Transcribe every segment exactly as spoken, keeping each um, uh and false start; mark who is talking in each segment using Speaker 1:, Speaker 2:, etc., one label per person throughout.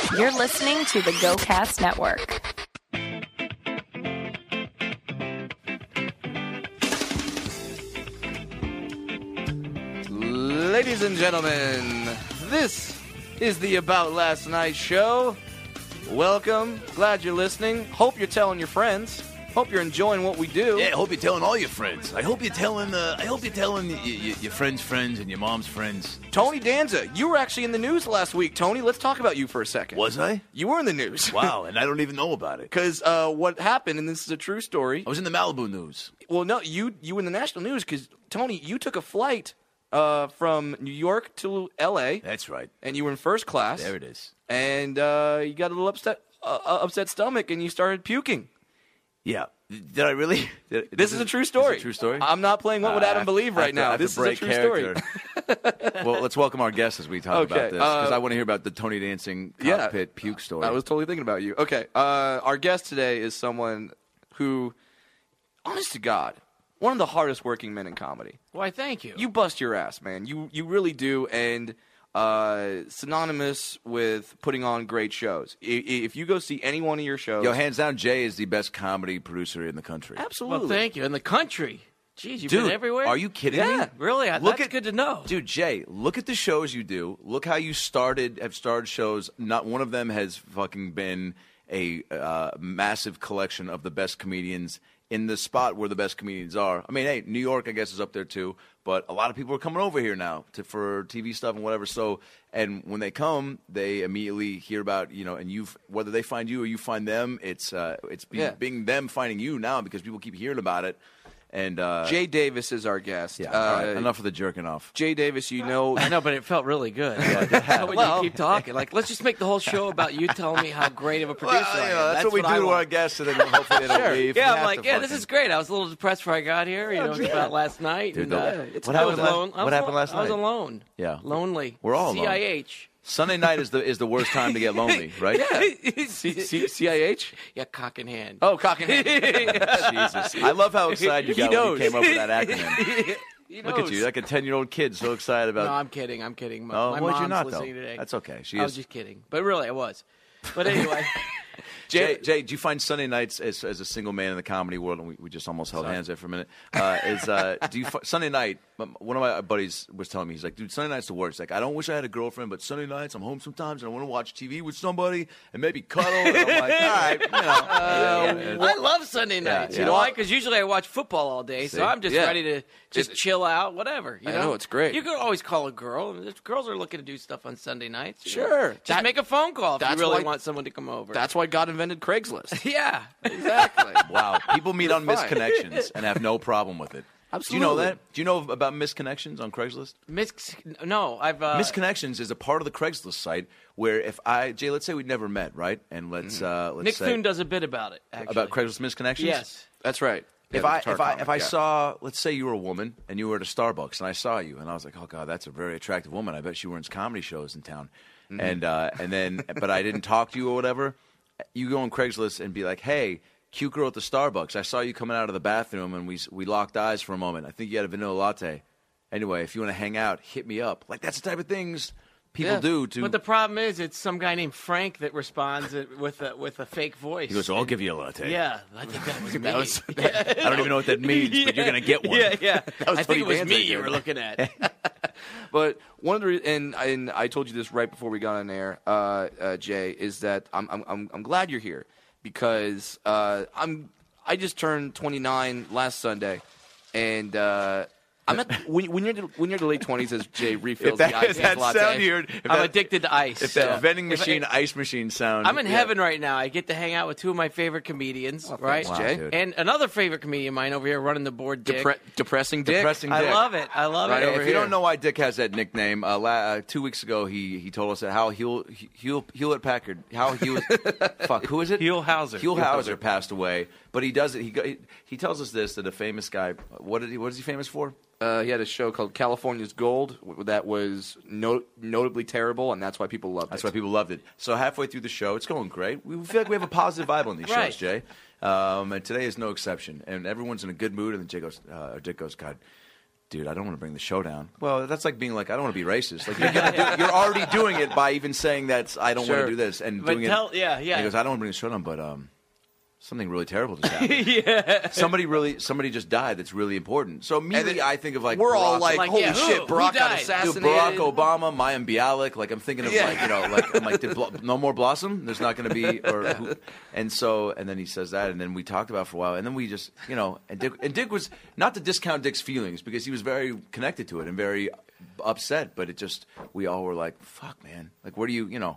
Speaker 1: You're listening to the GoCast Network.
Speaker 2: Ladies and gentlemen, this is the About Last Night show. Welcome. Glad you're listening. Hope you're telling your friends. Hope you're enjoying what we do.
Speaker 3: Yeah, I hope you're telling all your friends. I hope you're telling. Uh, I hope you're telling y- y- your friends' friends and your mom's friends.
Speaker 2: Tony Danza, you were actually in the news last week. Tony, let's talk about you for a second.
Speaker 3: Was I?
Speaker 2: You were in the news.
Speaker 3: Wow, and I don't even know about it.
Speaker 2: Because uh, what happened, and this is a true story.
Speaker 3: I was in the Malibu news.
Speaker 2: Well, no, you you were in the national news because Tony, you took a flight uh, from New York to L A.
Speaker 3: That's right.
Speaker 2: And you were in first class.
Speaker 3: There it is.
Speaker 2: And uh, you got a little upset, uh, upset stomach, and you started puking.
Speaker 3: Yeah. Did I really? Did,
Speaker 2: this is a true story.
Speaker 3: Is a true story.
Speaker 2: I'm not playing What Would Adam uh, Believe right
Speaker 3: to,
Speaker 2: now. This is a true story.
Speaker 3: Well, let's welcome our guests as we talk
Speaker 2: okay,
Speaker 3: about this, because
Speaker 2: uh,
Speaker 3: I want to hear about the Tony Dancing cockpit
Speaker 2: yeah,
Speaker 3: puke story.
Speaker 2: I was totally thinking about you. Okay, uh, our guest today is someone who, honest to God, one of the hardest working men in comedy.
Speaker 4: Why, thank you.
Speaker 2: You bust your ass, man. You you really do, and uh, synonymous with putting on great shows. If, if you go see any one of your shows,
Speaker 3: Yo, hands down, Jay is the best comedy producer in the country.
Speaker 2: Absolutely.
Speaker 4: Well, thank you. In the country. Jeez, you've
Speaker 3: Dude,
Speaker 4: been everywhere?
Speaker 3: Are you kidding
Speaker 2: yeah.
Speaker 3: me?
Speaker 4: Really?
Speaker 3: Look
Speaker 4: That's
Speaker 3: at,
Speaker 4: good to know.
Speaker 3: Dude, Jay, look at the shows you do. Look how you started, have started shows. Not one of them has fucking been a uh, massive collection of the best comedians in the spot where the best comedians are. I mean, hey, New York, I guess, is up there too. But a lot of people are coming over here now to, for T V stuff and whatever. So, and when they come, they immediately hear about, you know, and you've, whether they find you or you find them, it's uh, it's be,
Speaker 2: yeah.
Speaker 3: being them finding you now because people keep hearing about it. And uh,
Speaker 2: Jay Davis is our guest.
Speaker 3: Yeah,
Speaker 2: uh,
Speaker 3: all right, enough of the jerking off.
Speaker 2: Jay Davis, you know,
Speaker 4: I know, but it felt really good. Yeah, when
Speaker 2: well,
Speaker 4: you keep talking, like, let's just make the whole show about you telling me how great of a producer
Speaker 3: Well,
Speaker 4: I
Speaker 3: you
Speaker 4: am.
Speaker 3: know, that's,
Speaker 4: That's
Speaker 3: what we
Speaker 4: what
Speaker 3: do
Speaker 4: I
Speaker 3: to
Speaker 4: want.
Speaker 3: our guests, and then hopefully they don't
Speaker 2: Sure.
Speaker 3: leave.
Speaker 4: Yeah,
Speaker 3: We
Speaker 4: I'm like,
Speaker 3: have
Speaker 4: yeah,
Speaker 3: to
Speaker 4: this
Speaker 3: fucking-
Speaker 4: is great. I was a little depressed before I got here. You know,
Speaker 2: Yeah.
Speaker 4: about last night.
Speaker 3: Dude,
Speaker 4: and,
Speaker 3: don't-
Speaker 4: uh,
Speaker 2: it's
Speaker 3: what
Speaker 4: I
Speaker 3: happened
Speaker 4: was
Speaker 3: last-
Speaker 4: alone. I
Speaker 3: what
Speaker 4: was
Speaker 3: happened
Speaker 4: al-
Speaker 3: last
Speaker 4: I was
Speaker 3: night?
Speaker 4: alone.
Speaker 3: Yeah.
Speaker 4: Lonely.
Speaker 3: We're all
Speaker 4: C
Speaker 3: alone.
Speaker 4: I H.
Speaker 3: Sunday night is the is the worst time to get lonely, right?
Speaker 4: Yeah.
Speaker 2: C- C- C I H?
Speaker 4: Yeah, cock in hand.
Speaker 2: Oh, cock and hand.
Speaker 3: Jesus, I love how excited you
Speaker 2: He
Speaker 3: got when
Speaker 2: knows.
Speaker 3: you came up with that acronym.
Speaker 4: He
Speaker 3: Look at
Speaker 4: knows.
Speaker 3: you, like a ten-year-old kid, so excited about.
Speaker 4: No, I'm kidding. I'm kidding. My,
Speaker 3: Oh,
Speaker 4: my
Speaker 3: well,
Speaker 4: mom's
Speaker 3: you're not though.
Speaker 4: listening today.
Speaker 3: That's okay. She
Speaker 4: I
Speaker 3: is.
Speaker 4: was just kidding. But really, I was. But anyway.
Speaker 3: Jay, Jay, do you find Sunday nights as, as a single man in the comedy world? And we, we just almost held
Speaker 4: Sorry.
Speaker 3: hands there for a minute. Uh, is uh, do you fi- Sunday night? One of my buddies was telling me, he's like, dude, Sunday night's the worst. Like, I don't wish I had a girlfriend, but Sunday nights I'm home sometimes and I want to watch T V with somebody and maybe cuddle. And I'm like, all right, you know.
Speaker 4: Uh,
Speaker 3: Yeah,
Speaker 4: I love Sunday nights.
Speaker 3: yeah.
Speaker 4: You know why? Because usually I watch football all day,
Speaker 3: See?
Speaker 4: so I'm just
Speaker 2: Yeah.
Speaker 4: ready to just
Speaker 2: It-
Speaker 4: chill out, whatever. You
Speaker 2: I
Speaker 4: know?
Speaker 2: know, it's great.
Speaker 4: You can always call a girl. If girls are looking to do stuff on Sunday nights, you know,
Speaker 2: Sure.
Speaker 4: just
Speaker 2: That-
Speaker 4: make a phone call if you
Speaker 2: that's
Speaker 4: really
Speaker 2: why-
Speaker 4: want someone to come over.
Speaker 2: That's why God invented Craigslist.
Speaker 4: yeah.
Speaker 2: Exactly.
Speaker 3: Wow, people meet on
Speaker 2: fine.
Speaker 3: misconnections and have no problem with it. Do you know
Speaker 2: Absolutely.
Speaker 3: that? Do you know about misconnections on Craigslist?
Speaker 4: Mis- no, I've uh,
Speaker 3: Misconnections is a part of the Craigslist site where if I, Jay, let's say we'd never met, right? And let's uh, let's
Speaker 4: Nick
Speaker 3: say
Speaker 4: Thune does a bit about it. Actually,
Speaker 3: about Craigslist misconnections.
Speaker 4: Yes.
Speaker 2: That's right.
Speaker 3: If
Speaker 2: Yeah,
Speaker 3: I
Speaker 2: guitar
Speaker 3: if I
Speaker 2: comic,
Speaker 3: if I
Speaker 2: yeah.
Speaker 3: saw, let's say you were a woman and you were at a Starbucks and I saw you and I was like, oh god, that's a very attractive woman. I bet she runs comedy shows in town.
Speaker 2: Mm-hmm.
Speaker 3: And uh, and then, but I didn't talk to you or whatever. You go on Craigslist and be like, hey, cute girl at the Starbucks. I saw you coming out of the bathroom and we we locked eyes for a moment. I think you had a vanilla latte. Anyway, if you want to hang out, hit me up. Like that's the type of things people
Speaker 2: Yeah.
Speaker 3: do to.
Speaker 4: But the problem is, it's some guy named Frank that responds it with a with a fake voice.
Speaker 3: he goes, I'll give you a latte.
Speaker 4: Yeah, I think that was me.
Speaker 2: That was-
Speaker 3: I don't even know what that means, but you're gonna get one.
Speaker 4: Yeah, yeah.
Speaker 2: was
Speaker 4: I think it
Speaker 2: Tony
Speaker 4: was
Speaker 2: Danza
Speaker 4: me you
Speaker 2: again.
Speaker 4: were looking at.
Speaker 2: But one of the re- and and I told you this right before we got on air, uh, uh, Jay, is that I'm I'm I'm I'm glad you're here because uh, I'm I just turned twenty-nine last Sunday, and uh, I'm at when, when you're when you're in the late twenties, as Jay refills
Speaker 3: If that,
Speaker 2: the ice
Speaker 3: if that
Speaker 2: latte.
Speaker 3: sound you heard, if
Speaker 4: I'm
Speaker 3: that,
Speaker 4: addicted to ice.
Speaker 3: if that
Speaker 4: so-
Speaker 3: vending
Speaker 4: if I-
Speaker 3: machine, ice machine sound.
Speaker 4: I'm in
Speaker 3: yeah.
Speaker 4: heaven right now. I get to hang out with two of my favorite comedians, right?
Speaker 2: thanks, Jay.
Speaker 3: Wow, dude.
Speaker 4: And another favorite comedian of mine over here running the board, Dick.
Speaker 2: Depre- depressing dick.
Speaker 3: Depressing
Speaker 4: I
Speaker 3: Dick.
Speaker 4: love it. I love
Speaker 2: Right
Speaker 4: it.
Speaker 3: Hey,
Speaker 2: over
Speaker 3: if you
Speaker 2: here.
Speaker 3: don't know why Dick has that nickname, uh, la- uh, two weeks ago he he told us that how Hewlett Hewlett, Hewlett Packard, how Hewlett, fuck, who is it?
Speaker 5: Hewlett-Hauser.
Speaker 3: Hewlett-Hauser passed away, but he does it. He, go- he he tells us this that a famous guy. What did he? What is he famous for?
Speaker 2: Uh, he had a show called California's Gold w- that was no- notably terrible, and that's why people loved
Speaker 3: That's
Speaker 2: it.
Speaker 3: why people loved it. So halfway through the show, it's going great. We feel like we have a positive vibe on these
Speaker 4: Right.
Speaker 3: shows, Jay. Um, and today is no exception. And everyone's in a good mood. And then Jay goes, uh, Dick goes, God, dude, I don't want to bring the show down. Well, that's like being like, I don't want to be racist. Like you're, gonna do, you're already doing it by even saying that I don't
Speaker 2: Sure.
Speaker 3: want to do this and
Speaker 4: But
Speaker 3: doing
Speaker 4: tell,
Speaker 3: it.
Speaker 4: yeah, yeah.
Speaker 3: And he goes, I don't want to bring the show down, but um, something really terrible just happened.
Speaker 4: yeah.
Speaker 3: Somebody really, somebody just died. That's really important. So immediately,
Speaker 2: then
Speaker 3: I think of like
Speaker 2: We're all
Speaker 3: Barack-
Speaker 2: like,
Speaker 4: Like,
Speaker 2: holy
Speaker 4: yeah, who?
Speaker 2: shit,
Speaker 4: Who
Speaker 2: Barack got
Speaker 4: died?
Speaker 3: Dude,
Speaker 2: assassinated.
Speaker 3: Barack Obama, Mayim Bialik. Like I'm thinking of
Speaker 2: Yeah.
Speaker 3: like you know, like I'm like, did Blo- no more Blossom? There's not going to be, or who, and so and then he says that, and then we talked about it for a while, and then we just you know, and Dick, and Dick was not to discount Dick's feelings because he was very connected to it and very upset, but it just we all were like, fuck, man, like where do you you know?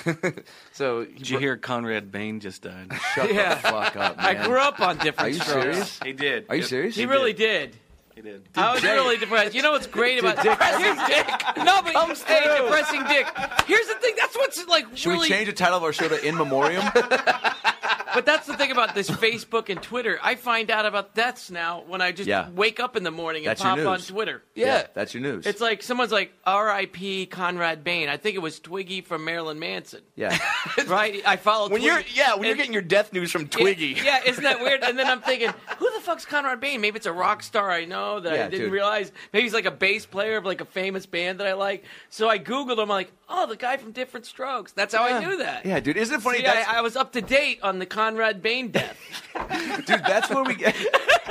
Speaker 2: So
Speaker 5: Did you hear Conrad Bain just died?
Speaker 3: Shut
Speaker 4: Yeah.
Speaker 3: the fuck up, man.
Speaker 4: I grew up on Different
Speaker 3: Are you
Speaker 4: Strokes.
Speaker 3: serious?
Speaker 5: He did.
Speaker 3: Are you
Speaker 5: It-
Speaker 3: serious?
Speaker 4: He really did.
Speaker 5: He did.
Speaker 4: I was really depressed. You know what's great about
Speaker 3: Dick-
Speaker 4: depressing Dick? No, but hey, depressing Dick. Here's the thing. That's what's like
Speaker 3: Should
Speaker 4: really.
Speaker 3: we change the title of our show to In Memoriam?
Speaker 4: But that's the thing about this Facebook and Twitter. I find out about deaths now when I just
Speaker 3: Yeah.
Speaker 4: wake up in the morning and
Speaker 3: That's your
Speaker 4: pop on
Speaker 3: news.
Speaker 4: Twitter.
Speaker 2: Yeah.
Speaker 3: that's your news.
Speaker 4: It's like someone's like R I P Conrad Bain. I think it was Twiggy from Marilyn Manson.
Speaker 3: yeah.
Speaker 4: Right? I follow
Speaker 2: when
Speaker 4: Twiggy.
Speaker 2: you're yeah, when you're
Speaker 4: And-
Speaker 2: getting your death news from Twiggy.
Speaker 4: Yeah, yeah, isn't that weird? And then I'm thinking, who the fuck's Conrad Bain? Maybe it's a rock star I know that
Speaker 3: Yeah,
Speaker 4: I didn't
Speaker 3: dude.
Speaker 4: realize. Maybe he's like a bass player of like a famous band that I like. So I Googled him. I'm like, oh, the guy from Different Strokes. That's how I knew that.
Speaker 3: Yeah, dude, isn't it funny?
Speaker 4: See,
Speaker 3: that's,
Speaker 4: I, I was up to date on the Conrad Bain death.
Speaker 3: dude, that's where we get.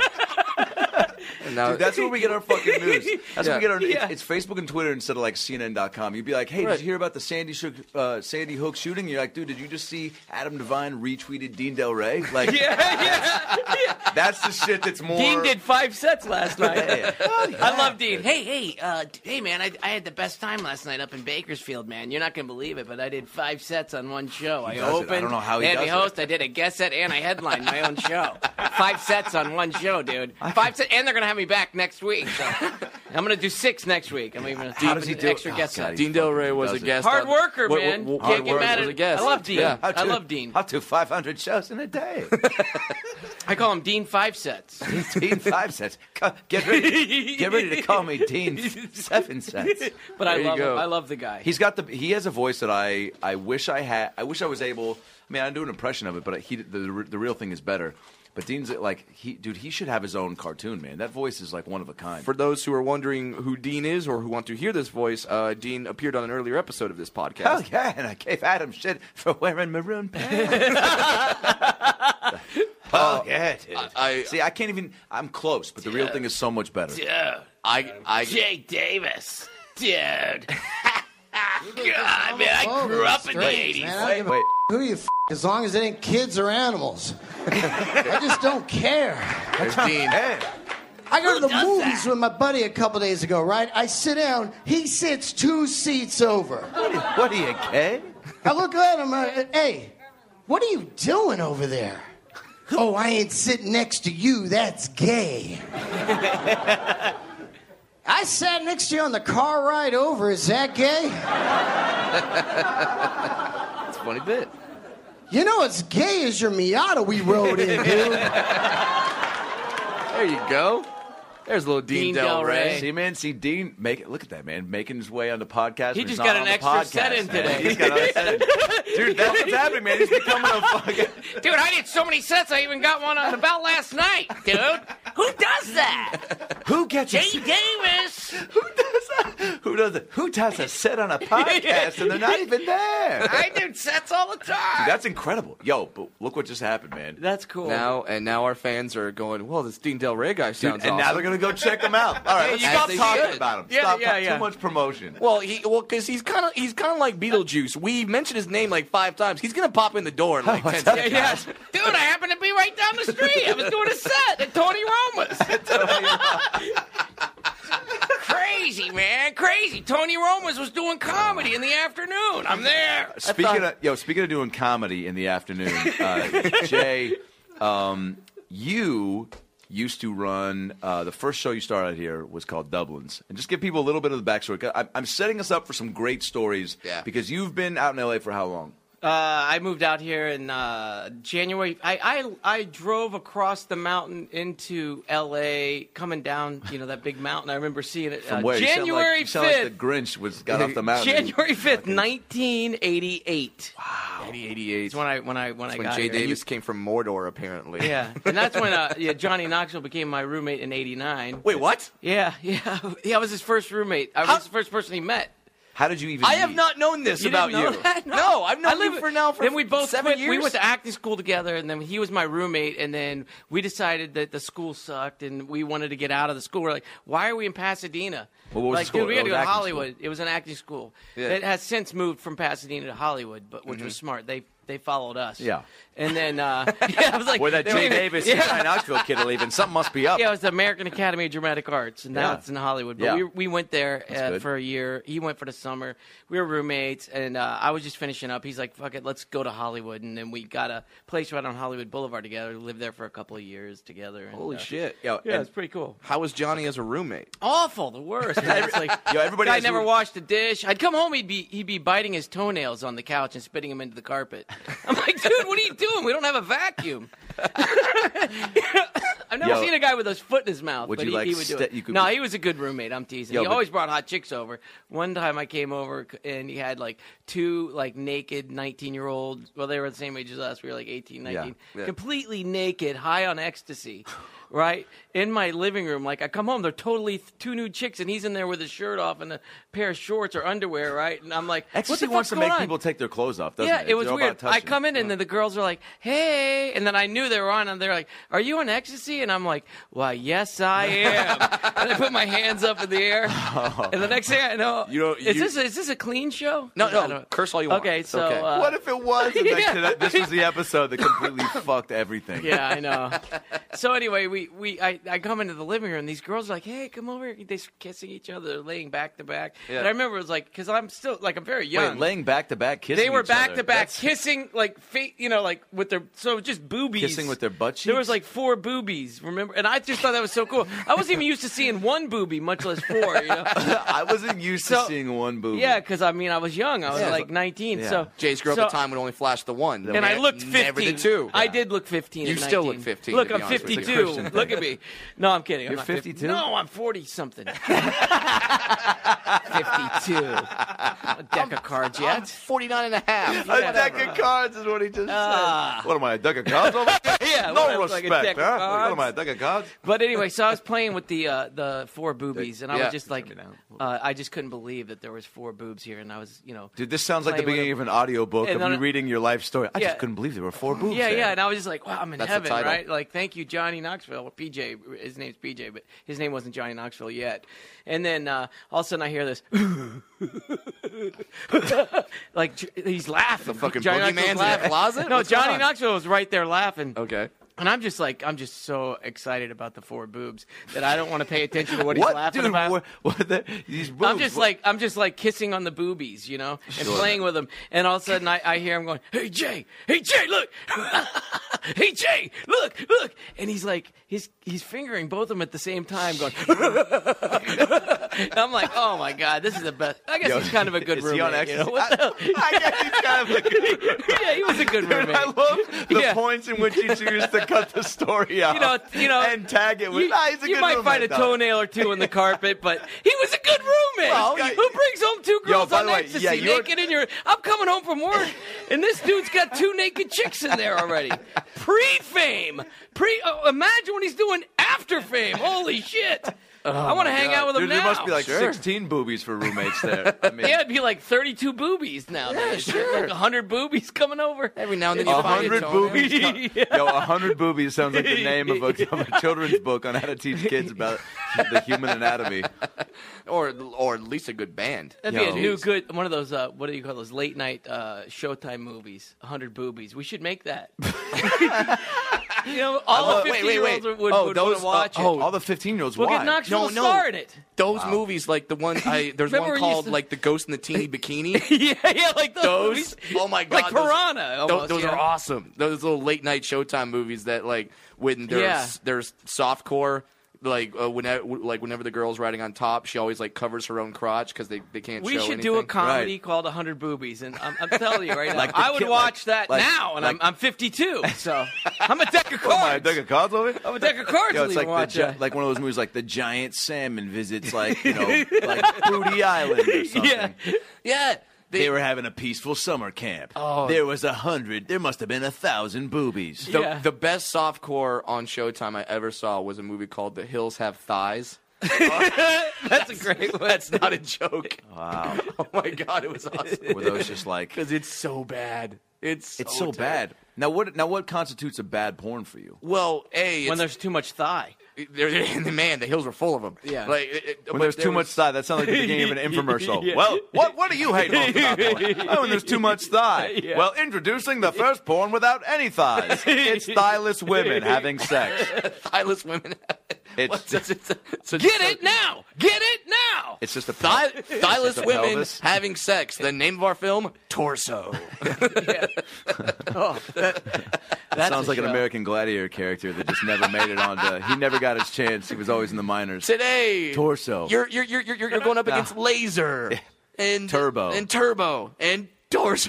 Speaker 2: And now,
Speaker 3: Dude, that's where we get our fucking news. That's where we get our.
Speaker 4: Yeah.
Speaker 3: It's, it's Facebook and Twitter instead of like C N N dot com. You'd be like, "Hey,
Speaker 2: Right.
Speaker 3: did you hear about the Sandy Shook, uh, Sandy Hook shooting?" You're like, "Dude, did you just see Adam Devine retweeted Dean Del Rey?" Like,
Speaker 4: yeah, yeah.
Speaker 3: that's the shit that's more.
Speaker 4: Dean did five sets last night.
Speaker 3: Yeah, yeah.
Speaker 4: I love Dean. Hey, hey, uh, hey, man! I, I had the best time last night up in Bakersfield, man. You're not gonna believe it, but I did five sets on one show. I
Speaker 3: does it. I
Speaker 4: opened,
Speaker 3: don't know how he
Speaker 4: had me
Speaker 3: does it.
Speaker 4: host. I did a guest set, and I headlined my own show. Five sets on one show, dude. Five sets, and they're gonna have me back next week. So I'm gonna do six next week. I'm even
Speaker 3: How does he
Speaker 4: an
Speaker 3: do it?
Speaker 4: extra
Speaker 3: Oh,
Speaker 4: guest
Speaker 3: God,
Speaker 4: set.
Speaker 2: Dean Del Rey was a
Speaker 3: does it.
Speaker 2: guest.
Speaker 4: Hard
Speaker 2: on-
Speaker 4: worker,
Speaker 2: What-
Speaker 4: man.
Speaker 2: what- what-
Speaker 4: Can't get
Speaker 2: hard
Speaker 4: mad
Speaker 2: worker
Speaker 4: at
Speaker 2: was a guest.
Speaker 4: I love Dean.
Speaker 2: Yeah.
Speaker 3: I'll
Speaker 4: I
Speaker 3: do-
Speaker 4: love Dean.
Speaker 3: I'll do five hundred shows in a day.
Speaker 4: I call him Dean Five Sets.
Speaker 3: Dean five sets. Co- Get ready. Get ready to call me Dean seven sets.
Speaker 4: But I
Speaker 2: There you
Speaker 4: love him.
Speaker 2: go.
Speaker 4: I love the guy.
Speaker 3: He's got the. He has a voice that I. I wish I had. I wish I was able. I mean, I do an impression of it, but he. The, the real thing is better. But Dean's like he. Dude, he should have his own cartoon, man. That voice is like one of a kind.
Speaker 2: For those who are wondering who Dean is or who want to hear this voice, uh, Dean appeared on an earlier episode of this podcast.
Speaker 3: Hell yeah, and I gave Adam shit for wearing maroon pants. oh yeah, dude.
Speaker 2: I-
Speaker 3: See, I can't even. I'm close, but the real thing is so much better.
Speaker 4: Dude.
Speaker 2: I, I,
Speaker 4: Jake Davis. Dude. God, man, I grew up in the eighties.
Speaker 6: Man, I don't give a
Speaker 3: Wait.
Speaker 6: f- who you f- as long as it ain't kids or animals. I just don't care.
Speaker 2: there's Dean.
Speaker 3: Hey,
Speaker 6: I go to the
Speaker 4: does
Speaker 6: movies
Speaker 4: that?
Speaker 6: with my buddy a couple days ago, right? I sit down, he sits two seats over.
Speaker 3: what are you, gay?
Speaker 6: I look at him, I, hey, what are you doing over there? Oh, I ain't sitting next to you, that's gay. I sat next to you on the car ride over, is that gay?
Speaker 2: It's a funny bit.
Speaker 6: You know what's gay is your Miata we rode in, dude.
Speaker 2: There you go. There's little Dean,
Speaker 4: Dean
Speaker 2: Del,
Speaker 4: Del
Speaker 2: Rey.
Speaker 4: Rey.
Speaker 3: See, man, see Dean. Make it. Look at that, man, making his way on the podcast.
Speaker 4: He
Speaker 3: but he's
Speaker 4: just
Speaker 3: not
Speaker 4: got
Speaker 3: on
Speaker 4: an
Speaker 3: the
Speaker 4: extra
Speaker 3: podcast,
Speaker 4: set in
Speaker 3: man.
Speaker 4: today.
Speaker 3: He's got another set in. Dude, that's what's happening, man. He's becoming a fucking.
Speaker 4: Dude, I did so many sets, I even got one on about last night, dude. Who does that?
Speaker 3: Who gets a
Speaker 4: Jay Davis.
Speaker 3: Who does that? Who does it? Who does a set on a podcast and they're not even there?
Speaker 4: I do sets all the time.
Speaker 3: Dude, that's incredible. Yo, but look what just happened, man.
Speaker 4: That's cool.
Speaker 2: Now and now our fans are going, well, this Dean Del Rey guy
Speaker 3: Dude,
Speaker 2: sounds
Speaker 3: and now
Speaker 2: awesome.
Speaker 3: they're gonna go check them out. All right, let's
Speaker 4: you
Speaker 3: stop
Speaker 2: guys
Speaker 3: talking
Speaker 2: should.
Speaker 3: about him.
Speaker 4: Yeah,
Speaker 3: Stop
Speaker 4: yeah, yeah.
Speaker 3: Too much promotion.
Speaker 2: Well, he well because he's kind of he's kind of like Beetlejuice. We mentioned his name like five times. He's gonna pop in the door in like
Speaker 3: Oh,
Speaker 2: ten
Speaker 3: what's up,
Speaker 2: seconds.
Speaker 4: Yeah, dude, I happened to be right down the street. I was doing a set at Tony Roma's. Crazy, man, crazy. Tony Roma's was doing comedy in the afternoon. I'm there.
Speaker 3: Speaking of yo, speaking of doing comedy in the afternoon, uh, Jay, um, you used to run uh, the first show you started here was called Dublin's, and just give people a little bit of the backstory. 'Cause I'm, I'm setting us up for some great stories
Speaker 2: Yeah.
Speaker 3: because you've been out in L A for how long?
Speaker 4: Uh, I moved out here in uh, January. I, I I drove across the mountain into L A, coming down, you know, that big mountain. I remember seeing it.
Speaker 3: From
Speaker 4: uh,
Speaker 3: where? You sound like-
Speaker 4: January
Speaker 3: you sound like
Speaker 4: fifth.
Speaker 3: the Grinch was got off the mountain.
Speaker 4: January fifth, nineteen eighty-eight.
Speaker 3: Wow.
Speaker 2: nineteen eighty-eight.
Speaker 4: It's when I when I when
Speaker 2: That's
Speaker 4: I
Speaker 2: when
Speaker 4: got
Speaker 2: Jay
Speaker 4: here.
Speaker 2: Davis came from Mordor, apparently.
Speaker 4: Yeah, and that's when uh, yeah, Johnny Knoxville became my roommate in eighty-nine.
Speaker 2: Wait, what?
Speaker 4: Yeah, yeah, yeah. I was his first roommate. I was
Speaker 2: How-
Speaker 4: the first person he met.
Speaker 3: How did you even?
Speaker 2: I have
Speaker 3: meet?
Speaker 2: not known this
Speaker 4: You
Speaker 2: about
Speaker 4: didn't know
Speaker 2: you.
Speaker 4: that?
Speaker 2: No, I've known
Speaker 4: I live
Speaker 2: you for now for
Speaker 4: then we both
Speaker 2: seven
Speaker 4: quit.
Speaker 2: years.
Speaker 4: We went to acting school together, and then he was my roommate. And then we decided that the school sucked, and we wanted to get out of the school. We're like, why are we in Pasadena?
Speaker 3: Well, what was
Speaker 4: like,
Speaker 3: the school?
Speaker 4: dude, we had
Speaker 3: It
Speaker 4: to
Speaker 3: was
Speaker 4: go to
Speaker 3: acting
Speaker 4: Hollywood. It was an acting school.
Speaker 2: Yeah.
Speaker 4: It has since moved from Pasadena to Hollywood, but which
Speaker 2: Mm-hmm.
Speaker 4: was smart. They they followed us.
Speaker 3: Yeah.
Speaker 4: And then uh, yeah, I was like,
Speaker 3: Where that
Speaker 4: they
Speaker 3: Jay
Speaker 4: were-
Speaker 3: Davis and
Speaker 4: yeah.
Speaker 3: Johnny Knoxville kid are leaving. Something must be up.
Speaker 4: Yeah, it was the American Academy of Dramatic Arts, and now
Speaker 3: Yeah.
Speaker 4: it's in Hollywood. But
Speaker 3: Yeah.
Speaker 4: we we went there uh,
Speaker 3: good.
Speaker 4: for a year. He went for the summer. We were roommates, and uh, I was just finishing up. He's like, "Fuck it, let's go to Hollywood." And then we got a place right on Hollywood Boulevard together. Lived there for a couple of years together. And,
Speaker 2: Holy
Speaker 4: uh,
Speaker 2: shit.
Speaker 3: Yo,
Speaker 4: Yeah,
Speaker 3: and-
Speaker 4: it's pretty cool.
Speaker 2: How was Johnny as a roommate?
Speaker 4: Awful, the worst. Man. It's like,
Speaker 3: Yo, everybody
Speaker 4: guy
Speaker 3: has
Speaker 4: never
Speaker 3: room-
Speaker 4: washed a dish. I'd come home, he'd be he'd be biting his toenails on the couch and spitting them into the carpet. I'm like, dude, what are you doing? We don't have a vacuum. I've never
Speaker 3: Yo,
Speaker 4: seen a guy with his foot in his mouth.
Speaker 3: would
Speaker 4: but
Speaker 3: you
Speaker 4: he,
Speaker 3: like
Speaker 4: he would do
Speaker 3: sta-
Speaker 4: it.
Speaker 3: you could
Speaker 4: no,
Speaker 3: be-
Speaker 4: he was a good roommate. I'm teasing.
Speaker 3: Yo,
Speaker 4: he
Speaker 3: but-
Speaker 4: always brought hot chicks over. One time I came over and he had like two like naked nineteen year olds. Well, they were the same age as us. We were like eighteen, nineteen.
Speaker 2: Yeah, yeah.
Speaker 4: Completely naked, high on ecstasy. Right in my living room, like I come home, they're totally th- two nude chicks, and he's in there with his shirt off and a pair of shorts or underwear, right? And I'm like,
Speaker 3: Ecstasy
Speaker 4: what the
Speaker 3: wants
Speaker 4: fuck's
Speaker 3: to make
Speaker 4: going on?
Speaker 3: people take their clothes off, doesn't
Speaker 4: Yeah,
Speaker 3: it?
Speaker 4: it was
Speaker 3: It's all
Speaker 4: weird.
Speaker 3: about
Speaker 4: I
Speaker 3: touching.
Speaker 4: come in and then the girls are like, "Hey," and then I knew they were on, and they're like, "Are you on ecstasy?" And I'm like, "Why, yes, I am." And I put my hands up in the air, and the next thing I know,
Speaker 2: You know,
Speaker 4: is
Speaker 2: you-
Speaker 4: this is this a clean show?
Speaker 2: No,
Speaker 4: I
Speaker 2: no,
Speaker 4: don't-
Speaker 2: curse all you want.
Speaker 4: Okay,
Speaker 2: It's
Speaker 4: so
Speaker 2: okay.
Speaker 4: uh,
Speaker 3: What if it was? And
Speaker 4: Yeah.
Speaker 3: that- This was the episode that completely fucked everything.
Speaker 4: Yeah, I know. So anyway, we, we I, I come into the living room. These girls are like, "Hey, come over." They're kissing each other, they're laying back to back.
Speaker 2: Yeah.
Speaker 4: And I remember it was like, because I'm still like I'm very young.
Speaker 3: Wait, laying back to back, kissing
Speaker 4: They were
Speaker 3: each
Speaker 4: back
Speaker 3: other.
Speaker 4: to back,
Speaker 3: That's-
Speaker 4: kissing like feet, you know, like with their so just boobies.
Speaker 3: Kissing with their butt
Speaker 4: There was
Speaker 3: cheeks?
Speaker 4: like four boobies, remember? And I just thought that was so cool. I wasn't even used to seeing one boobie, much less four. You know?
Speaker 3: I wasn't used
Speaker 4: So-
Speaker 3: to seeing one boob.
Speaker 4: Yeah, because I mean, I was young. I was
Speaker 2: Yeah.
Speaker 4: like nineteen.
Speaker 3: Yeah.
Speaker 4: So
Speaker 2: Jay's grew up
Speaker 4: so,
Speaker 2: at a time when only flashed the one.
Speaker 4: and I looked fifteen.
Speaker 2: Never the two.
Speaker 4: I did look fifteen.
Speaker 2: You
Speaker 4: at
Speaker 2: still
Speaker 4: nineteen.
Speaker 2: look fifteen,
Speaker 4: Look,
Speaker 2: to be
Speaker 4: I'm
Speaker 2: honest with you.
Speaker 3: It's a
Speaker 4: fifty-two.
Speaker 3: Christian
Speaker 4: Look
Speaker 3: thing.
Speaker 4: at me. No, I'm kidding. I'm
Speaker 3: You're
Speaker 4: not fifty.
Speaker 3: fifty-two?
Speaker 4: No, I'm forty something. fifty-two. A deck of cards
Speaker 2: I'm
Speaker 4: yet?
Speaker 2: forty-nine and a half.
Speaker 3: A deck of cards is what he just
Speaker 4: Ah.
Speaker 3: said. What am I, a deck of cards? over there?
Speaker 4: Yeah,
Speaker 3: no
Speaker 4: what, I look like a
Speaker 3: respect,
Speaker 4: deck of
Speaker 3: huh?
Speaker 4: cards?
Speaker 3: What am I, a deck of cards?
Speaker 4: But anyway, so I was playing with the uh, the four boobies, and I
Speaker 2: Yeah.
Speaker 4: was just like, uh, I just couldn't believe that there was four boobs here, and I was, you know,
Speaker 3: Dude, this sounds like the
Speaker 4: playing with
Speaker 3: beginning
Speaker 4: them.
Speaker 3: of an audio book
Speaker 4: And
Speaker 3: of
Speaker 4: then
Speaker 3: you
Speaker 4: I-
Speaker 3: reading your life story. I
Speaker 4: Yeah.
Speaker 3: just couldn't believe there were four boobs
Speaker 4: yeah,
Speaker 3: there.
Speaker 4: yeah, and I was just like, wow, I'm in
Speaker 2: That's the
Speaker 4: heaven,
Speaker 2: title.
Speaker 4: right? Like, thank you, Johnny Knoxville, or P J. His name's P J, but his name wasn't Johnny Knoxville yet. And then uh, all of a sudden, I hear this, like J- he's laughing.
Speaker 2: The fucking
Speaker 4: Johnny
Speaker 2: boogeyman's
Speaker 4: Knoxville's
Speaker 2: in the
Speaker 4: laughing.
Speaker 2: closet?
Speaker 4: No,
Speaker 2: What's going
Speaker 4: Johnny
Speaker 2: on?
Speaker 4: Knoxville was right there laughing.
Speaker 2: Okay.
Speaker 4: And I'm just like, I'm just so excited about the four boobs that I don't want to pay attention to what, he's
Speaker 3: What,
Speaker 4: laughing
Speaker 3: dude?
Speaker 4: about.
Speaker 3: What, what the, these boobs?
Speaker 4: I'm just
Speaker 3: what-
Speaker 4: like I'm just like kissing on the boobies, you know, and
Speaker 3: Sure.
Speaker 4: playing with them. And all of a sudden, I, I hear him going, "Hey Jay, hey Jay, look, hey Jay, look, look!" And he's like, he's he's fingering both of them at the same time, going. And I'm like, "Oh my god, this is the best." I guess
Speaker 3: Yo,
Speaker 4: he's kind of a good
Speaker 3: is he
Speaker 4: roommate.
Speaker 3: on
Speaker 4: You know?
Speaker 3: ecstasy?
Speaker 4: What the hell?
Speaker 3: I guess he's kind of a good
Speaker 4: Yeah, he was a good
Speaker 3: Dude,
Speaker 4: roommate.
Speaker 3: I love the
Speaker 4: Yeah.
Speaker 3: points in which you choose to cut the story out.
Speaker 4: You know, you know,
Speaker 3: and tag it with.
Speaker 4: You,
Speaker 3: "Nah, he's a
Speaker 4: you
Speaker 3: good
Speaker 4: might
Speaker 3: roommate,
Speaker 4: find a
Speaker 3: though."
Speaker 4: toenail or two in the carpet, but he was a good roommate.
Speaker 3: Well, this guy-
Speaker 4: Who brings home two
Speaker 3: Yo,
Speaker 4: girls
Speaker 3: by
Speaker 4: on
Speaker 3: the way,
Speaker 4: ecstasy
Speaker 3: yeah, you're-
Speaker 4: naked in your? I'm coming home from work, and this dude's got two naked chicks in there already. Pre-fame, pre. Oh, imagine what he's doing after fame. Holy shit! I want to hang out with him
Speaker 3: Dude,
Speaker 4: now.
Speaker 3: there must be like
Speaker 2: Sure.
Speaker 3: sixteen boobies for roommates there. I mean,
Speaker 4: Yeah, it'd be like thirty-two boobies now.
Speaker 2: Yeah, sure.
Speaker 4: Like a hundred boobies coming over.
Speaker 2: Every now and then you
Speaker 3: a
Speaker 2: find
Speaker 3: hundred
Speaker 2: a toenail.
Speaker 3: boobies. Yo, a hundred boobies sounds like the name of a, of a children's book on how to teach kids about the human anatomy.
Speaker 2: or or at least a good band.
Speaker 4: That'd
Speaker 3: Yo.
Speaker 4: be a new good one of those. Uh, what do you call those late night uh, Showtime movies? A hundred boobies. We should make that. You know, all
Speaker 2: Oh,
Speaker 4: the
Speaker 2: wait,
Speaker 4: fifteen
Speaker 2: wait,
Speaker 4: year
Speaker 2: wait.
Speaker 4: olds would, would,
Speaker 2: Oh,
Speaker 4: would
Speaker 2: those,
Speaker 4: wanna watch
Speaker 2: uh,
Speaker 4: it.
Speaker 2: oh,
Speaker 3: All the fifteen-year-olds.
Speaker 4: We'll
Speaker 3: why?
Speaker 4: get Knoxville
Speaker 2: No, no.
Speaker 4: star in it.
Speaker 2: Those movies, like the one I there's
Speaker 4: Remember
Speaker 2: one
Speaker 4: when you
Speaker 2: called
Speaker 4: used to-
Speaker 2: like The Ghost in the Teeny Bikini.
Speaker 4: yeah, yeah, like those.
Speaker 2: Those,
Speaker 4: movies.
Speaker 2: oh my god,
Speaker 4: like
Speaker 2: those-
Speaker 4: Piranha.
Speaker 2: Those,
Speaker 4: Almost,
Speaker 2: those
Speaker 4: yeah.
Speaker 2: are awesome. Those little late night Showtime movies that like when there's
Speaker 4: Yeah.
Speaker 2: there's softcore. Like uh, whenever, like whenever the girl's riding on top, she always like covers her own crotch because they, they can't
Speaker 4: We
Speaker 2: show
Speaker 4: should
Speaker 2: anything.
Speaker 4: do a comedy
Speaker 3: Right.
Speaker 4: called A Hundred Boobies, and I'm, I'm telling you right now,
Speaker 3: Like the
Speaker 4: I would
Speaker 3: kid-
Speaker 4: watch
Speaker 3: like-
Speaker 4: that
Speaker 3: like-
Speaker 4: now, and
Speaker 3: like-
Speaker 4: I'm, I'm fifty-two, so I'm a deck of
Speaker 3: Oh my,
Speaker 4: cards.
Speaker 3: deck of cards over here?
Speaker 4: I'm a deck of cards.
Speaker 3: Yo,
Speaker 4: will
Speaker 3: it's
Speaker 4: even
Speaker 3: like
Speaker 4: watch
Speaker 3: the, gi-
Speaker 4: that.
Speaker 3: like one of those movies, like the giant salmon visits, like you know, like Booty Island or something.
Speaker 4: Yeah.
Speaker 2: Yeah,
Speaker 3: They were having a peaceful summer camp. Oh. There was a hundred. There must have been a thousand boobies.
Speaker 2: The,
Speaker 4: Yeah.
Speaker 2: the best softcore on Showtime I ever saw was a movie called The Hills Have Thighs.
Speaker 4: That's a great one.
Speaker 2: That's not a joke.
Speaker 3: Wow.
Speaker 2: Oh my god, it was awesome.
Speaker 3: Were those just like?
Speaker 2: Because it's so bad. It's so
Speaker 3: It's so
Speaker 2: terrible.
Speaker 3: bad. Now what? Now what constitutes a bad porn for you?
Speaker 2: Well, a it's,
Speaker 4: When there's too much thigh.
Speaker 2: they're, they're, man, the hills were full of them.
Speaker 4: Yeah.
Speaker 2: Like it, it-
Speaker 3: When
Speaker 2: but
Speaker 3: there's
Speaker 2: there
Speaker 3: too much
Speaker 2: was-
Speaker 3: thigh, that sounds like the beginning of an infomercial.
Speaker 4: Yeah.
Speaker 3: Well, what what do you hate most about porn? Oh, when there's too much thigh.
Speaker 4: Yeah.
Speaker 3: Well, introducing the first porn without any thighs. It's thighless women having sex.
Speaker 2: Thighless women.
Speaker 3: It's-
Speaker 2: What's- it's- it's- it's a-
Speaker 4: Get it now! Get it now!
Speaker 3: It's just a
Speaker 2: Thigh, thighless
Speaker 3: Just a
Speaker 2: women
Speaker 3: pelvis.
Speaker 2: having sex. The name of our film, Torso.
Speaker 4: Oh, that, that's
Speaker 3: sounds
Speaker 4: a
Speaker 3: like an
Speaker 4: show.
Speaker 3: American Gladiator character that just never made it on to. He never got his chance. He was always in the minors.
Speaker 2: Today,
Speaker 3: Torso.
Speaker 2: You're you're you're you're, you're going up against Laser and
Speaker 3: Turbo.
Speaker 2: and Turbo and Torso.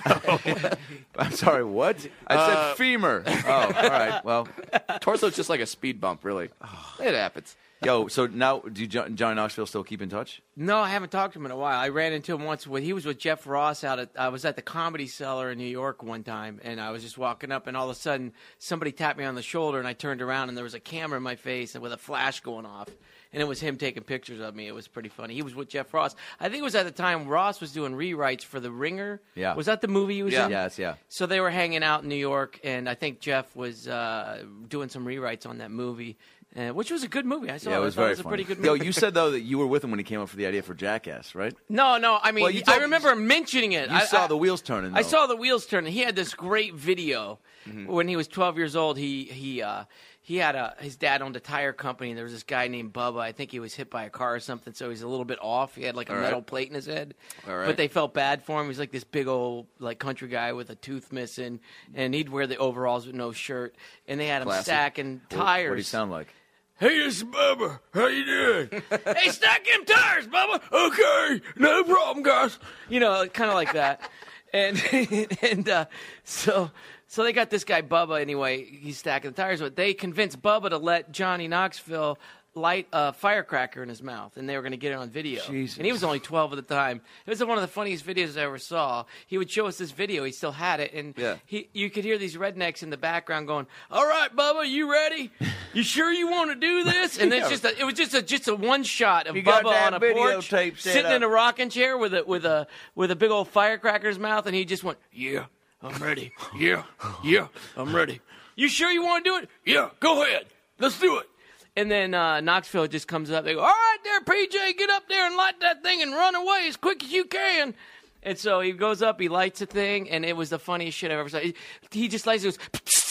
Speaker 3: I'm sorry, what? I
Speaker 2: Uh,
Speaker 3: said femur. Oh, all right. Well,
Speaker 2: Torso's just like a speed bump, really. It happens.
Speaker 3: yo, so now, do you, John- Johnny Knoxville still keep in touch?
Speaker 4: No, I haven't talked to him in a while. I ran into him once. When he was with Jeff Ross out at. I was at the Comedy Cellar in New York one time, and I was just walking up, and all of a sudden, somebody tapped me on the shoulder, and I turned around, and there was a camera in my face, and with a flash going off, and it was him taking pictures of me. It was pretty funny. He was with Jeff Ross. I think it was at the time Ross was doing rewrites for The Ringer.
Speaker 3: Yeah.
Speaker 4: Was that the movie he was
Speaker 2: Yeah.
Speaker 4: in?
Speaker 3: Yes, yeah.
Speaker 4: So they were hanging out in New York, and I think Jeff was uh, doing some rewrites on that movie, uh, which was a good movie. I saw
Speaker 3: Yeah, it
Speaker 4: I
Speaker 3: was
Speaker 4: thought
Speaker 3: very
Speaker 4: it was a
Speaker 3: funny.
Speaker 4: pretty good
Speaker 3: Yo,
Speaker 4: movie.
Speaker 3: you said though that you were with him when he came up with the idea for Jackass, right?
Speaker 4: No, no. I mean,
Speaker 3: Well, you
Speaker 4: I
Speaker 3: told-
Speaker 4: remember mentioning it.
Speaker 3: You
Speaker 4: I,
Speaker 3: saw
Speaker 4: I,
Speaker 3: the wheels turning. Though.
Speaker 4: I saw the wheels turning. He had this great video
Speaker 3: Mm-hmm.
Speaker 4: when he was twelve years old. He he uh, he had a his dad owned a tire company, and there was this guy named Bubba. I think he was hit by a car or something, so he's a little bit off. He had like a
Speaker 2: All right.
Speaker 4: metal plate in his head,
Speaker 2: All right.
Speaker 4: but they felt bad for him. He was like this big old like country guy with a tooth missing, and he'd wear the overalls with no shirt, and they had him
Speaker 2: Classic.
Speaker 4: stacking
Speaker 3: What-
Speaker 4: tires.
Speaker 3: What do you sound like?
Speaker 4: Hey, this is Bubba. How you doing? Hey, stack them tires, Bubba. Okay, no problem, guys. You know, kind of like that. And and uh, so so they got this guy Bubba anyway. He's stacking the tires, but they convinced Bubba to let Johnny Knoxville light a firecracker in his mouth, and they were going to get it on video.
Speaker 3: Jesus.
Speaker 4: And he was only twelve at the time. It was one of the funniest videos I ever saw. He would show us this video. He still had it, and
Speaker 2: Yeah.
Speaker 4: he you could hear these rednecks in the background going, "All right, Bubba, you ready? You sure you want to do this?" And it's just a, it was just a just a one shot of
Speaker 3: You got
Speaker 4: Bubba
Speaker 3: that
Speaker 4: on a porch,
Speaker 3: videotape set
Speaker 4: sitting
Speaker 3: up.
Speaker 4: in a rocking chair with a with a with a big old firecracker in his mouth, and he just went, "Yeah, I'm ready. Yeah, yeah, I'm ready. You sure you want to do it? Yeah, go ahead. Let's do it." And then uh, Knoxville just comes up. They go, "All right, there, P J, get up there and light that thing and run away as quick as you can." And so he goes up, he lights the thing, and it was the funniest shit I've ever seen. He just lights it,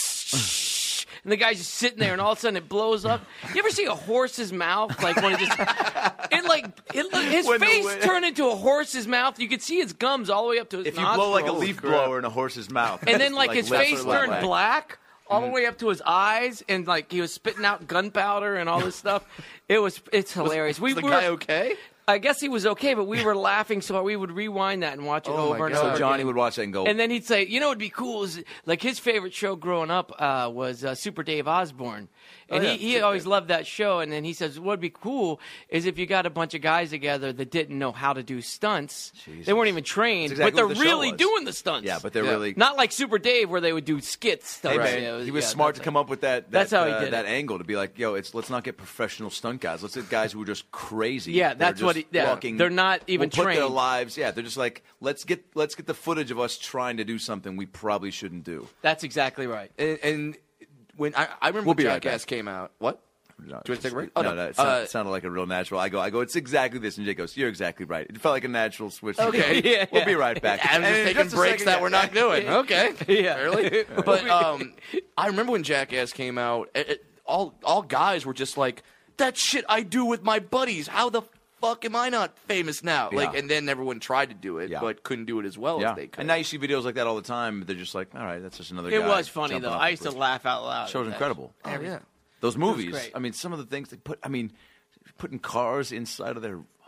Speaker 4: goes, and the guy's just sitting there, and all of a sudden it blows up. You ever see a horse's mouth? Like when it just, it like, it, his
Speaker 3: When the
Speaker 4: face
Speaker 3: wind-
Speaker 4: turned into a horse's mouth. You could see his gums all the way up to his
Speaker 3: If you blow like a
Speaker 4: nostrils.
Speaker 3: leaf blower in a horse's mouth,
Speaker 4: And then, like, his
Speaker 3: left
Speaker 4: face
Speaker 3: or
Speaker 4: turned
Speaker 3: right.
Speaker 4: black all
Speaker 3: Mm-hmm.
Speaker 4: the way up to his eyes, and like he was spitting out gunpowder and all this stuff. It was, it's hilarious. We
Speaker 2: Is the
Speaker 4: were,
Speaker 2: guy okay?
Speaker 4: I guess he was okay, but we were laughing, so we would rewind that and watch it
Speaker 2: Oh, my
Speaker 4: over and
Speaker 2: God.
Speaker 4: over.
Speaker 3: So Johnny
Speaker 4: again.
Speaker 3: would watch that and go,
Speaker 4: And then he'd say, "You know, what'd be cool is like his favorite show growing up uh, was uh, Super Dave Osborne, and
Speaker 3: Oh, yeah,
Speaker 4: he, he
Speaker 3: Super
Speaker 4: always
Speaker 3: Dave.
Speaker 4: loved that show. And then he says, what'd be cool is if you got a bunch of guys together that didn't know how to do stunts.
Speaker 3: Jesus.
Speaker 4: They weren't even trained,
Speaker 3: That's exactly
Speaker 4: but they're
Speaker 3: what the show
Speaker 4: really
Speaker 3: was.
Speaker 4: doing the stunts.
Speaker 3: yeah, but they're
Speaker 2: Yeah.
Speaker 3: really
Speaker 4: Not like Super Dave, where they would do skits.
Speaker 3: Hey,
Speaker 4: Stunts.
Speaker 3: man,
Speaker 4: Yeah,
Speaker 3: he was
Speaker 4: yeah,
Speaker 3: smart
Speaker 4: that's
Speaker 3: to
Speaker 4: it.
Speaker 3: come up with that. that
Speaker 4: That's how he
Speaker 3: uh,
Speaker 4: did
Speaker 3: that
Speaker 4: it.
Speaker 3: angle to be like, yo, it's let's not get professional stunt guys. Let's get guys who are just crazy.
Speaker 4: Yeah,
Speaker 3: They're
Speaker 4: that's what
Speaker 3: just
Speaker 4: he- yeah,
Speaker 3: walking-
Speaker 4: they're not even
Speaker 3: will put their
Speaker 4: trained.
Speaker 3: lives. Yeah, they're just like let's get let's get the footage of us trying to do something we probably shouldn't do.
Speaker 4: That's exactly right.
Speaker 2: And, and when I, I remember
Speaker 3: We'll
Speaker 2: when
Speaker 3: be right
Speaker 2: Jackass
Speaker 3: back.
Speaker 2: came out. What?
Speaker 3: No,
Speaker 2: Do you want to take a break?
Speaker 3: no,
Speaker 2: Oh,
Speaker 3: no,
Speaker 2: no.
Speaker 3: it, sound-
Speaker 2: Uh,
Speaker 3: it sounded like a real natural. I go, I go. It's exactly this, and Jake goes, "You're exactly right." It felt like a natural switch.
Speaker 2: Okay.
Speaker 4: Yeah,
Speaker 3: we'll
Speaker 4: yeah.
Speaker 3: be right back.
Speaker 2: I'm
Speaker 3: And
Speaker 2: just
Speaker 3: in
Speaker 2: taking
Speaker 3: just a
Speaker 2: breaks
Speaker 3: second,
Speaker 2: that
Speaker 3: yeah.
Speaker 2: we're not doing. Okay.
Speaker 4: Yeah.
Speaker 2: Really? But um, I remember when Jackass came out, it, it- all all guys were just like, that shit I do with my buddies. How the fuck am I not famous now? Like,
Speaker 3: Yeah.
Speaker 2: and then everyone tried to do it,
Speaker 3: Yeah.
Speaker 2: but couldn't do it as well
Speaker 3: Yeah,
Speaker 2: as they could.
Speaker 3: and now you see videos like that all the time. But they're just like, all right, that's just another.
Speaker 4: It
Speaker 3: guy
Speaker 4: was funny
Speaker 3: jumping
Speaker 4: though.
Speaker 3: off
Speaker 4: I
Speaker 3: the
Speaker 4: used to
Speaker 3: cliff.
Speaker 4: laugh out loud.
Speaker 3: Show's
Speaker 4: at that.
Speaker 3: incredible.
Speaker 2: oh, yeah.
Speaker 3: Those movies.
Speaker 4: great.
Speaker 3: I mean, some of the things they put. I mean, putting cars inside of their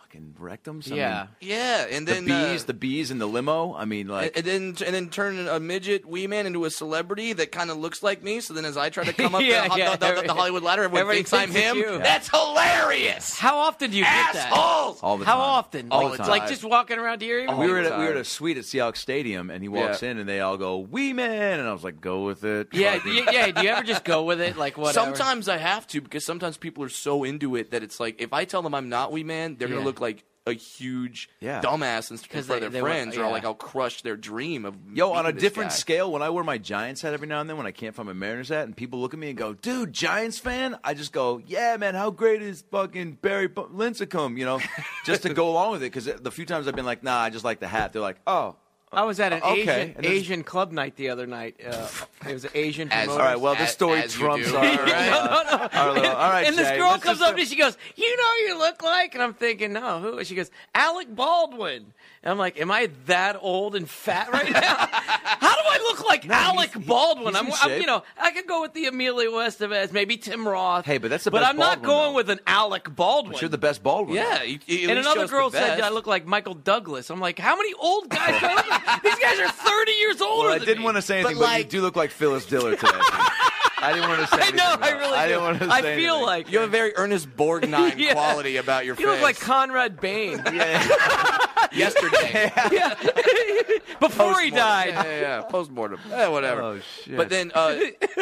Speaker 3: fucking rectums. I
Speaker 4: Yeah.
Speaker 3: mean,
Speaker 2: Yeah, and
Speaker 3: the
Speaker 2: then
Speaker 3: bees,
Speaker 2: uh,
Speaker 3: the bees in the limo. I mean, like.
Speaker 2: and then and then turn a midget wee man into a celebrity that kind of looks like me. So then, as I try to come up
Speaker 4: Yeah,
Speaker 2: the,
Speaker 4: yeah.
Speaker 2: the, the, the Hollywood ladder, everyone
Speaker 4: Everybody
Speaker 2: thinks I'm
Speaker 4: thinks it's
Speaker 2: him.
Speaker 4: you.
Speaker 2: That's hilarious.
Speaker 4: How often do you get that?
Speaker 2: Assholes.
Speaker 3: all the
Speaker 4: How
Speaker 3: time.
Speaker 4: often?
Speaker 3: All
Speaker 4: like,
Speaker 3: the time.
Speaker 4: like just walking around here.
Speaker 2: Oh,
Speaker 3: we were at
Speaker 2: the
Speaker 3: a, we were at
Speaker 2: time.
Speaker 3: a suite at Seahawks Stadium, and he walks
Speaker 2: Yeah.
Speaker 3: in, and they all go, "Wee man," and I was like, "Go with it."
Speaker 4: Yeah,
Speaker 3: Fucking-
Speaker 4: yeah, yeah. Do you ever just go with it? Like whatever.
Speaker 2: Sometimes I have to because sometimes people are so into it that it's like if I tell them I'm not wee man, they're
Speaker 4: Yeah.
Speaker 2: gonna look like a huge
Speaker 3: Yeah.
Speaker 2: dumbass in front
Speaker 4: 'Cause
Speaker 2: of
Speaker 4: they-
Speaker 2: their
Speaker 4: they want-
Speaker 2: friends, or
Speaker 4: yeah.
Speaker 2: I'll, like I'll crush their dream of
Speaker 3: Yo, on a
Speaker 2: meeting this
Speaker 3: different
Speaker 2: guy.
Speaker 3: scale, when I wear my Giants hat every now and then, when I can't find my Mariners hat, and people look at me and go, "Dude, Giants fan," I just go, "Yeah, man, how great is fucking Barry P- Lincecum?" You know, just to go along with it. Because the few times I've been like, "Nah, I just like the hat," they're like, "Oh."
Speaker 4: I was at an
Speaker 3: Okay.
Speaker 4: Asian
Speaker 3: And there's-
Speaker 4: Asian club night the other night. Uh, it was an Asian
Speaker 2: As-
Speaker 4: promoter.
Speaker 3: All right, well, this
Speaker 2: As-
Speaker 3: story
Speaker 2: as you
Speaker 3: trumps
Speaker 2: do.
Speaker 3: our,
Speaker 2: No,
Speaker 3: uh,
Speaker 4: no, no.
Speaker 3: our little- all right,
Speaker 4: and this
Speaker 3: Jay,
Speaker 4: girl
Speaker 3: let's
Speaker 4: comes
Speaker 3: just-
Speaker 4: up to me, she goes, "You know who you look like?" And I'm thinking, "No, who?" She goes, "Alec Baldwin." And I'm like, "Am I that old and fat right now? How do I look like Alec
Speaker 3: he's- he-
Speaker 4: Baldwin?"
Speaker 3: he's
Speaker 4: I'm,
Speaker 3: in
Speaker 4: I'm,
Speaker 3: shape.
Speaker 4: you know, I could go with the Emilio Estevez, maybe Tim Roth.
Speaker 3: Hey, but that's the
Speaker 4: But
Speaker 3: best
Speaker 4: I'm not
Speaker 3: Baldwin,
Speaker 4: going
Speaker 3: though.
Speaker 4: with an Alec Baldwin.
Speaker 3: But you're the best Baldwin.
Speaker 2: Yeah, you, you at
Speaker 4: And
Speaker 2: least
Speaker 4: another
Speaker 2: show us
Speaker 4: girl
Speaker 2: the
Speaker 4: said
Speaker 2: best.
Speaker 4: I look like Michael Douglas. I'm like, how many old guys? do I look like? These guys are thirty years older
Speaker 3: Well, I
Speaker 4: than
Speaker 3: didn't
Speaker 4: me.
Speaker 3: want to say anything,
Speaker 2: But,
Speaker 3: but,
Speaker 2: like-
Speaker 3: you do look like Phyllis Diller today. I didn't want to say
Speaker 4: I
Speaker 3: anything.
Speaker 4: know,
Speaker 3: about
Speaker 4: I
Speaker 3: it.
Speaker 4: really
Speaker 3: I
Speaker 4: do.
Speaker 3: didn't want to
Speaker 4: I
Speaker 3: say
Speaker 4: feel
Speaker 3: anything.
Speaker 4: like
Speaker 2: You have a very Ernest Borgnine
Speaker 4: Yeah.
Speaker 2: quality about your
Speaker 4: you
Speaker 2: face.
Speaker 4: look like Conrad Bain.
Speaker 2: yesterday.
Speaker 4: Yeah. Before he
Speaker 2: Postmortem.
Speaker 4: died.
Speaker 2: Yeah, yeah, yeah. Postmortem. Eh, whatever.
Speaker 3: Oh, shit.
Speaker 2: But then, uh,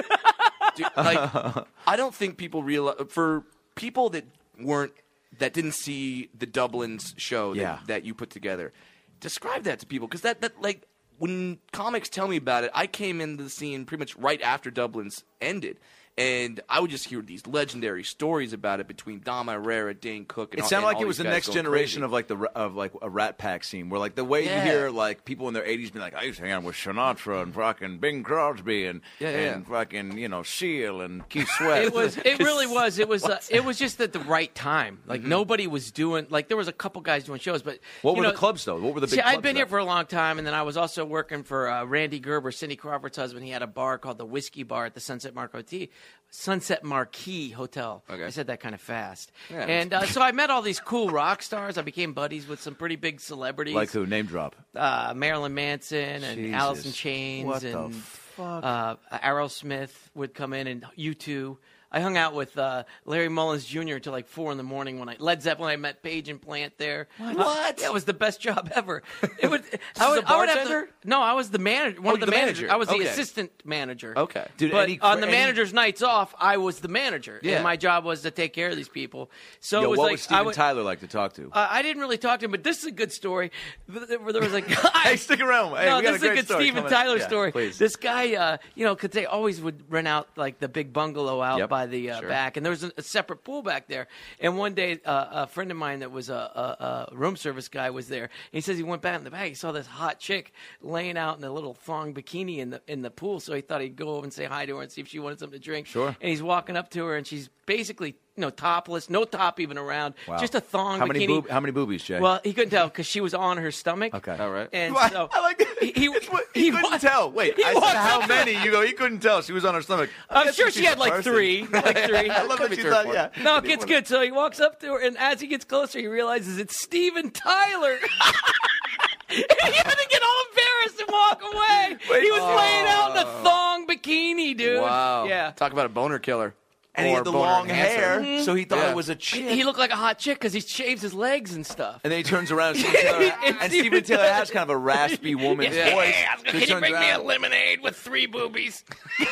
Speaker 2: dude, like, I don't think people realize for people that weren't that didn't see the Dublin's show that,
Speaker 3: Yeah.
Speaker 2: that you put together. Describe that to people because that that like when comics tell me about it, I came into the scene pretty much right after Dublin's ended. And I would just hear these legendary stories about it between Dom Irrera, Dane Cook, and
Speaker 3: It
Speaker 2: all-
Speaker 3: sounded
Speaker 2: and
Speaker 3: like
Speaker 2: all
Speaker 3: it was
Speaker 2: these
Speaker 3: the
Speaker 2: guys
Speaker 3: next
Speaker 2: going
Speaker 3: generation
Speaker 2: crazy.
Speaker 3: of like the ra- of like a Rat Pack scene, where like the way
Speaker 2: Yeah.
Speaker 3: you hear like people in their eighties being like, "I used to hang out with Sinatra and fucking Bing Crosby and
Speaker 2: Yeah, yeah,
Speaker 3: and
Speaker 2: yeah.
Speaker 3: fucking you know Seal and Keith Sweat."
Speaker 4: It was. It really was. It was. Uh, it was just at the right time. Like nobody was doing. Like there was a couple guys doing shows, but
Speaker 3: What
Speaker 4: you
Speaker 3: were
Speaker 4: know,
Speaker 3: the clubs though? What were the big?
Speaker 4: See,
Speaker 3: clubs
Speaker 4: I'd been here
Speaker 3: then?
Speaker 4: for a long time, and then I was also working for uh, Randy Gerber, Cindy Crawford's husband. He had a bar called the Whiskey Bar at the Sunset Marquee, Sunset Marquee Hotel.
Speaker 2: Okay.
Speaker 4: I said that kind of fast.
Speaker 2: Yeah.
Speaker 4: And uh, so I met all these cool rock stars. I became buddies with some pretty big celebrities,
Speaker 3: Like who? Name drop.
Speaker 4: uh, Marilyn Manson and
Speaker 3: Jesus.
Speaker 4: Alice in Chains
Speaker 3: What the
Speaker 4: and
Speaker 3: fuck?
Speaker 4: Uh, Aerosmith would come in, and U two. I hung out with uh, Larry Mullins Junior until like four in the morning when I Led Zeppelin. I met Page and Plant there.
Speaker 2: What?
Speaker 4: Yeah, it was the best job ever. It would. I
Speaker 2: a
Speaker 4: would, I would have
Speaker 2: bartender?
Speaker 4: to, no, I was the manager. One
Speaker 2: Oh,
Speaker 4: of the,
Speaker 2: the
Speaker 4: managers.
Speaker 2: manager.
Speaker 4: I was the
Speaker 2: Okay.
Speaker 4: assistant manager.
Speaker 2: Okay.
Speaker 3: Dude,
Speaker 4: but
Speaker 3: any
Speaker 4: on
Speaker 3: cra-
Speaker 4: the
Speaker 3: any-
Speaker 4: manager's nights off, I was the manager,
Speaker 2: Yeah.
Speaker 4: and my job was to take care of these people. So
Speaker 3: Yo,
Speaker 4: it was
Speaker 3: what
Speaker 4: like
Speaker 3: would Steven
Speaker 4: I would,
Speaker 3: Tyler like to talk to?
Speaker 4: uh, I didn't really talk to him, but this is a good story. Where there was a guy.
Speaker 3: Hey, stick around. Hey,
Speaker 4: no,
Speaker 3: we got
Speaker 4: this
Speaker 3: a
Speaker 4: is a
Speaker 3: great
Speaker 4: good
Speaker 3: story
Speaker 4: Steven
Speaker 3: coming.
Speaker 4: Tyler
Speaker 3: Yeah,
Speaker 4: story.
Speaker 3: please.
Speaker 4: This guy, uh, you know, because they always would rent out like the big bungalow out
Speaker 3: Yep.
Speaker 4: by the uh,
Speaker 2: Sure.
Speaker 4: back, and there was a, a separate pool back there. And one day, uh, a friend of mine that was a, a, a room service guy was there. And he says he went back in the back. He saw this hot chick laying out in a little thong bikini in the in the pool. So he thought he'd go over and say hi to her and see if she wanted something to drink.
Speaker 3: Sure.
Speaker 4: And he's walking up to her, and she's basically, you know, topless, no top even around,
Speaker 3: Wow.
Speaker 4: just a thong
Speaker 3: How
Speaker 4: bikini.
Speaker 3: many boob- how many boobies, Jay?
Speaker 4: Well, he couldn't tell because she was on her stomach.
Speaker 3: Okay.
Speaker 2: All right.
Speaker 4: And
Speaker 3: What?
Speaker 4: so
Speaker 3: I like that.
Speaker 4: he, he,
Speaker 3: It's what- he, couldn't
Speaker 4: wa-
Speaker 3: tell. Wait,
Speaker 4: he
Speaker 3: I said
Speaker 4: walked
Speaker 3: how
Speaker 4: up to
Speaker 3: many?
Speaker 4: her.
Speaker 3: You go. He couldn't tell. She was on her stomach.
Speaker 4: I'm
Speaker 3: Guess
Speaker 4: sure
Speaker 3: she's
Speaker 4: she had
Speaker 3: a
Speaker 4: like
Speaker 3: person.
Speaker 4: three, like three.
Speaker 3: I love
Speaker 2: Could
Speaker 3: that
Speaker 2: be
Speaker 3: she
Speaker 2: three or
Speaker 3: thought.
Speaker 2: four.
Speaker 3: Yeah.
Speaker 4: No, it gets good. So he walks up to her, and as he gets closer, he realizes it's Steven Tyler. And he had to get all embarrassed and walk away. he was laying out in a thong bikini, dude.
Speaker 2: Wow.
Speaker 4: Yeah.
Speaker 2: Talk about a boner killer.
Speaker 3: And he
Speaker 2: Or
Speaker 3: had the
Speaker 2: boner
Speaker 3: long
Speaker 2: enhancer.
Speaker 3: hair, so he thought
Speaker 2: Yeah.
Speaker 3: it was a chick.
Speaker 4: He looked like a hot chick because he shaves his legs and stuff.
Speaker 3: And then he turns around, and Steven Taylor,
Speaker 4: And
Speaker 3: and
Speaker 4: Steven
Speaker 3: Steven Taylor
Speaker 4: Tyler-
Speaker 3: has kind of a raspy woman's
Speaker 4: Yeah.
Speaker 3: voice.
Speaker 4: Yeah,
Speaker 3: So
Speaker 4: can
Speaker 3: he
Speaker 4: you
Speaker 3: turns
Speaker 4: bring me a
Speaker 3: around.
Speaker 4: lemonade with three boobies?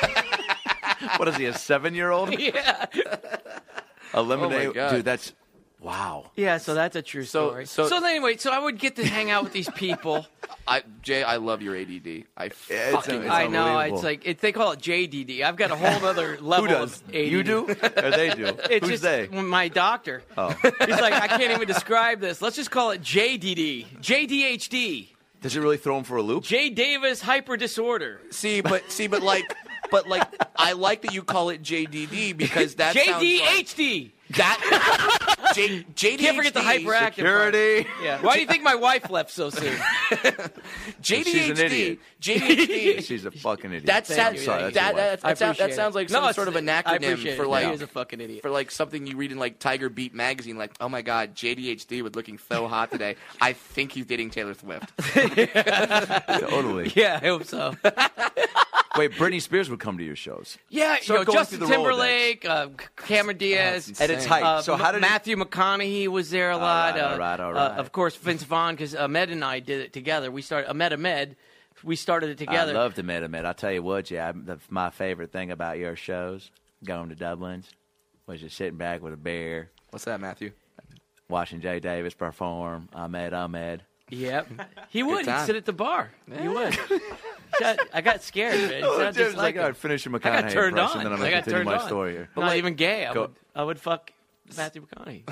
Speaker 3: What is he, a seven-year-old?
Speaker 4: Yeah.
Speaker 3: A lemonade,
Speaker 2: God.
Speaker 3: dude. That's wow.
Speaker 4: Yeah, so that's a true
Speaker 2: So-
Speaker 4: story.
Speaker 2: so-
Speaker 4: so anyway, so I would get to hang out with these people.
Speaker 2: I, Jay, I love your A D D. I
Speaker 3: Yeah, it's-
Speaker 2: fucking
Speaker 3: it's
Speaker 4: I know
Speaker 3: unbelievable.
Speaker 4: it's like it, they call it J D D. I've got a whole other level
Speaker 3: Who does?
Speaker 4: of A D D.
Speaker 3: You do, or they do?
Speaker 4: It's
Speaker 3: Who's
Speaker 4: just
Speaker 3: they?
Speaker 4: my doctor.
Speaker 3: Oh.
Speaker 4: He's like, I can't even describe this. Let's just call it J D D, J D H D,
Speaker 3: Does it really throw him for a loop?
Speaker 4: J Davis hyper disorder,
Speaker 2: see, but see, but like, but like, I like that you call it J D D because that
Speaker 4: J
Speaker 2: sounds
Speaker 4: D
Speaker 2: like-
Speaker 4: H D.
Speaker 2: that J- J D H D.
Speaker 4: Can't forget the hyperactive
Speaker 3: Security.
Speaker 4: part. Yeah. Why do you think my wife left so soon?
Speaker 2: J D H D.
Speaker 3: She's an idiot.
Speaker 2: J D H D.
Speaker 3: She's a fucking idiot.
Speaker 2: That
Speaker 4: Thank
Speaker 2: sounds
Speaker 4: you.
Speaker 3: Sorry, that's
Speaker 2: that,
Speaker 3: your wife.
Speaker 2: that, that,
Speaker 4: I
Speaker 2: sound- that
Speaker 4: appreciate
Speaker 2: sounds
Speaker 4: it.
Speaker 2: like
Speaker 4: No,
Speaker 2: some
Speaker 4: it's-
Speaker 2: sort of an
Speaker 4: I
Speaker 2: acronym
Speaker 4: appreciate
Speaker 2: for
Speaker 4: it.
Speaker 2: like
Speaker 4: He is a fucking idiot.
Speaker 2: for like something you read in like Tiger Beat magazine. Like, oh my God, J D H D was looking so hot today. I think he's dating Taylor Swift.
Speaker 3: Totally.
Speaker 4: Yeah, I hope so.
Speaker 3: Wait, Britney Spears would come to your shows.
Speaker 4: Yeah, you
Speaker 3: Start
Speaker 4: know,
Speaker 3: going
Speaker 4: Justin
Speaker 3: through the
Speaker 4: Timberlake, uh, Cameron Diaz.
Speaker 2: it's
Speaker 3: At its
Speaker 2: insane.
Speaker 3: height.
Speaker 4: Uh,
Speaker 3: so how did it-
Speaker 4: Matthew McConaughey was there a lot.
Speaker 3: right,
Speaker 4: uh,
Speaker 3: all right, all
Speaker 4: uh,
Speaker 3: right.
Speaker 4: of course, Vince Vaughn, because Ahmed and I did it together. We started Ahmed Ahmed. We started it together.
Speaker 7: I love to meet Ahmed. I'll tell you what, yeah, the, my favorite thing about your shows, going to Dublin's, was just sitting back with a beer,
Speaker 2: What's that, Matthew?
Speaker 7: watching Jay Davis perform. Ahmed Ahmed.
Speaker 4: Yep, he would. He'd
Speaker 2: time.
Speaker 4: sit at the bar. He would. Got- I got scared. Man. It
Speaker 3: Oh,
Speaker 4: sounded
Speaker 3: James
Speaker 4: just like
Speaker 3: like,
Speaker 4: him.
Speaker 3: I'd finish a
Speaker 4: I got
Speaker 3: McConaughey
Speaker 4: turned
Speaker 3: impression,
Speaker 4: on.
Speaker 3: then I'm
Speaker 4: I
Speaker 3: going to
Speaker 4: got
Speaker 3: continue
Speaker 4: turned
Speaker 3: my
Speaker 4: on.
Speaker 3: story here.
Speaker 4: Not even gay. I
Speaker 3: Go-
Speaker 4: would. I would fuck Matthew McConaughey.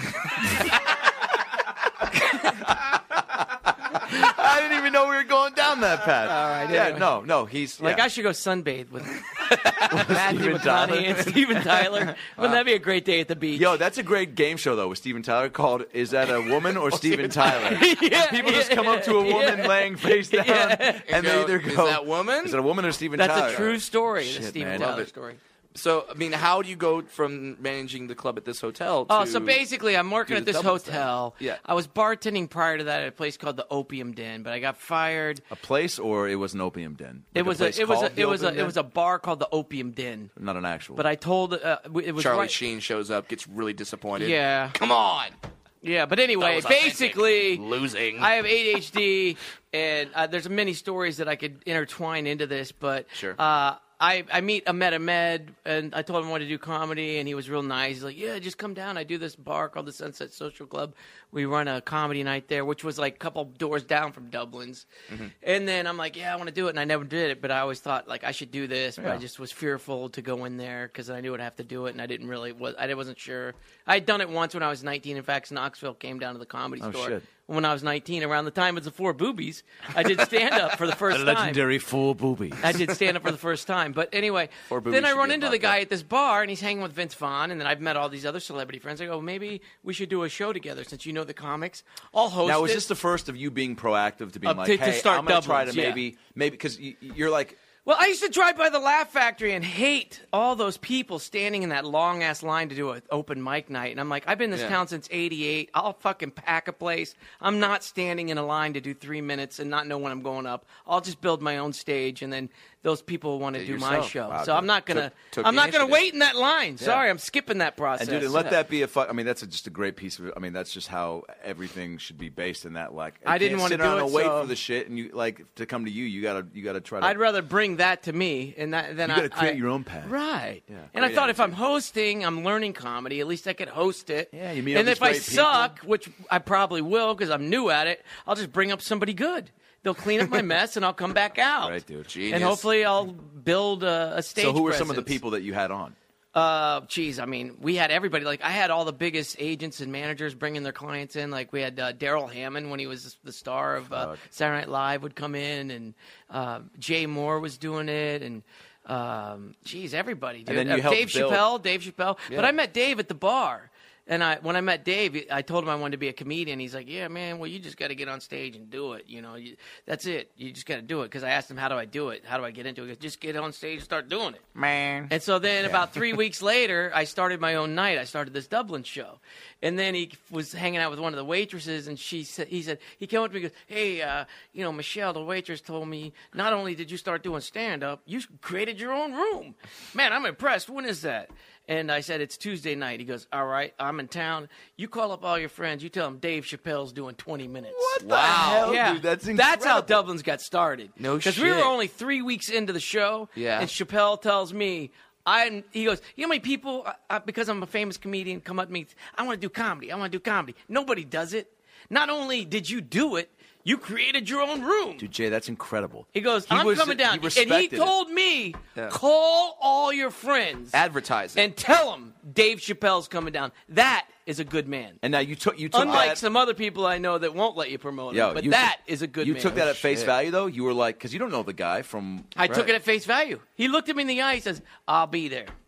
Speaker 3: I didn't even know we were going down that path.
Speaker 4: All right,
Speaker 3: Yeah,
Speaker 4: anyway.
Speaker 3: no, no, he's
Speaker 4: Like
Speaker 3: yeah.
Speaker 4: I should go sunbathe with Matthew
Speaker 3: Steven Tyler.
Speaker 4: McConaughey and Steven Tyler. Wouldn't that be a great day at the beach?
Speaker 3: Yo, that's a great game show though with Steven Tyler called "Is That a Woman or Steven Tyler?"
Speaker 4: yeah,
Speaker 3: People just
Speaker 4: yeah,
Speaker 3: come up to a woman
Speaker 4: yeah.
Speaker 3: laying face down, and
Speaker 2: go,
Speaker 3: they either
Speaker 2: "Is
Speaker 3: go,
Speaker 2: that woman?"
Speaker 3: Is it a woman or Steven
Speaker 4: That's
Speaker 3: Tyler?"
Speaker 4: a true story. The
Speaker 3: Shit,
Speaker 4: Steven
Speaker 3: man.
Speaker 4: Tyler
Speaker 3: Love it.
Speaker 4: story.
Speaker 2: So, I mean, how do you go from managing the club at this hotel to...
Speaker 4: Oh, so basically, I'm working
Speaker 2: do
Speaker 4: at
Speaker 2: the
Speaker 4: this
Speaker 2: double
Speaker 4: hotel.
Speaker 2: thing. Yeah.
Speaker 4: I was bartending prior to that at a place called the Opium Den, but I got fired.
Speaker 3: A place or it was an opium den.
Speaker 4: It
Speaker 3: Like
Speaker 4: was a,
Speaker 3: place
Speaker 4: it was
Speaker 3: called
Speaker 4: a,
Speaker 3: the
Speaker 4: it was a,
Speaker 3: Opium
Speaker 4: it was
Speaker 3: Den?
Speaker 4: a bar called the Opium Den.
Speaker 3: not an actual.
Speaker 4: But I told uh, it was
Speaker 2: Charlie
Speaker 4: right,
Speaker 2: Sheen shows up, gets really disappointed.
Speaker 4: Yeah,
Speaker 2: Come on!
Speaker 4: yeah. But anyway,
Speaker 2: was authentic.
Speaker 4: basically,
Speaker 2: Losing.
Speaker 4: I have A D H D, and uh, there's many stories that I could intertwine into this, but
Speaker 2: Sure.
Speaker 4: uh, I, I meet Ahmed Ahmed, and I told him I wanted to do comedy, and he was real nice. He's like, yeah, just come down. I do this bar called the Sunset Social Club. We run a comedy night there, which was like a couple doors down from Dublin's.
Speaker 2: Mm-hmm.
Speaker 4: And then I'm like, yeah, I want to do it, and I never did it, but I always thought, like, I should do this, but I
Speaker 3: Yeah.
Speaker 4: just was fearful to go in there because I knew I'd have to do it, and I didn't really, was, I wasn't sure. I had done it once when I was nineteen. In fact, Knoxville came down to the Comedy
Speaker 3: Oh,
Speaker 4: Store.
Speaker 3: shit.
Speaker 4: When I was nineteen, around the time of the Four Boobies, I did stand-up for the first
Speaker 7: The
Speaker 4: time.
Speaker 7: legendary Four Boobies.
Speaker 4: I did stand up for the first time. But anyway,
Speaker 2: Four Boobies
Speaker 4: then I
Speaker 2: should
Speaker 4: run
Speaker 2: be a
Speaker 4: into the
Speaker 2: podcast.
Speaker 4: guy at this bar, and he's hanging with Vince Vaughn, and then I've met all these other celebrity friends. I go, maybe we should do a show together since you know the comics. I'll host
Speaker 3: now, is
Speaker 4: it.
Speaker 3: this the first of you being proactive to being
Speaker 4: Up
Speaker 3: like,
Speaker 4: to- to
Speaker 3: hey,
Speaker 4: start
Speaker 3: I'm going to try to
Speaker 4: Dublin's, yeah.
Speaker 3: maybe, maybe because you're like,
Speaker 4: Well, I used to drive by the Laugh Factory and hate all those people standing in that long ass line to do an open mic night. And I'm like, I've been in this
Speaker 2: Yeah.
Speaker 4: town since eighty-eight. I'll fucking pack a place. I'm not standing in a line to do three minutes and not know when I'm going up. I'll just build my own stage, and then those people want to
Speaker 2: It
Speaker 4: do my
Speaker 2: yourself.
Speaker 4: show.
Speaker 3: Wow,
Speaker 4: so
Speaker 3: dude.
Speaker 4: I'm not gonna.
Speaker 2: Took- took
Speaker 4: I'm
Speaker 2: the
Speaker 4: not gonna
Speaker 2: initiative.
Speaker 4: wait in that line. Sorry, I'm skipping that process.
Speaker 3: and dude, and let that be a fuck. I mean, that's a, just a great piece of. I mean, that's just how everything should be based in that. Like,
Speaker 4: I didn't
Speaker 3: can't
Speaker 4: wanna
Speaker 3: sit
Speaker 4: do
Speaker 3: around
Speaker 4: it,
Speaker 3: and wait
Speaker 4: so-
Speaker 3: for the shit, and you like to come to you. You gotta, you gotta try to.
Speaker 4: I'd rather bring that to me, and that then
Speaker 3: You
Speaker 4: I
Speaker 3: gotta create
Speaker 4: I-
Speaker 3: your own path.
Speaker 4: right?
Speaker 3: Yeah,
Speaker 4: and I
Speaker 3: great
Speaker 4: thought if I'm
Speaker 3: attitude.
Speaker 4: hosting, I'm learning comedy. At least I could host it.
Speaker 3: Yeah, you meet
Speaker 4: and
Speaker 3: all
Speaker 4: if
Speaker 3: these
Speaker 4: I
Speaker 3: great people.
Speaker 4: suck, which I probably will because I'm new at it, I'll just bring up somebody good. They'll clean up my mess, and I'll come back out.
Speaker 3: Right, dude.
Speaker 2: Genius.
Speaker 4: And hopefully, I'll build a, a stage.
Speaker 3: So, who were some of the
Speaker 4: presence.
Speaker 3: people that you had on?
Speaker 4: Uh, geez, I mean, we had everybody. Like, I had all the biggest agents and managers bringing their clients in. Like, we had uh, Daryl Hammond when he was the star of uh,
Speaker 3: Fuck.
Speaker 4: Saturday Night Live would come in, and uh, Jay Moore was doing it, and um, geez, everybody. Dude.
Speaker 3: And then you
Speaker 4: Uh,
Speaker 3: helped
Speaker 4: Dave
Speaker 3: build-
Speaker 4: Chappelle, Dave Chappelle. But
Speaker 2: Yeah.
Speaker 4: I met Dave at the bar. And I, when I met Dave, I told him I wanted to be a comedian. He's like, "Yeah, man. Well, you just got to get on stage and do it. You know, you, that's it. You just got to do it." Because I asked him, "How do I do it? How do I get into it?" He goes, "Just get on stage and start doing it."
Speaker 7: Man.
Speaker 4: And so then about three weeks later, I started my own night. I started this Dublin show. And then he was hanging out with one of the waitresses, and she said, he said, he came up to me and goes, "Hey, uh, you know, Michelle, the waitress told me not only did you start doing stand-up, you created your own room. Man, I'm impressed. When is that?" And I said, "It's Tuesday night." He goes, "All right, I'm in town. You call up all your friends. You tell them Dave Chappelle's doing twenty minutes."
Speaker 3: What the hell,
Speaker 4: Yeah,
Speaker 3: dude? That's
Speaker 4: That's how
Speaker 3: incredible.
Speaker 4: Dublin's got started.
Speaker 2: No
Speaker 4: Because we were
Speaker 2: shit.
Speaker 4: only three weeks into the show,
Speaker 2: Yeah.
Speaker 4: and Chappelle tells me, I he goes, "You know how many people, uh, uh, because I'm a famous comedian, come up to me, I want to do comedy. I want to do comedy. Nobody does it. Not only did you do it, you created your own room."
Speaker 3: Dude, Jay, that's incredible.
Speaker 4: He goes,
Speaker 3: He
Speaker 4: "I'm
Speaker 3: was-
Speaker 4: coming down."
Speaker 3: he
Speaker 4: and he
Speaker 3: respected it.
Speaker 4: told me,
Speaker 2: Yeah.
Speaker 4: "Call all your friends
Speaker 2: Advertising.
Speaker 4: and tell them Dave Chappelle's coming down." That is a good man.
Speaker 3: And now you took you took
Speaker 4: Unlike
Speaker 3: that.
Speaker 4: some other people I know that won't let you promote
Speaker 3: Yo,
Speaker 4: him, but
Speaker 3: you
Speaker 4: that
Speaker 3: took-
Speaker 4: is a good
Speaker 3: You
Speaker 4: man.
Speaker 3: took that at face
Speaker 2: shit.
Speaker 3: value, though. You were like, because you don't know the guy from.
Speaker 4: I took
Speaker 3: Right.
Speaker 4: it at face value. He looked at me in the eye. He says, "I'll be there."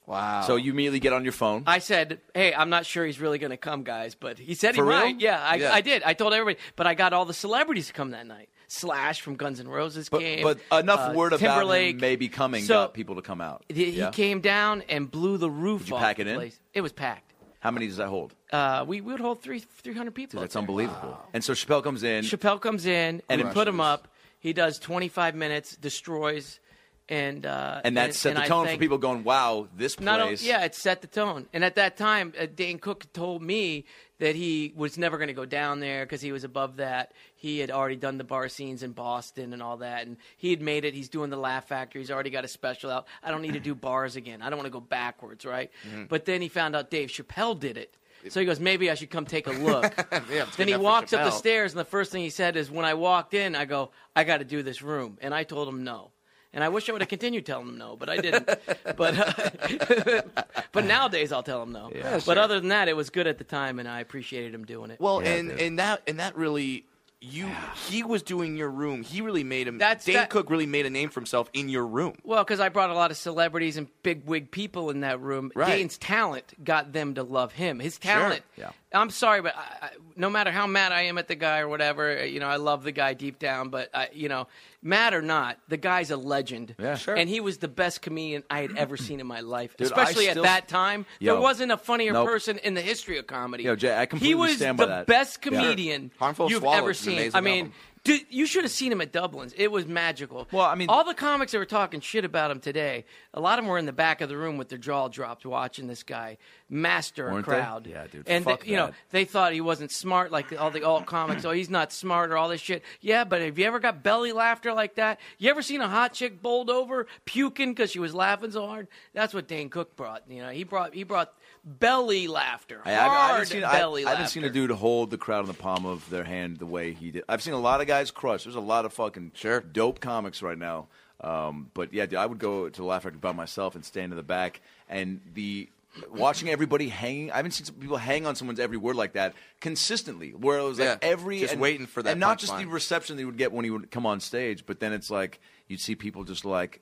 Speaker 2: Wow.
Speaker 3: So you immediately get on your phone.
Speaker 4: I said, hey, I'm not sure he's really going to come, guys, but he said he
Speaker 3: For real?
Speaker 4: might. Yeah I,
Speaker 2: Yeah.
Speaker 4: I did. I told everybody, but I got all the celebrities to come that night. Slash from Guns N' Roses
Speaker 3: but,
Speaker 4: came.
Speaker 3: but enough
Speaker 4: uh,
Speaker 3: word about
Speaker 4: Timberlake.
Speaker 3: him maybe coming
Speaker 4: So,
Speaker 3: got people to come out.
Speaker 4: He,
Speaker 3: Yeah?
Speaker 4: he came down and blew the roof
Speaker 3: Did you
Speaker 4: off
Speaker 3: pack
Speaker 4: the
Speaker 3: it in?
Speaker 4: place. It was packed.
Speaker 3: How many does that hold?
Speaker 4: Uh, we, we would hold three, three hundred people.
Speaker 3: Dude,
Speaker 4: up
Speaker 3: that's
Speaker 4: there.
Speaker 3: unbelievable. And so Chappelle comes in.
Speaker 4: Chappelle comes in and
Speaker 3: Crushes.
Speaker 4: put him up. He does twenty-five minutes, destroys, and uh,
Speaker 3: and that set
Speaker 4: and
Speaker 3: the
Speaker 4: I
Speaker 3: tone
Speaker 4: think-
Speaker 3: for people going, wow, this
Speaker 4: Not
Speaker 3: place.
Speaker 4: o- yeah, it set the tone. And at that time, uh, Dane Cook told me that he was never going to go down there because he was above that. He had already done the bar scenes in Boston and all that, and he had made it. He's doing the Laugh Factory. He's already got a special out. I don't need to do bars again. I don't want to go backwards, right?
Speaker 2: Mm-hmm.
Speaker 4: But then he found out Dave Chappelle did it. So he goes, maybe I should come take a look.
Speaker 2: Yeah, it's
Speaker 4: Then
Speaker 2: good
Speaker 4: he
Speaker 2: enough for
Speaker 4: walks up the
Speaker 2: Chappelle.
Speaker 4: stairs, and the first thing he said is, when I walked in, I go, I got to do this room. And I told him no. And I wish I would have continued telling him no, but I didn't. but uh, but nowadays I'll tell him no.
Speaker 2: Yeah,
Speaker 4: but
Speaker 2: sure.
Speaker 4: other than that, it was good at the time, and I appreciated him doing it.
Speaker 2: Well,
Speaker 3: Yeah,
Speaker 2: and
Speaker 3: dude.
Speaker 2: and that and that really, you he was doing your room. He really made him.
Speaker 4: That's-
Speaker 2: Dane
Speaker 4: that-
Speaker 2: Cook really made a name for himself in your room.
Speaker 4: Well, because I brought a lot of celebrities and big wig people in that room.
Speaker 2: Right.
Speaker 4: Dane's talent got them to love him. His talent.
Speaker 3: Yeah.
Speaker 4: I'm sorry, but I, I, no matter how mad I am at the guy or whatever, you know, I love the guy deep down. But I, you know, mad or not, the guy's a legend.
Speaker 3: Yeah. Sure.
Speaker 4: And he was the best comedian I had ever seen in my life.
Speaker 3: Dude, I
Speaker 4: Especially
Speaker 3: still-
Speaker 4: at that time,
Speaker 3: Yo.
Speaker 4: there wasn't a funnier
Speaker 3: Nope.
Speaker 4: person in the history of comedy.
Speaker 3: Yo, Jay, I
Speaker 4: he
Speaker 3: completely
Speaker 4: was
Speaker 3: stand by
Speaker 4: the
Speaker 3: that.
Speaker 4: best
Speaker 3: Yeah.
Speaker 4: comedian
Speaker 2: Harmful of
Speaker 4: you've
Speaker 2: Swallows
Speaker 4: ever
Speaker 2: is an
Speaker 4: seen.
Speaker 2: amazing
Speaker 4: I mean.
Speaker 2: album.
Speaker 4: Dude, you should have seen him at Dublin's. It was magical.
Speaker 3: Well, I mean-
Speaker 4: all the comics that were talking shit about him today, a lot of them were in the back of the room with their jaw dropped watching this guy master a
Speaker 3: Weren't they?
Speaker 4: crowd.
Speaker 3: Yeah, dude,
Speaker 4: And
Speaker 3: fuck
Speaker 4: they, you know,
Speaker 3: that.
Speaker 4: they thought he wasn't smart like all the alt comics. Oh, he's not smart or all this shit. Yeah, but have you ever got belly laughter like that? You ever seen a hot chick bowled over puking because she was laughing so hard? That's what Dane Cook brought. You know, he brought he brought belly laughter.
Speaker 3: I, I, I
Speaker 4: hard
Speaker 3: haven't seen, I,
Speaker 4: belly
Speaker 3: I
Speaker 4: laughter.
Speaker 3: haven't seen a dude hold the crowd in the palm of their hand the way he did. I've seen a lot of guys crush. There's a lot of fucking
Speaker 2: Sure.
Speaker 3: dope comics right now. Um, but yeah, dude, I would go to the Laugh Factory by myself and stand in the back. And the watching everybody hanging, I haven't seen some people hang on someone's every word like that consistently. Where it was like
Speaker 2: Yeah,
Speaker 3: every
Speaker 2: just
Speaker 3: and,
Speaker 2: waiting for that
Speaker 3: and not just
Speaker 2: punchline.
Speaker 3: the reception that he would get when he would come on stage, but then it's like you'd see people just like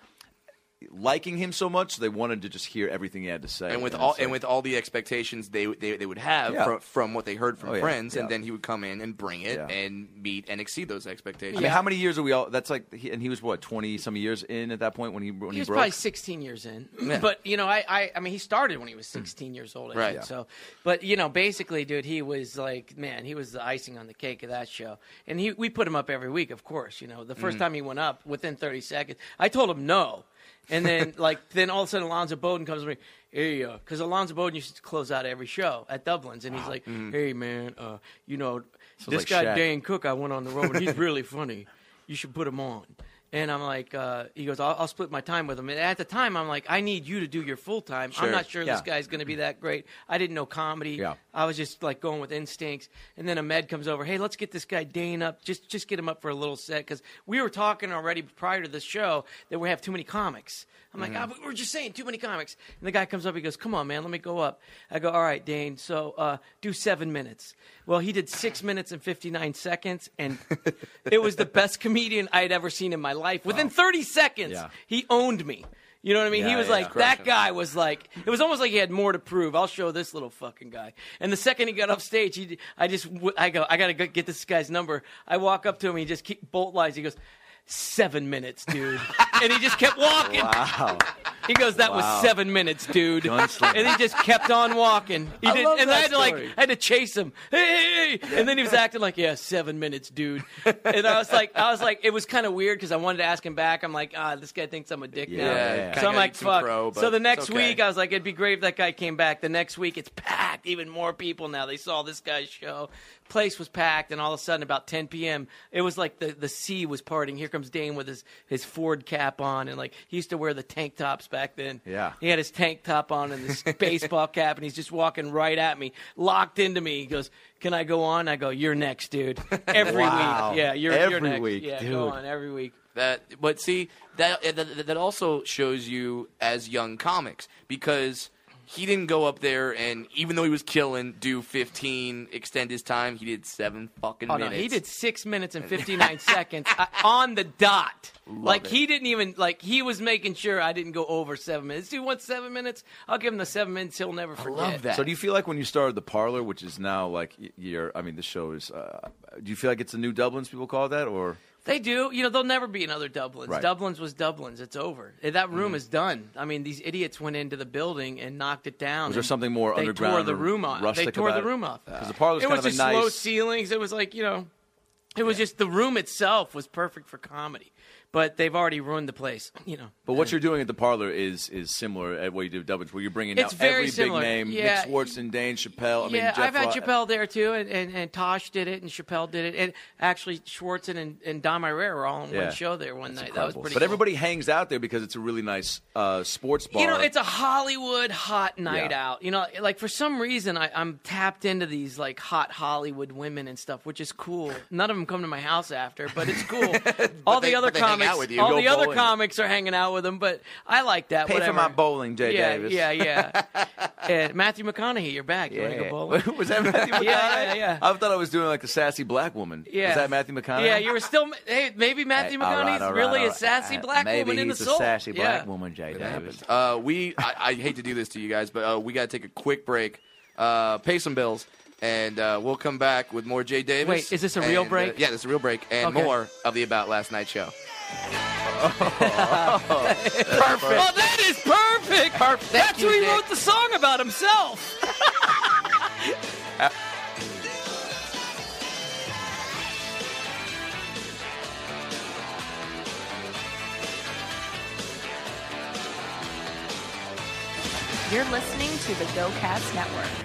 Speaker 3: liking him so much they wanted to just hear everything he had to say.
Speaker 2: And with
Speaker 3: it's
Speaker 2: all
Speaker 3: like-
Speaker 2: and with all the expectations they they, they would have
Speaker 3: Yeah.
Speaker 2: from, from what they heard from
Speaker 3: Oh, yeah,
Speaker 2: friends,
Speaker 3: yeah.
Speaker 2: and then he would come in and bring it
Speaker 3: Yeah.
Speaker 2: and meet and exceed those expectations.
Speaker 3: I mean, how many years are we all? That's like, he, and he was what, twenty some years in at that point when he when
Speaker 4: He
Speaker 3: he,
Speaker 4: was
Speaker 3: broke.
Speaker 4: probably sixteen years in, but you know, I, I, I mean, he started when he was sixteen years old, I
Speaker 2: Right.
Speaker 4: think.
Speaker 2: Yeah.
Speaker 4: So, but you know, basically, dude, he was like, man, he was the icing on the cake of that show, and he, we put him up every week, of course. You know, the first time he went up, within thirty seconds, I told him no, and then like, then all of a sudden, Alonzo Bowden comes to me, hey, uh, because Alonzo Bowden used to close out every show at Dublin's, and he's like, hey, man, uh, you know, this
Speaker 3: like
Speaker 4: guy
Speaker 3: Shaq.
Speaker 4: Dane Cook, I went on the road, and he's really funny. You should put him on. And I'm like, uh, he goes, I'll, I'll split my time with him. And at the time, I'm like, I need you to do your full time.
Speaker 3: Sure.
Speaker 4: I'm not sure
Speaker 3: Yeah.
Speaker 4: this guy's going to be that great. I didn't know comedy.
Speaker 3: Yeah.
Speaker 4: I was just like going with instincts. And then Ahmed comes over, hey, let's get this guy Dane up. Just just get him up for a little set. Because we were talking already prior to the show that we have too many comics. I'm like, ah, but we're just saying too many comics. And the guy comes up, he goes, come on, man, let me go up. I go, all right, Dane, so uh, do seven minutes. Well, he did six minutes and fifty-nine seconds, and it was the best comedian I had ever seen in my life. Within thirty seconds,
Speaker 3: Yeah.
Speaker 4: he owned me. You know what I mean?
Speaker 3: Yeah,
Speaker 4: he was
Speaker 3: yeah.
Speaker 4: like, that guy was like, it was almost like he had more to prove. I'll show this little fucking guy. And the second he got off stage, he, I just, I go, I got to get this guy's number. I walk up to him, he just keep bolt lines. He goes, seven minutes, dude. And he just kept walking.
Speaker 3: Wow.
Speaker 4: He goes, that was seven minutes, dude.
Speaker 3: Gunslinger.
Speaker 4: And he just kept on walking. He
Speaker 3: I
Speaker 4: did,
Speaker 3: love
Speaker 4: and
Speaker 3: that
Speaker 4: I had to like,
Speaker 3: story.
Speaker 4: I had to chase him. Hey, hey, hey. And then he was acting like, yeah, seven minutes, dude. And I was like, I was like, it was kind of weird because I wanted to ask him back. I'm like, ah, this guy thinks I'm a dick
Speaker 3: Yeah,
Speaker 4: now.
Speaker 3: yeah, yeah.
Speaker 4: So
Speaker 2: Kinda
Speaker 4: I'm like,
Speaker 2: eat some
Speaker 4: fuck.
Speaker 2: crow, but
Speaker 4: so the next
Speaker 2: it's okay.
Speaker 4: week, I was like, it'd be great if that guy came back. The next week, it's packed. Even more people now. They saw this guy's show. Place was packed, and all of a sudden, about ten p.m., it was like the, the sea was parting. Here comes Dane with his, his Ford cap on, and like he used to wear the tank tops back then.
Speaker 3: Yeah.
Speaker 4: He had his tank top on and this baseball cap, and he's just walking right at me, locked into me. He goes, "Can I go on?" I go, "You're next, dude." Every
Speaker 3: Wow.
Speaker 4: week, yeah, you're
Speaker 3: Every
Speaker 4: you're next.
Speaker 3: week,
Speaker 4: yeah,
Speaker 3: dude.
Speaker 4: go on every week.
Speaker 2: That, but see, that, that that also shows you as young comics because he didn't go up there and, even though he was killing, do fifteen, extend his time. He did seven fucking
Speaker 4: Oh,
Speaker 2: minutes.
Speaker 4: no, he did six minutes and fifty-nine seconds uh, on the dot.
Speaker 2: Love
Speaker 4: like,
Speaker 2: it.
Speaker 4: he didn't even, like, he was making sure I didn't go over seven minutes. Dude wants seven minutes? I'll give him the seven minutes he'll never forget.
Speaker 2: love that.
Speaker 3: So do you feel like when you started the Parlor, which is now like y- your, I mean, the show is, uh, do you feel like it's the new Dublin's, people call it that, or?
Speaker 4: They do. You know, there'll never be another Dublin's.
Speaker 3: Right.
Speaker 4: Dublin's was Dublin's. It's over. That room is done. I mean, these idiots went into the building and knocked it down.
Speaker 3: Was there
Speaker 4: and
Speaker 3: something more
Speaker 4: they
Speaker 3: underground
Speaker 4: tore the
Speaker 3: or
Speaker 4: room off. They
Speaker 3: rustic
Speaker 4: tore
Speaker 3: about
Speaker 4: the
Speaker 3: it?
Speaker 4: room off.
Speaker 3: Because the Parlor's
Speaker 4: It
Speaker 3: kind
Speaker 4: was
Speaker 3: of a
Speaker 4: just
Speaker 3: nice.
Speaker 4: low ceilings. It was like, you know, it was just the room itself was perfect for comedy. But they've already ruined the place, you know.
Speaker 3: But what you're doing at the Parlor is is similar at what you do at Dublin's, where you're bringing
Speaker 4: It's
Speaker 3: out
Speaker 4: very
Speaker 3: every
Speaker 4: similar.
Speaker 3: big name,
Speaker 4: Yeah.
Speaker 3: Nick Swartzen, Dane Chappelle. I mean,
Speaker 4: yeah,
Speaker 3: Jeff
Speaker 4: I've had
Speaker 3: Ross.
Speaker 4: Chappelle there too, and, and, and Tosh did it, and Chappelle did it, and actually Schwartzen and, and Don Irera were all in
Speaker 3: Yeah.
Speaker 4: one show there one night. That was
Speaker 3: Incredible.
Speaker 4: pretty.
Speaker 3: But
Speaker 4: cool.
Speaker 3: everybody hangs out there because it's a really nice uh, sports bar.
Speaker 4: You know, it's a Hollywood hot night
Speaker 3: Yeah.
Speaker 4: out. You know, like for some reason, I, I'm tapped into these like hot Hollywood women and stuff, which is cool. None of them come to my house after, but it's cool. all
Speaker 2: they-
Speaker 4: the other
Speaker 2: but they hang
Speaker 4: comics,
Speaker 2: out with you.
Speaker 4: all
Speaker 3: Go
Speaker 4: the other
Speaker 3: bowling.
Speaker 4: comics are hanging out with them, but I like that.
Speaker 7: Pay
Speaker 4: whatever.
Speaker 7: for my bowling, Jay
Speaker 4: yeah,
Speaker 7: Davis.
Speaker 4: Yeah, yeah, And Matthew McConaughey, you're back. You want to go bowling?
Speaker 3: was that Matthew McConaughey?
Speaker 4: Yeah, yeah, yeah.
Speaker 3: I thought I was doing like a sassy black woman.
Speaker 4: Yeah.
Speaker 3: Was that Matthew McConaughey?
Speaker 4: Yeah, you were still. Hey, maybe Matthew
Speaker 7: Hey, all right,
Speaker 4: McConaughey's
Speaker 7: all right,
Speaker 4: really
Speaker 7: all
Speaker 4: a
Speaker 7: right.
Speaker 4: sassy
Speaker 7: Uh,
Speaker 4: black
Speaker 7: maybe
Speaker 4: woman in the
Speaker 7: he's
Speaker 4: soul.
Speaker 7: a sassy black
Speaker 4: Yeah.
Speaker 7: woman, Jay Davis.
Speaker 2: Uh, we, I, I hate to do this to you guys, but uh, we got to take a quick break, uh, pay some bills, and uh, we'll come back with more Jay Davis.
Speaker 4: Wait, is this a real
Speaker 2: And,
Speaker 4: break?
Speaker 2: Uh, yeah, this is a real break, and
Speaker 4: Okay.
Speaker 2: more of the About Last Night show.
Speaker 4: Perfect. Oh, that is perfect. Perfect. That's
Speaker 2: you,
Speaker 4: who he
Speaker 2: Dick.
Speaker 4: wrote the song about himself.
Speaker 1: You're listening to the GoCast Network.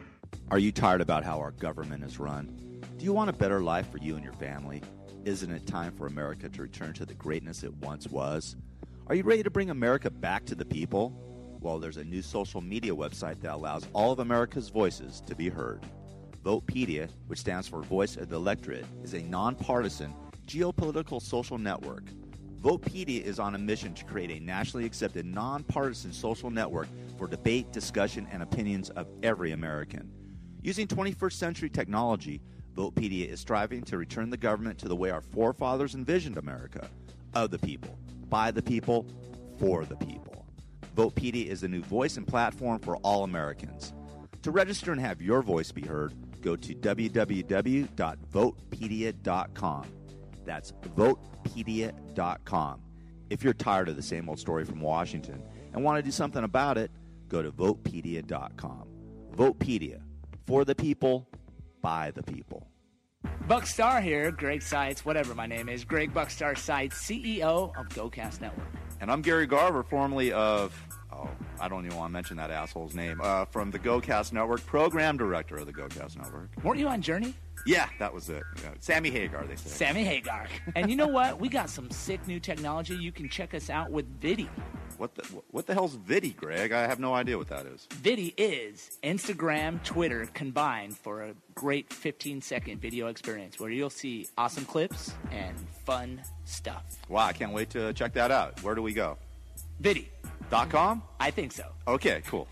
Speaker 8: Are you tired about how our government is run? Do you want a better life for you and your family? Isn't it time for America to return to the greatness it once was? Are you ready to bring America back to the people? Well, there's a new social media website that allows all of America's voices to be heard. Votepedia, which stands for Voice of the Electorate, is a nonpartisan, geopolitical social network. Votepedia is on a mission to create a nationally accepted, nonpartisan social network for debate, discussion, and opinions of every American. Using twenty-first century technology, Votepedia is striving to return the government to the way our forefathers envisioned America: of the people, by the people, for the people. Votepedia is the new voice and platform for all Americans. To register and have your voice be heard, go to w w w dot votepedia dot com. That's votepedia dot com. If you're tired of the same old story from Washington and want to do something about it, go to votepedia dot com. Votepedia, for the people, by the people.
Speaker 9: Buck Star here, Greg Seitz, whatever my name is, Greg Buckstar Seitz, C E O of GoCast Network.
Speaker 10: And I'm Gary Garver, formerly of, oh, I don't even want to mention that asshole's name, uh, from the GoCast Network, program director of the GoCast Network.
Speaker 9: Weren't you on Journey?
Speaker 10: Yeah, that was it. Yeah, Sammy Hagar, they say.
Speaker 9: Sammy Hagar. And you know what? We got some sick new technology. You can check us out with Vidi.
Speaker 10: What the what the hell's Vidi, Greg? I have no idea what that is.
Speaker 9: Vidi is Instagram, Twitter combined for a great fifteen second video experience where you'll see awesome clips and fun stuff.
Speaker 10: Wow, I can't wait to check that out. Where do we go?
Speaker 9: Vidi.
Speaker 10: Dot com?
Speaker 9: I think so.
Speaker 10: Okay, cool.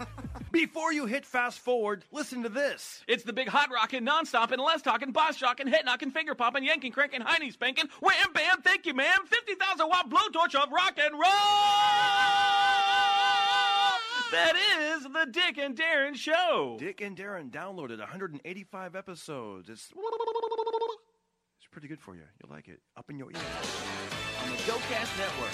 Speaker 11: Before you hit fast forward, listen to this.
Speaker 12: It's the big hot rockin', non-stoppin', less talking, boss shocking, head knocking, finger popping, yanking, cranking, hiney spanking, wham bam, thank you ma'am, fifty thousand watt blowtorch of rock and roll! That is the Dick and Darren Show.
Speaker 11: Dick and Darren downloaded one hundred eighty-five episodes. It's it's pretty good for you. You'll like it. Up in your ears.
Speaker 12: On the GoCast Network.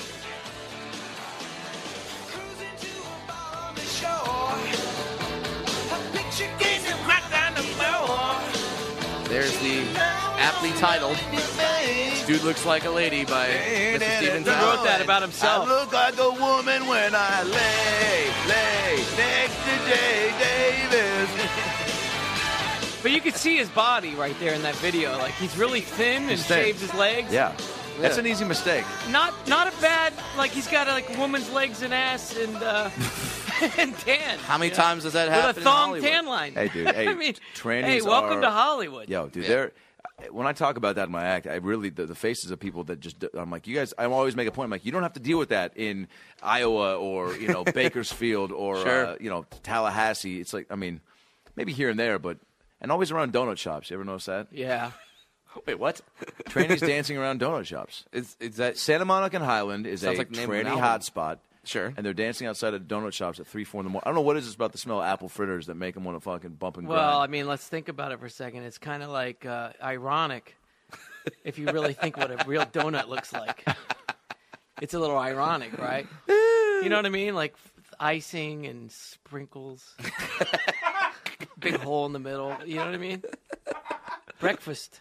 Speaker 2: There's the aptly titled "Dude Looks Like a Lady" by Mister Steven
Speaker 4: He wrote that about himself.
Speaker 3: I look like a woman when I lay, lay next to Jay Davis.
Speaker 4: But you could see his body right there in that video. Like, he's really thin and
Speaker 3: He's thin.
Speaker 4: shaves his legs.
Speaker 3: Yeah. That's
Speaker 4: Yeah.
Speaker 3: an easy mistake.
Speaker 4: Not not a bad, like, he's got like a woman's legs and ass and uh, and tan.
Speaker 2: How many
Speaker 4: you know?
Speaker 2: times does that happen
Speaker 4: With a
Speaker 2: in
Speaker 4: thong
Speaker 2: Hollywood?
Speaker 4: tan line.
Speaker 3: Hey, dude. Hey,
Speaker 4: I mean,
Speaker 3: trannies
Speaker 4: hey, welcome
Speaker 3: are-
Speaker 4: to Hollywood.
Speaker 3: Yo, dude,
Speaker 2: Yeah.
Speaker 3: they're. when I talk about that in my act, I really the, the faces of people that just I'm like, you guys. I always make a point. I'm like, you don't have to deal with that in Iowa or you know Bakersfield or
Speaker 2: Sure.
Speaker 3: uh, you know Tallahassee. It's like, I mean, maybe here and there, but and always around donut shops. You ever notice that?
Speaker 4: Yeah.
Speaker 2: Wait, what?
Speaker 3: Trannies dancing around donut shops.
Speaker 2: Is is that
Speaker 3: Santa Monica and Highland is
Speaker 2: Sounds
Speaker 3: a
Speaker 2: like the name of an
Speaker 3: tranny
Speaker 2: album.
Speaker 3: hotspot.
Speaker 2: Sure.
Speaker 3: And they're dancing outside of donut shops at three, four in the morning. I don't know what is this about the smell of apple fritters that make them want to fucking bump and grind.
Speaker 4: Well, I mean, let's think about it for a second. It's kind of like uh, ironic if you really think what a real donut looks like. It's a little ironic, right? You know what I mean? Like icing and sprinkles. Big hole in the middle. You know what I mean? Breakfast.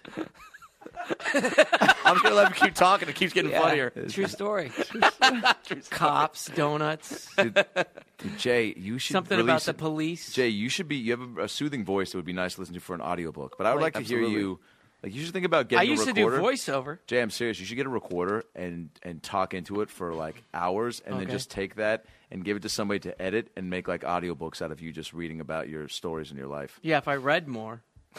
Speaker 2: I'm just gonna let him keep talking. It keeps getting
Speaker 4: Yeah.
Speaker 2: funnier.
Speaker 4: True story. Cops, donuts.
Speaker 3: Dude, dude, Jay, you should
Speaker 4: Something
Speaker 3: release
Speaker 4: about the
Speaker 3: it.
Speaker 4: police.
Speaker 3: Jay, you should be. You have a, a soothing voice that would be nice to listen to for an audiobook. But I would
Speaker 4: Like,
Speaker 3: like to hear
Speaker 2: absolutely.
Speaker 3: you. Like, you should think about getting
Speaker 4: I used
Speaker 3: a
Speaker 4: to do
Speaker 3: recorder.
Speaker 4: voiceover.
Speaker 3: Jay, I'm serious. You should get a recorder and and talk into it for like hours, and then
Speaker 4: Okay.
Speaker 3: just take that and give it to somebody to edit and make like audiobooks out of you just reading about your stories in your life.
Speaker 4: Yeah, if I read more,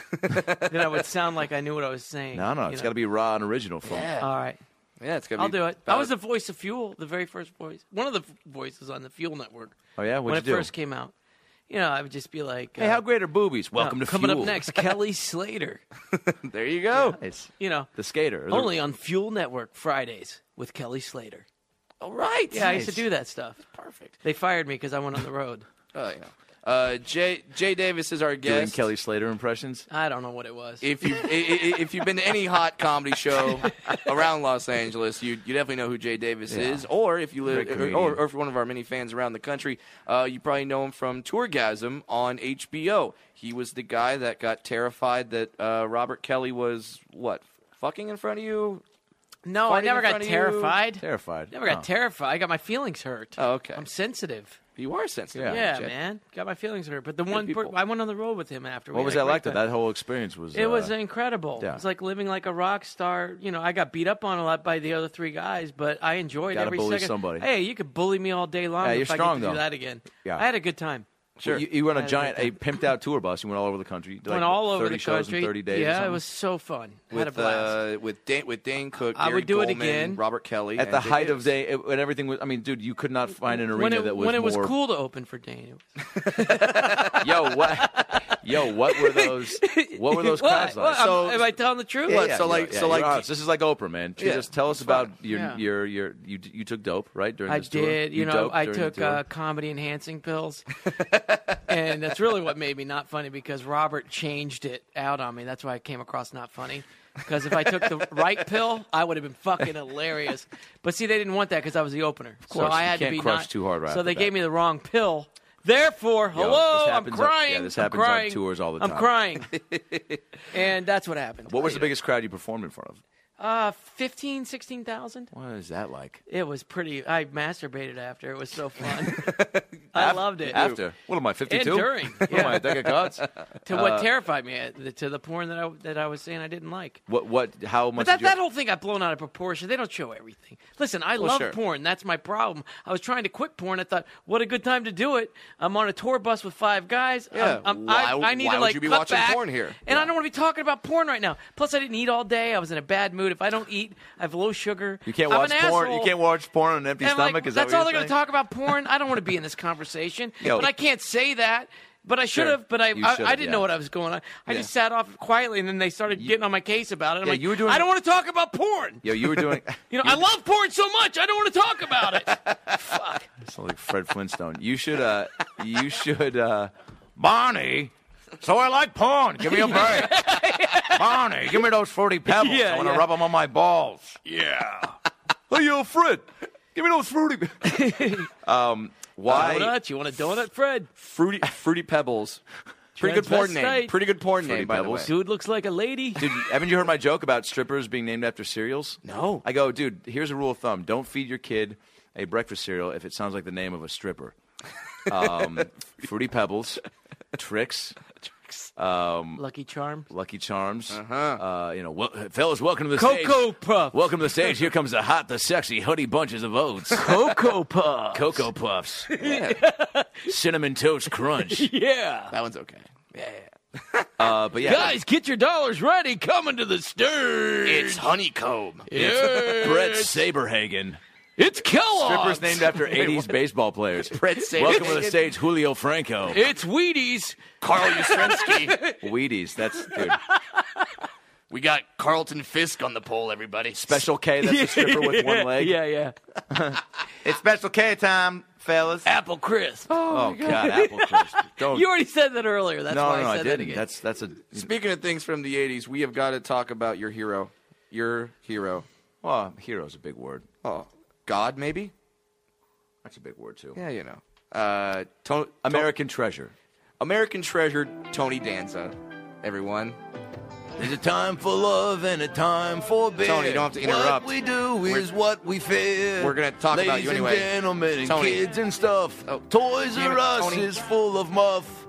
Speaker 4: then I would sound like I knew what I was saying.
Speaker 3: No, no,
Speaker 4: you
Speaker 3: it's
Speaker 4: know?
Speaker 3: got to be raw and original. From
Speaker 2: Yeah.
Speaker 4: All right.
Speaker 2: Yeah, it's gonna
Speaker 4: I'll
Speaker 2: be
Speaker 4: do it. I
Speaker 2: about-
Speaker 4: was the voice of Fuel, the very first voice. One of the f- voices on the Fuel Network.
Speaker 3: Oh yeah,
Speaker 4: when
Speaker 3: what'd
Speaker 4: it
Speaker 3: you do?
Speaker 4: first came out. You know, I would just be like,
Speaker 3: Hey,
Speaker 4: uh,
Speaker 3: how great are boobies?
Speaker 4: uh,
Speaker 3: Welcome to
Speaker 4: coming
Speaker 3: Fuel.
Speaker 4: up next, Kelly Slater.
Speaker 2: There you go.
Speaker 3: It's
Speaker 4: You know,
Speaker 3: the skater.
Speaker 4: only on Fuel Network Fridays with Kelly Slater.
Speaker 2: All right.
Speaker 4: Yeah, I used to
Speaker 2: Nice.
Speaker 4: do that stuff.
Speaker 2: Perfect.
Speaker 4: They fired me because I went on the road.
Speaker 2: Oh, you know. Uh, Jay Jay Davis is our
Speaker 3: doing
Speaker 2: guest.
Speaker 3: Kelly Slater impressions.
Speaker 4: I don't know what it was.
Speaker 2: If you if you've been to any hot comedy show around Los Angeles, you you definitely know who Jay Davis
Speaker 3: Yeah.
Speaker 2: is. Or if you live,
Speaker 3: Great
Speaker 2: or,
Speaker 3: comedian.
Speaker 2: or, or if you're one of our many fans around the country, uh, you probably know him from Tourgasm on H B O. He was the guy that got terrified that uh, Robert Kelly was what fucking in front of you.
Speaker 4: no, I
Speaker 2: fighting
Speaker 4: never
Speaker 2: in
Speaker 4: got
Speaker 2: front of you?
Speaker 4: terrified.
Speaker 3: Terrified.
Speaker 4: Never got
Speaker 3: Oh.
Speaker 4: terrified. I got my feelings hurt.
Speaker 2: Oh, okay.
Speaker 4: I'm sensitive.
Speaker 2: You are sensitive.
Speaker 3: Yeah.
Speaker 4: Yeah,
Speaker 2: Jay.
Speaker 4: man. Got my feelings hurt. But the one,
Speaker 2: people.
Speaker 4: per- I went on the road with him after. We
Speaker 3: What
Speaker 4: had
Speaker 3: was
Speaker 4: a
Speaker 3: that
Speaker 4: great
Speaker 3: like? Though?
Speaker 4: time.
Speaker 3: That whole experience was.
Speaker 4: It
Speaker 3: uh,
Speaker 4: was incredible.
Speaker 3: yeah.
Speaker 4: It was like living like a rock star. You know, I got beat up on a lot by the other three guys, but I enjoyed
Speaker 3: Gotta
Speaker 4: every
Speaker 3: bully
Speaker 4: second.
Speaker 3: somebody.
Speaker 4: Hey, you could bully me all day long
Speaker 3: Yeah,
Speaker 4: if
Speaker 3: you're
Speaker 4: I
Speaker 3: strong,
Speaker 4: get to
Speaker 3: though.
Speaker 4: do that again.
Speaker 3: Yeah.
Speaker 4: I had a good time.
Speaker 3: Sure. You, you were on
Speaker 4: I
Speaker 3: a
Speaker 4: had a
Speaker 3: giant,
Speaker 4: good
Speaker 3: a pimped out tour bus. You went all over the country. Did,
Speaker 4: Went
Speaker 3: like,
Speaker 4: all over
Speaker 3: thirty
Speaker 4: the
Speaker 3: shows
Speaker 4: country.
Speaker 3: in thirty days. or
Speaker 4: Yeah, it
Speaker 3: something?
Speaker 4: was so fun. Had a
Speaker 2: With
Speaker 4: blast.
Speaker 2: uh, with Dane with Dane Cook,
Speaker 4: I
Speaker 2: Gary
Speaker 4: would do it
Speaker 2: Coleman,
Speaker 4: again.
Speaker 2: Robert Kelly
Speaker 3: At
Speaker 2: and
Speaker 3: the
Speaker 2: Jay
Speaker 3: height
Speaker 2: Davis.
Speaker 3: of day, it, when everything was. I mean, dude, you could not find an arena
Speaker 4: when it,
Speaker 3: that was
Speaker 4: when it was
Speaker 3: more.
Speaker 4: cool to open for Dane. It was,
Speaker 3: Yo, what? Yo, what were those? What were those
Speaker 4: What?
Speaker 3: crowds like?
Speaker 4: What? Am-
Speaker 2: So-
Speaker 4: am I telling the truth?
Speaker 3: Yeah,
Speaker 2: What,
Speaker 3: yeah,
Speaker 2: so
Speaker 3: yeah,
Speaker 2: like-
Speaker 3: yeah,
Speaker 2: so
Speaker 3: you're
Speaker 2: like-
Speaker 3: honest. This is like Oprah, man. Treat
Speaker 2: Yeah,
Speaker 3: us, tell us
Speaker 2: it's
Speaker 3: about
Speaker 2: fun.
Speaker 3: your,
Speaker 4: Yeah.
Speaker 3: your your you you took dope, right? During
Speaker 4: I
Speaker 3: this tour?
Speaker 4: did. You, know,
Speaker 3: doped
Speaker 4: I
Speaker 3: during the
Speaker 4: took
Speaker 3: tour?
Speaker 4: uh, comedy enhancing pills, and that's really what made me not funny because Robert changed it out on me. That's why I came across not funny. Because if I took the right pill, I would have been fucking hilarious. But see, they didn't want that because I was the opener.
Speaker 3: course,
Speaker 4: so I
Speaker 3: you
Speaker 4: had
Speaker 3: can't
Speaker 4: to be
Speaker 3: crush
Speaker 4: not,
Speaker 3: too hard right
Speaker 4: So
Speaker 3: off
Speaker 4: they
Speaker 3: the
Speaker 4: gave
Speaker 3: bat.
Speaker 4: me the wrong pill. Therefore,
Speaker 3: Yo,
Speaker 4: hello,
Speaker 3: this
Speaker 4: I'm
Speaker 3: happens on-
Speaker 4: crying.
Speaker 3: yeah, this
Speaker 4: I'm
Speaker 3: happens on
Speaker 4: crying.
Speaker 3: tours all the
Speaker 4: I'm
Speaker 3: time.
Speaker 4: crying. And that's what happened.
Speaker 3: What was the biggest crowd you performed in front of?
Speaker 4: Uh, fifteen, sixteen thousand.
Speaker 3: What is that like?
Speaker 4: It was pretty. I masturbated after. It was so fun. I
Speaker 3: Af-
Speaker 4: loved it.
Speaker 3: After? What am I, fifty-two?
Speaker 4: And during.
Speaker 3: What am I,
Speaker 4: Yeah.
Speaker 3: a deck of cards?
Speaker 4: To what
Speaker 3: Uh,
Speaker 4: terrified me, uh, the- to the porn that I that I was saying I didn't like.
Speaker 3: What, what, how much
Speaker 4: But that,
Speaker 3: did you...
Speaker 4: that whole thing got blown out of proportion. They don't show everything. Listen, I
Speaker 2: Well,
Speaker 4: love
Speaker 2: sure.
Speaker 4: porn. That's my problem. I was trying to quit porn. I thought, what a good time to do it. I'm on a tour bus with five guys.
Speaker 2: Yeah,
Speaker 4: I'm, I'm,
Speaker 2: why-
Speaker 4: I, I need
Speaker 2: why
Speaker 4: to
Speaker 2: would
Speaker 4: like
Speaker 2: you be
Speaker 4: cut
Speaker 2: watching
Speaker 4: back,
Speaker 2: porn here?
Speaker 4: And I don't want to be talking about porn right now. Plus, I didn't eat all day. I was in a bad mood. If I don't eat, I have low sugar.
Speaker 3: You can't
Speaker 4: I'm
Speaker 3: watch
Speaker 4: an
Speaker 3: porn.
Speaker 4: asshole.
Speaker 3: You can't watch porn on an empty
Speaker 4: And, like,
Speaker 3: stomach. Is that
Speaker 4: that's
Speaker 3: what
Speaker 4: all
Speaker 3: you're
Speaker 4: they're going to
Speaker 3: saying?
Speaker 4: talk about porn. I don't want to be in this conversation.
Speaker 3: Yo.
Speaker 4: But I can't say that. But I should
Speaker 3: Sure.
Speaker 4: have. But I,
Speaker 3: You
Speaker 4: I,
Speaker 3: should
Speaker 4: I
Speaker 3: have,
Speaker 4: didn't
Speaker 3: yeah.
Speaker 4: know what I was going on. I
Speaker 3: Yeah.
Speaker 4: just sat off quietly, and then they started getting on my case about it. I'm
Speaker 3: Yeah,
Speaker 4: like,
Speaker 3: you were doing-
Speaker 4: I don't want to talk about porn.
Speaker 3: Yo, you were doing...
Speaker 4: You know, I love porn so much. I don't want to talk about it. Fuck.
Speaker 3: It's like Fred Flintstone. You should, uh, you should, uh, Barney. So I like porn. Give me a break. Barney, give me those fruity pebbles.
Speaker 4: Yeah,
Speaker 3: I want to
Speaker 4: yeah.
Speaker 3: rub them on my balls. Yeah. Hey, yo, Fred. Give me those fruity. um, why?
Speaker 4: Donut? You want a donut, Fred?
Speaker 2: Fruity Fruity Pebbles. Pretty good porn name.
Speaker 4: Transvestite.
Speaker 2: Pretty good porn
Speaker 3: Fruity
Speaker 2: name, by the way.
Speaker 3: Pebbles.
Speaker 4: Dude looks like a lady.
Speaker 3: Dude, haven't you heard my joke about strippers being named after cereals?
Speaker 2: No.
Speaker 3: I go, dude, here's a rule of thumb. Don't feed your kid a breakfast cereal if it sounds like the name of a stripper. Um, Fruity Pebbles, Tricks, um,
Speaker 4: Lucky Charm.
Speaker 3: Lucky Charms.
Speaker 2: Uh-huh.
Speaker 3: Uh, you know, wel- fellas, welcome to the stage.
Speaker 4: Cocoa Puff.
Speaker 3: Welcome to the stage. Here comes the hot, the sexy, hoodie bunches of oats.
Speaker 4: Cocoa Puff.
Speaker 3: Cocoa Puffs. Cinnamon Toast Crunch.
Speaker 4: Yeah.
Speaker 2: That one's okay.
Speaker 3: Yeah. Uh, but yeah,
Speaker 4: Guys, get your dollars ready. Coming to the stage.
Speaker 2: It's Honeycomb.
Speaker 4: Yes.
Speaker 3: Brett Saberhagen.
Speaker 4: It's Kellogg's.
Speaker 3: Strippers named after eighties baseball players.
Speaker 2: Brett Saberhagen.
Speaker 3: Welcome to the stage, Julio Franco.
Speaker 4: It's Wheaties.
Speaker 2: Carl Yastrzemski.
Speaker 3: Wheaties, that's dude.
Speaker 2: We got Carlton Fisk on the pole, everybody.
Speaker 3: Special K, that's a stripper with one leg.
Speaker 4: Yeah, yeah.
Speaker 3: It's Special K time, fellas.
Speaker 4: Apple crisp.
Speaker 3: Oh, God, Apple Crisp. Don't.
Speaker 4: You already said that earlier. That's
Speaker 3: no,
Speaker 4: why
Speaker 3: no,
Speaker 4: I
Speaker 3: I
Speaker 4: said
Speaker 3: didn't.
Speaker 4: that again.
Speaker 3: That's that's a.
Speaker 2: Speaking of things from the eighties, we have got to talk about your hero. Your hero.
Speaker 3: Well, hero's a big word.
Speaker 2: Oh, God, maybe?
Speaker 3: That's a big word too.
Speaker 2: Yeah, you know. Uh, to-
Speaker 3: American treasure.
Speaker 2: American treasure, Tony Danza. Everyone.
Speaker 3: There's a time for love and a time for beer.
Speaker 2: Tony, you don't have to interrupt.
Speaker 3: What we do
Speaker 2: We're-
Speaker 3: is what we fear.
Speaker 2: We're gonna talk
Speaker 3: Ladies
Speaker 2: about you anyway.
Speaker 3: and gentlemen and
Speaker 2: Tony.
Speaker 3: kids and stuff.
Speaker 2: Oh,
Speaker 3: Toys
Speaker 2: damn
Speaker 3: R
Speaker 2: it,
Speaker 3: Us
Speaker 2: Tony.
Speaker 3: is full of muff.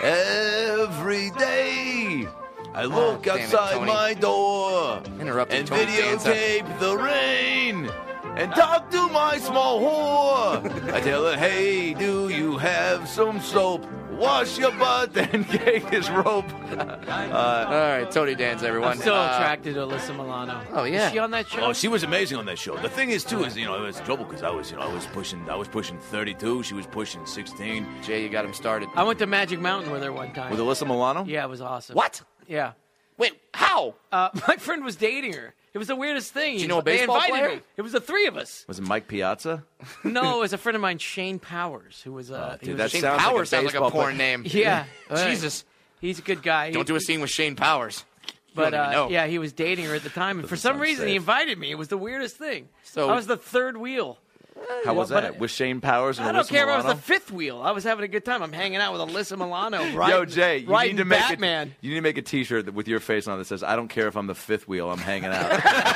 Speaker 3: Every day I look
Speaker 2: damn it,
Speaker 3: outside
Speaker 2: Tony.
Speaker 3: my door
Speaker 2: Interrupting
Speaker 3: and
Speaker 2: Tony Danza.
Speaker 3: videotape the rain and talk to my small whore. I tell her, hey, do you have some soap? Wash your butt and get this rope.
Speaker 2: Uh, All right, Tony Danza, everyone.
Speaker 4: I'm still
Speaker 2: Uh,
Speaker 4: attracted to Alyssa Milano.
Speaker 2: Oh, yeah.
Speaker 4: Is she on that show?
Speaker 3: Oh, she was amazing on that show. The thing is, too, is you know, it was trouble because I was, you know, I was pushing, I was pushing thirty-two. She was pushing sixteen.
Speaker 2: Jay, you got him started.
Speaker 4: I went to Magic Mountain with her one time.
Speaker 3: With Alyssa Milano?
Speaker 4: Yeah, it was awesome.
Speaker 2: What?
Speaker 4: Yeah.
Speaker 2: Wait, how?
Speaker 4: Uh, my friend was dating her. It was the weirdest thing.
Speaker 2: Do you know a
Speaker 4: They
Speaker 2: baseball
Speaker 4: invited
Speaker 2: player?
Speaker 4: Me. It was the three of us.
Speaker 3: Was it Mike Piazza?
Speaker 4: No, it was a friend of mine, Shane Powers, who was uh, he
Speaker 3: dude,
Speaker 4: was
Speaker 3: that
Speaker 2: Shane
Speaker 3: sounds like a
Speaker 2: Powers sounds like a
Speaker 3: baseball
Speaker 2: porn
Speaker 3: player.
Speaker 2: name.
Speaker 4: yeah.
Speaker 2: Jesus.
Speaker 4: He's a good guy.
Speaker 2: Don't
Speaker 4: He-
Speaker 2: do a scene with Shane Powers. You
Speaker 4: But
Speaker 2: don't even
Speaker 4: uh,
Speaker 2: know.
Speaker 4: yeah, he was dating her at the time, and for some
Speaker 3: sound
Speaker 4: reason he
Speaker 3: safe.
Speaker 4: invited me. It was the weirdest thing.
Speaker 2: So-
Speaker 4: I was the third wheel.
Speaker 3: How was
Speaker 4: but
Speaker 3: that?
Speaker 4: I-
Speaker 3: With Shane Powers and
Speaker 4: I don't
Speaker 3: Alyssa
Speaker 4: care if I
Speaker 3: Milano?
Speaker 4: was the fifth wheel. I was having a good time. I'm hanging out with Alyssa Milano. Riding,
Speaker 3: Yo, Jay, you
Speaker 4: riding
Speaker 3: need to make
Speaker 4: Batman.
Speaker 3: A, you need to make a T-shirt that- with your face on it that says, "I don't care if I'm the fifth wheel. I'm hanging out."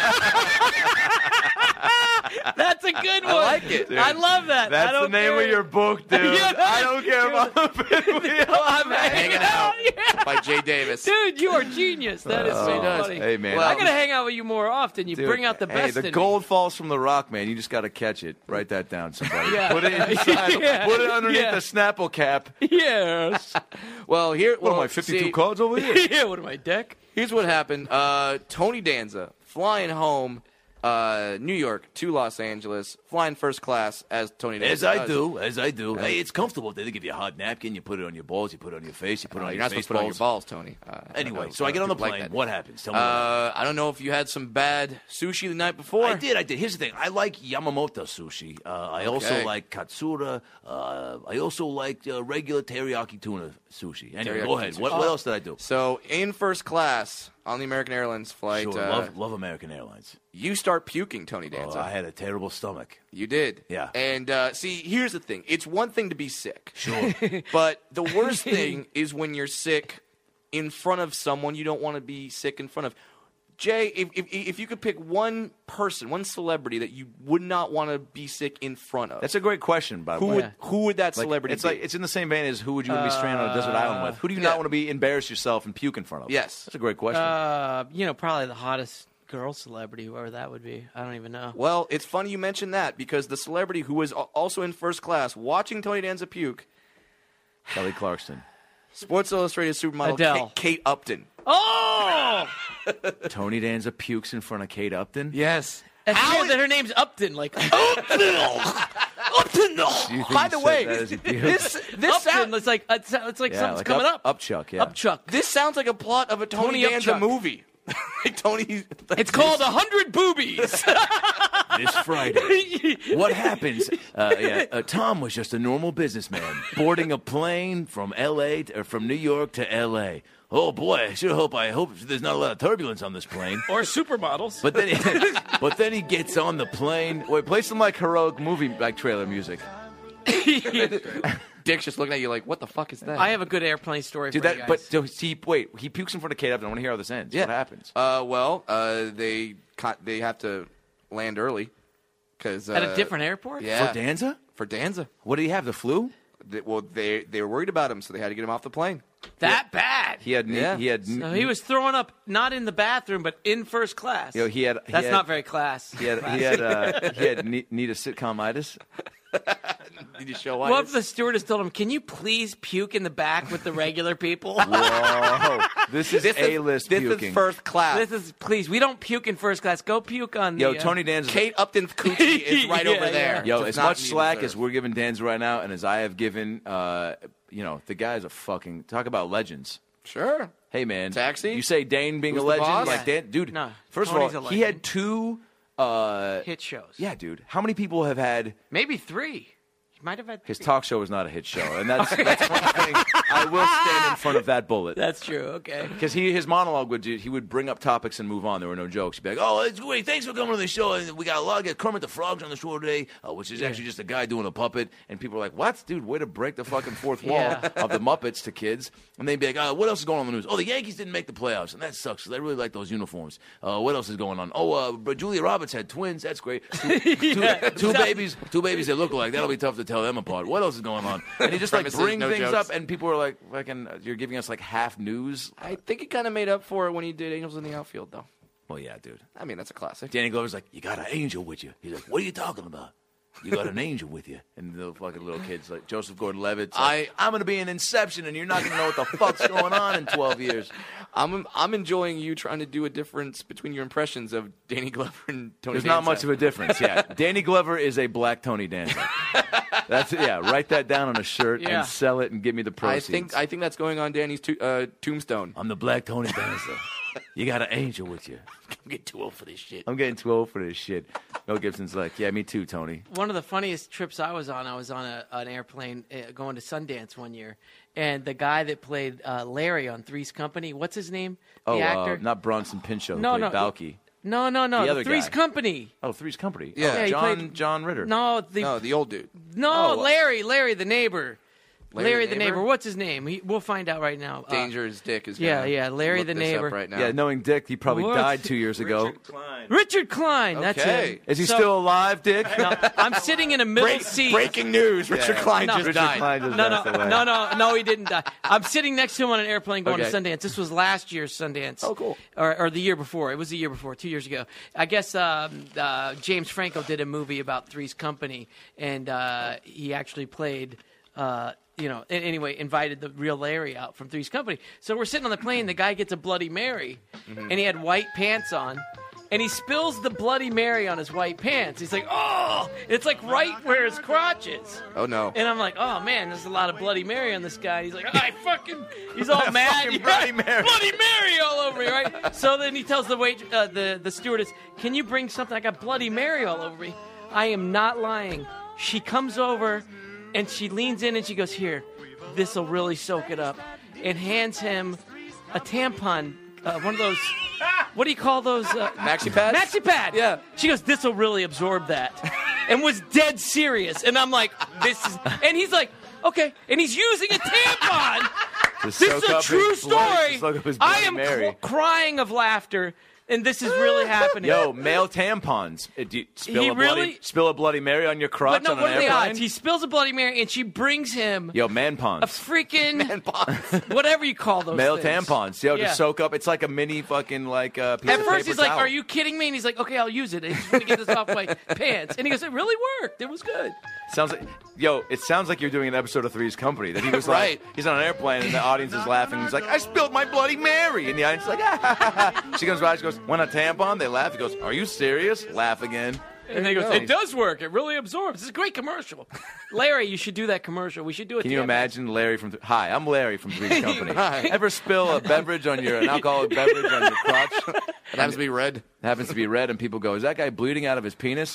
Speaker 4: That's a good one.
Speaker 2: I like it.
Speaker 3: Dude,
Speaker 4: I love that. I
Speaker 3: That's the
Speaker 4: don't
Speaker 3: name
Speaker 4: care.
Speaker 3: of your book, dude.
Speaker 4: Yeah,
Speaker 3: I don't care if I'm the fifth wheel.
Speaker 4: I'm
Speaker 2: Hanging out by Jay Davis.
Speaker 4: Dude, you are genius. That is so
Speaker 3: Oh,
Speaker 4: funny.
Speaker 3: hey, man.
Speaker 4: I
Speaker 3: Well,
Speaker 4: gotta hang out with you more often. You
Speaker 3: Dude,
Speaker 4: bring out the
Speaker 3: hey,
Speaker 4: best
Speaker 3: the
Speaker 4: in
Speaker 3: gold falls from the rock, man. You just got to catch it. Write that down, somebody.
Speaker 4: Yeah.
Speaker 3: Put it inside.
Speaker 4: Yeah.
Speaker 3: Put it underneath
Speaker 4: Yeah.
Speaker 3: the Snapple cap.
Speaker 4: me. Yes.
Speaker 2: Well, here.
Speaker 3: What
Speaker 2: well,
Speaker 3: am I, fifty-two
Speaker 2: see,
Speaker 3: cards over here?
Speaker 4: yeah. What am I, deck?
Speaker 2: Here's what happened. Uh, Tony Danza flying home, uh, New York to Los Angeles, flying first class as Tony Danza.
Speaker 3: As I
Speaker 2: does.
Speaker 3: do, as I do. Hey, it's comfortable. They give you a hot napkin. You put it on your balls. You put it on your face. You put it
Speaker 2: Uh,
Speaker 3: on
Speaker 2: you're
Speaker 3: your
Speaker 2: not
Speaker 3: face
Speaker 2: supposed to put it on your
Speaker 3: balls.
Speaker 2: balls, Tony. Uh,
Speaker 3: Anyway,
Speaker 2: I know-
Speaker 3: so I get on the
Speaker 2: people like
Speaker 3: plane.
Speaker 2: that.
Speaker 3: What happens? Tell me.
Speaker 2: Uh, I don't know if you had some bad sushi the night before.
Speaker 3: I did, I did. Here's the thing. I like Yamamoto sushi. Uh, I also
Speaker 2: Okay.
Speaker 3: like katsura. Uh, I also like uh, regular teriyaki tuna sushi. Anyway,
Speaker 2: Teriyaki
Speaker 3: go ahead.
Speaker 2: sushi.
Speaker 3: What, what else did I do?
Speaker 2: So in first class on the American Airlines flight,
Speaker 3: Sure,
Speaker 2: uh,
Speaker 3: love, love American Airlines.
Speaker 2: you start puking, Tony
Speaker 3: Oh,
Speaker 2: Danza.
Speaker 3: I had a terrible stomach.
Speaker 2: You did.
Speaker 3: Yeah.
Speaker 2: And uh, see, here's the thing. It's one thing to be sick.
Speaker 3: Sure.
Speaker 2: But the worst thing is when you're sick in front of someone you don't want to be sick in front of. Jay, if, if if you could pick one person, one celebrity that you would not want to be sick in front of,
Speaker 3: That's a great question, by the
Speaker 2: who
Speaker 3: way.
Speaker 2: would who would that
Speaker 3: Like,
Speaker 2: celebrity
Speaker 3: it's
Speaker 2: be?
Speaker 3: like it's in the same vein as who would you want to be stranded on a desert island with? Who do you
Speaker 2: yeah.
Speaker 3: not want to be embarrass yourself and puke in front of?
Speaker 2: Yes.
Speaker 3: That's a great question.
Speaker 4: Uh, you know, probably the hottest girl celebrity, whoever that would be. I don't even know.
Speaker 2: Well, it's funny you mentioned that because the celebrity who was al- also in first class watching Tony Danza puke,
Speaker 3: Kelly Clarkson.
Speaker 2: Sports Illustrated supermodel
Speaker 4: Adele.
Speaker 2: Kate, Kate Upton.
Speaker 4: Oh,
Speaker 3: Tony Danza pukes in front of Kate Upton.
Speaker 2: Yes.
Speaker 4: and weird that her name's Upton. Like
Speaker 2: Upton.
Speaker 3: Do you think
Speaker 2: By
Speaker 3: he
Speaker 2: the
Speaker 3: said
Speaker 2: way,
Speaker 3: that as he puked?
Speaker 2: this this
Speaker 4: Upton.
Speaker 2: sound,
Speaker 4: It's like it's, it's like
Speaker 3: Yeah,
Speaker 4: something's
Speaker 3: like
Speaker 4: coming
Speaker 3: up,
Speaker 4: up.
Speaker 3: Upchuck, yeah.
Speaker 4: Upchuck.
Speaker 2: this sounds like a plot of a Tony,
Speaker 4: Tony
Speaker 2: Danza
Speaker 4: Upchuck.
Speaker 2: movie. Like Tony.
Speaker 4: It's called A Hundred Boobies.
Speaker 3: This Friday. What happens? Uh, yeah, uh, Tom was just a normal businessman boarding a plane from L A to, or from New York to L A. Oh boy, I sure hope I hope there's not a lot of turbulence on this plane.
Speaker 4: or supermodels.
Speaker 3: But then, he, but then he gets on the plane. Wait, play some like heroic movie like trailer music.
Speaker 2: Dick's just looking at you like, what the fuck is that?
Speaker 4: I have a good airplane story
Speaker 3: Dude,
Speaker 4: for
Speaker 3: that.
Speaker 4: you guys.
Speaker 3: But so he wait, he pukes in front of Kate Upton. I want to hear how this ends.
Speaker 2: Yeah.
Speaker 3: What happens?
Speaker 2: Uh, well, uh, they ca- they have to land early because uh,
Speaker 4: At a different airport?
Speaker 2: Yeah,
Speaker 3: For Danza?
Speaker 2: For Danza.
Speaker 3: What did he have? The flu?
Speaker 2: They, well, they they were worried about him, so they had to get him off the plane.
Speaker 4: that bad.
Speaker 3: He had.
Speaker 2: Yeah.
Speaker 3: He had.
Speaker 4: So he was throwing up not in the bathroom, but in first class.
Speaker 3: Yo, he had. He
Speaker 4: That's
Speaker 3: had,
Speaker 4: not very class.
Speaker 3: He had. He had. Uh, he had need, need a sitcomitis.
Speaker 2: Did you show
Speaker 4: What if the stewardess told him, "Can you please puke in the back with the regular people?"
Speaker 3: Whoa, this is
Speaker 2: This is-
Speaker 3: A-list
Speaker 2: this
Speaker 3: puking.
Speaker 2: is first class.
Speaker 4: This is please. We don't puke in first class. Go puke on the.
Speaker 3: Yo,
Speaker 4: uh,
Speaker 3: Tony Danza.
Speaker 2: Kate Upton's coochie is right
Speaker 4: Yeah,
Speaker 2: over there.
Speaker 4: yeah.
Speaker 3: Yo,
Speaker 2: Does
Speaker 3: as
Speaker 2: not
Speaker 3: much
Speaker 2: need
Speaker 3: slack
Speaker 2: to
Speaker 3: as
Speaker 2: serve.
Speaker 3: we're giving Danza right now, and as I have given, uh, you know, the guy's a fucking talk about legends.
Speaker 2: Sure.
Speaker 3: Hey man,
Speaker 2: Taxi?
Speaker 3: You say Dane being
Speaker 2: Who's
Speaker 3: a
Speaker 2: the
Speaker 3: legend,
Speaker 2: boss?
Speaker 3: like
Speaker 4: Yeah.
Speaker 3: Dan, dude.
Speaker 4: No,
Speaker 3: first
Speaker 4: Tony's
Speaker 3: of
Speaker 4: a
Speaker 3: all, he
Speaker 4: legend.
Speaker 3: had two uh,
Speaker 4: hit shows.
Speaker 3: Yeah, dude. How many people have had?
Speaker 4: Maybe three. He might have had.
Speaker 3: His
Speaker 4: three.
Speaker 3: talk show was not a hit show, and that's that's one thing I will stand in front of that bullet.
Speaker 4: That's true. Okay.
Speaker 3: Because he his monologue would do, he would bring up topics and move on. There were no jokes. He'd be like, "Oh, it's great. Thanks for coming to the show. And we got a lot of Kermit the Frog's on the show today, uh, which is actually just a guy doing a puppet." And people are like, "What, dude? Way to break the fucking fourth wall
Speaker 4: Yeah.
Speaker 3: of the Muppets to kids." And they'd be like, uh, "What else is going on in the news? Oh, the Yankees didn't make the playoffs, and that sucks. 'Cause I really like those uniforms. Uh, what else is going on? Oh, uh, but Julia Roberts had twins. That's great. Two, two,
Speaker 4: Yeah,
Speaker 3: two
Speaker 4: exactly.
Speaker 3: babies, two babies that look alike. That'll be tough to tell them apart. What else is going on?" And he just like
Speaker 2: Premises,
Speaker 3: bring
Speaker 2: no
Speaker 3: things
Speaker 2: jokes.
Speaker 3: up, and people are like, "Fucking, you're giving us like half news."
Speaker 2: I think he kind of made up for it when he did Angels in the Outfield, though.
Speaker 3: Well, yeah, dude.
Speaker 2: I mean, that's a classic.
Speaker 3: Danny Glover's like, "You got an angel with you." He's like, "What are you talking about? You got an angel with you." And the fucking little kids like Joseph Gordon-Levitt's like, I, I'm going to be in Inception, and you're not going to know what the fuck's going on in twelve years.
Speaker 2: I'm I'm enjoying you trying to do a difference between your impressions of Danny Glover and Tony
Speaker 3: There's
Speaker 2: Danza.
Speaker 3: not much of a difference. Yeah, Danny Glover is a black Tony Danza. That's yeah. Write that down on a shirt
Speaker 2: Yeah.
Speaker 3: and sell it and give me the
Speaker 2: I
Speaker 3: proceeds.
Speaker 2: think I think that's going on Danny's to, uh, tombstone.
Speaker 3: I'm the black Tony Danza. You got an angel with you.
Speaker 2: I'm getting too old for this shit.
Speaker 3: I'm getting too old for this shit. Mel Gibson's like, yeah, me too, Tony.
Speaker 4: One of the funniest trips I was on, I was on a, an airplane uh, going to Sundance one year, and the guy that played uh, Larry on Three's Company, what's his name? The
Speaker 3: Oh,
Speaker 4: actor?
Speaker 3: uh, not Bronson Pinchot. Who
Speaker 4: No,
Speaker 3: played
Speaker 4: no.
Speaker 3: Balky.
Speaker 4: No, no, no.
Speaker 3: The
Speaker 4: The
Speaker 3: other
Speaker 4: Three's
Speaker 3: guy.
Speaker 4: Company.
Speaker 3: Oh, Three's Company.
Speaker 2: Yeah.
Speaker 3: Oh,
Speaker 2: Yeah, he
Speaker 3: John
Speaker 4: played-
Speaker 3: John Ritter.
Speaker 4: No, the
Speaker 2: No, the old dude.
Speaker 4: no,
Speaker 3: Oh,
Speaker 4: Larry, Larry the neighbor.
Speaker 2: Larry
Speaker 4: Larry,
Speaker 2: the
Speaker 4: the
Speaker 2: neighbor?
Speaker 4: neighbor. What's his name? He, we'll find out right now. Uh,
Speaker 2: Danger's Dick is.
Speaker 4: yeah,
Speaker 2: gonna
Speaker 4: yeah, Larry
Speaker 2: look
Speaker 4: the
Speaker 2: this up
Speaker 4: neighbor.
Speaker 2: right now.
Speaker 3: Yeah, knowing Dick, he probably
Speaker 4: What?
Speaker 3: died two years ago.
Speaker 11: Richard Klein.
Speaker 4: Richard Klein. That's
Speaker 2: Okay.
Speaker 4: him.
Speaker 3: Is he
Speaker 4: So-
Speaker 3: still alive, Dick?
Speaker 4: No, I'm sitting in a middle
Speaker 2: Break-
Speaker 4: seat.
Speaker 2: breaking news: Richard
Speaker 3: Yeah.
Speaker 2: Klein
Speaker 4: No.
Speaker 2: just
Speaker 3: Richard
Speaker 2: died.
Speaker 3: Klein just
Speaker 4: No, no,
Speaker 3: passed away.
Speaker 4: no, no, no, he didn't die. I'm sitting next to him on an airplane going
Speaker 2: Okay.
Speaker 4: to Sundance. This was last year's Sundance.
Speaker 2: Oh, cool.
Speaker 4: Or, or the year before. It was the year before, two years ago. I guess um, uh, James Franco did a movie about Three's Company, and uh, he actually played. Uh, you know, a- anyway, invited the real Larry out from Three's Company. So we're sitting on the plane. The guy gets a Bloody Mary, and he had white pants on. And he spills the Bloody Mary on his white pants. He's like, oh! It's like right where his crotch is.
Speaker 2: Oh no.
Speaker 4: And I'm like, oh man, there's a lot of Bloody Mary on this guy. He's like, I fucking, he's all mad.
Speaker 3: Fucking Bloody Mary.
Speaker 4: Bloody Mary all over me, right? So then he tells the wait, uh, the the stewardess, can you bring something? I got Bloody Mary all over me. I am not lying. She comes over, and she leans in and she goes, here, this will really soak it up, and hands him a tampon, uh, one of those. What do you call those? Uh,
Speaker 2: Maxi pads?
Speaker 4: Maxi pad.
Speaker 2: Yeah.
Speaker 4: She goes, this will really absorb that. And was dead serious. And I'm like, this is. And he's like, okay. And he's using a tampon.
Speaker 3: To
Speaker 4: This
Speaker 3: soak
Speaker 4: is a
Speaker 3: up
Speaker 4: true
Speaker 3: his blood- to
Speaker 4: story.
Speaker 3: soak up his
Speaker 4: I
Speaker 3: Bloody
Speaker 4: am
Speaker 3: Mary.
Speaker 4: cl- crying of laughter. And this is really happening.
Speaker 3: Yo, male tampons. Uh, Do you spill
Speaker 4: He
Speaker 3: a bloody
Speaker 4: really-
Speaker 3: spill a Bloody Mary on your crotch
Speaker 4: But no,
Speaker 3: on an
Speaker 4: what are the
Speaker 3: airplane?
Speaker 4: odds? He spills a Bloody Mary, and she brings him
Speaker 3: Yo, man
Speaker 4: a
Speaker 3: pons.
Speaker 4: freaking whatever you call those
Speaker 3: Male
Speaker 4: things.
Speaker 3: tampons. Yo,
Speaker 4: Yeah.
Speaker 3: to soak up. It's like a mini fucking like uh, piece
Speaker 4: At
Speaker 3: of
Speaker 4: first,
Speaker 3: paper
Speaker 4: he's like,
Speaker 3: towel.
Speaker 4: "Are you kidding me?" And he's like, "Okay, I'll use it. I just want to get this off my pants." And he goes, "It really worked. It was good."
Speaker 3: Sounds like, yo, it sounds like you're doing an episode of Three's Company. That he was
Speaker 2: Right.
Speaker 3: like, he's on an airplane and the audience is laughing. He's like, I spilled my Bloody Mary, and the audience is like, ah, ha, ha, ha. She comes by, she goes, want a tampon? They laugh. He goes, are you serious? Laugh again.
Speaker 4: And then he goes, "It does work. It really absorbs. It's a great commercial." Larry, you should do that commercial. We should do it.
Speaker 3: Can you
Speaker 4: together.
Speaker 3: imagine Larry from? Th- Hi, I'm Larry from Three's Company.
Speaker 2: Hi.
Speaker 3: Ever spill a beverage on your an alcoholic beverage on your crotch?
Speaker 2: It happens to be red.
Speaker 3: It happens to be red, and people go, "Is that guy bleeding out of his penis?"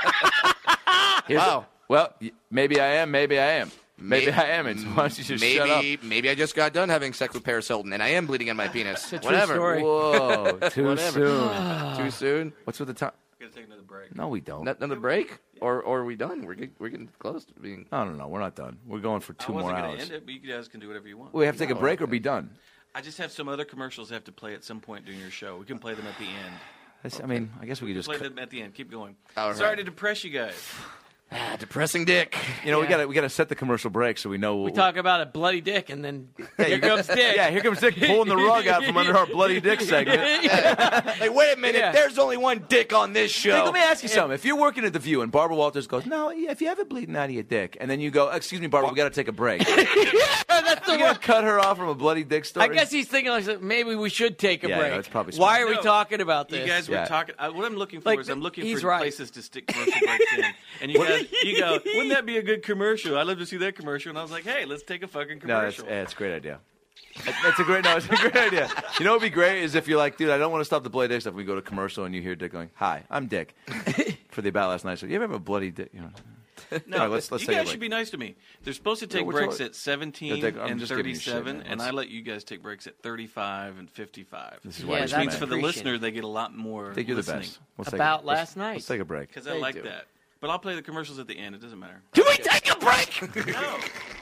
Speaker 3: Here's-
Speaker 2: Wow.
Speaker 3: Well, y- maybe I am. Maybe I am. Maybe
Speaker 2: May-
Speaker 3: I am. And why don't you just
Speaker 2: maybe,
Speaker 3: shut up?
Speaker 2: Maybe I just got done having sex with Paris Hilton, and I am bleeding on my penis.
Speaker 4: It's a true
Speaker 2: Whatever.
Speaker 4: story.
Speaker 3: Whoa, too
Speaker 2: Whatever.
Speaker 3: soon.
Speaker 2: Too soon.
Speaker 3: What's with the time?
Speaker 5: We're gonna take another break.
Speaker 3: No, we don't.
Speaker 2: Not another break, or or are we done? We're get, we're getting close to being.
Speaker 3: No, no, no. We're not done. We're going for two
Speaker 5: I wasn't
Speaker 3: more
Speaker 5: gonna
Speaker 3: hours.
Speaker 5: end it, but you guys can do whatever you want.
Speaker 3: We have to take a break or be done.
Speaker 5: I just have some other commercials I have to play at some point during your show. We can play them at the end.
Speaker 3: That's- I mean, I guess we could just.
Speaker 5: Play
Speaker 3: cut-
Speaker 5: them at the end. Keep going.
Speaker 2: All right.
Speaker 5: Sorry to depress you guys.
Speaker 2: Ah, depressing dick.
Speaker 3: You know, we
Speaker 4: Yeah.
Speaker 3: got to we got to set the commercial break so we know.
Speaker 4: We talk about a bloody dick, and then here comes Dick.
Speaker 3: Yeah, here comes Dick pulling the rug out from under our bloody dick segment.
Speaker 2: Like, wait a minute.
Speaker 4: Yeah.
Speaker 2: There's only one dick on this show.
Speaker 3: Dick, let me ask you something. If you're working at The View and Barbara Walters goes, no, if you have it bleeding out of your dick, and then you go, excuse me, Barbara, we got to take a break.
Speaker 4: That's the
Speaker 3: You got to cut her off from a bloody dick story?
Speaker 4: I guess he's thinking like maybe we should take a
Speaker 3: Yeah,
Speaker 4: break.
Speaker 3: no, it's probably
Speaker 4: Why
Speaker 3: smart.
Speaker 4: are we
Speaker 5: No,
Speaker 4: talking about this?
Speaker 5: You guys were
Speaker 3: Yeah.
Speaker 5: talking. Uh, what I'm looking for
Speaker 4: Like,
Speaker 5: is I'm looking
Speaker 4: he's
Speaker 5: for
Speaker 4: right.
Speaker 5: places to stick commercial breaks in. And you guys, you go, wouldn't that be a good commercial? I'd love to see that commercial. And I was like, hey, let's take a fucking
Speaker 3: No, it's,
Speaker 5: commercial.
Speaker 3: yeah, it's a great idea. That- That's a great. No, it's a great idea. You know what would be great is if you're like, dude, I don't want to stop the bloody dick stuff. We go to commercial and you hear Dick going, "Hi, I'm Dick." For the about last night, so you ever have a bloody dick? You know.
Speaker 5: No,
Speaker 3: All right, let's let's
Speaker 5: you
Speaker 3: take a
Speaker 5: guys
Speaker 3: break.
Speaker 5: should be nice to me. They're supposed to take
Speaker 3: we're
Speaker 5: breaks
Speaker 3: totally-
Speaker 5: at seventeen
Speaker 3: Yeah, Dick, I'm
Speaker 5: and
Speaker 3: just giving you shit,
Speaker 5: thirty-seven,
Speaker 3: man.
Speaker 5: and
Speaker 3: Let's-
Speaker 5: I let you guys take breaks at thirty-five and fifty-five.
Speaker 3: This is
Speaker 4: Yeah,
Speaker 3: why
Speaker 5: Which
Speaker 3: you're
Speaker 5: means
Speaker 3: man.
Speaker 5: for the
Speaker 4: appreciate
Speaker 5: listener, they get a lot more
Speaker 3: Dick, you're the
Speaker 5: listening.
Speaker 3: best. Let's take
Speaker 4: About
Speaker 3: a, let's-
Speaker 4: last night.
Speaker 3: Let's take a break.
Speaker 5: Because I
Speaker 4: They
Speaker 5: like
Speaker 4: do.
Speaker 5: that. But I'll play the commercials at the end. It doesn't matter.
Speaker 2: Can we take a break?
Speaker 5: No.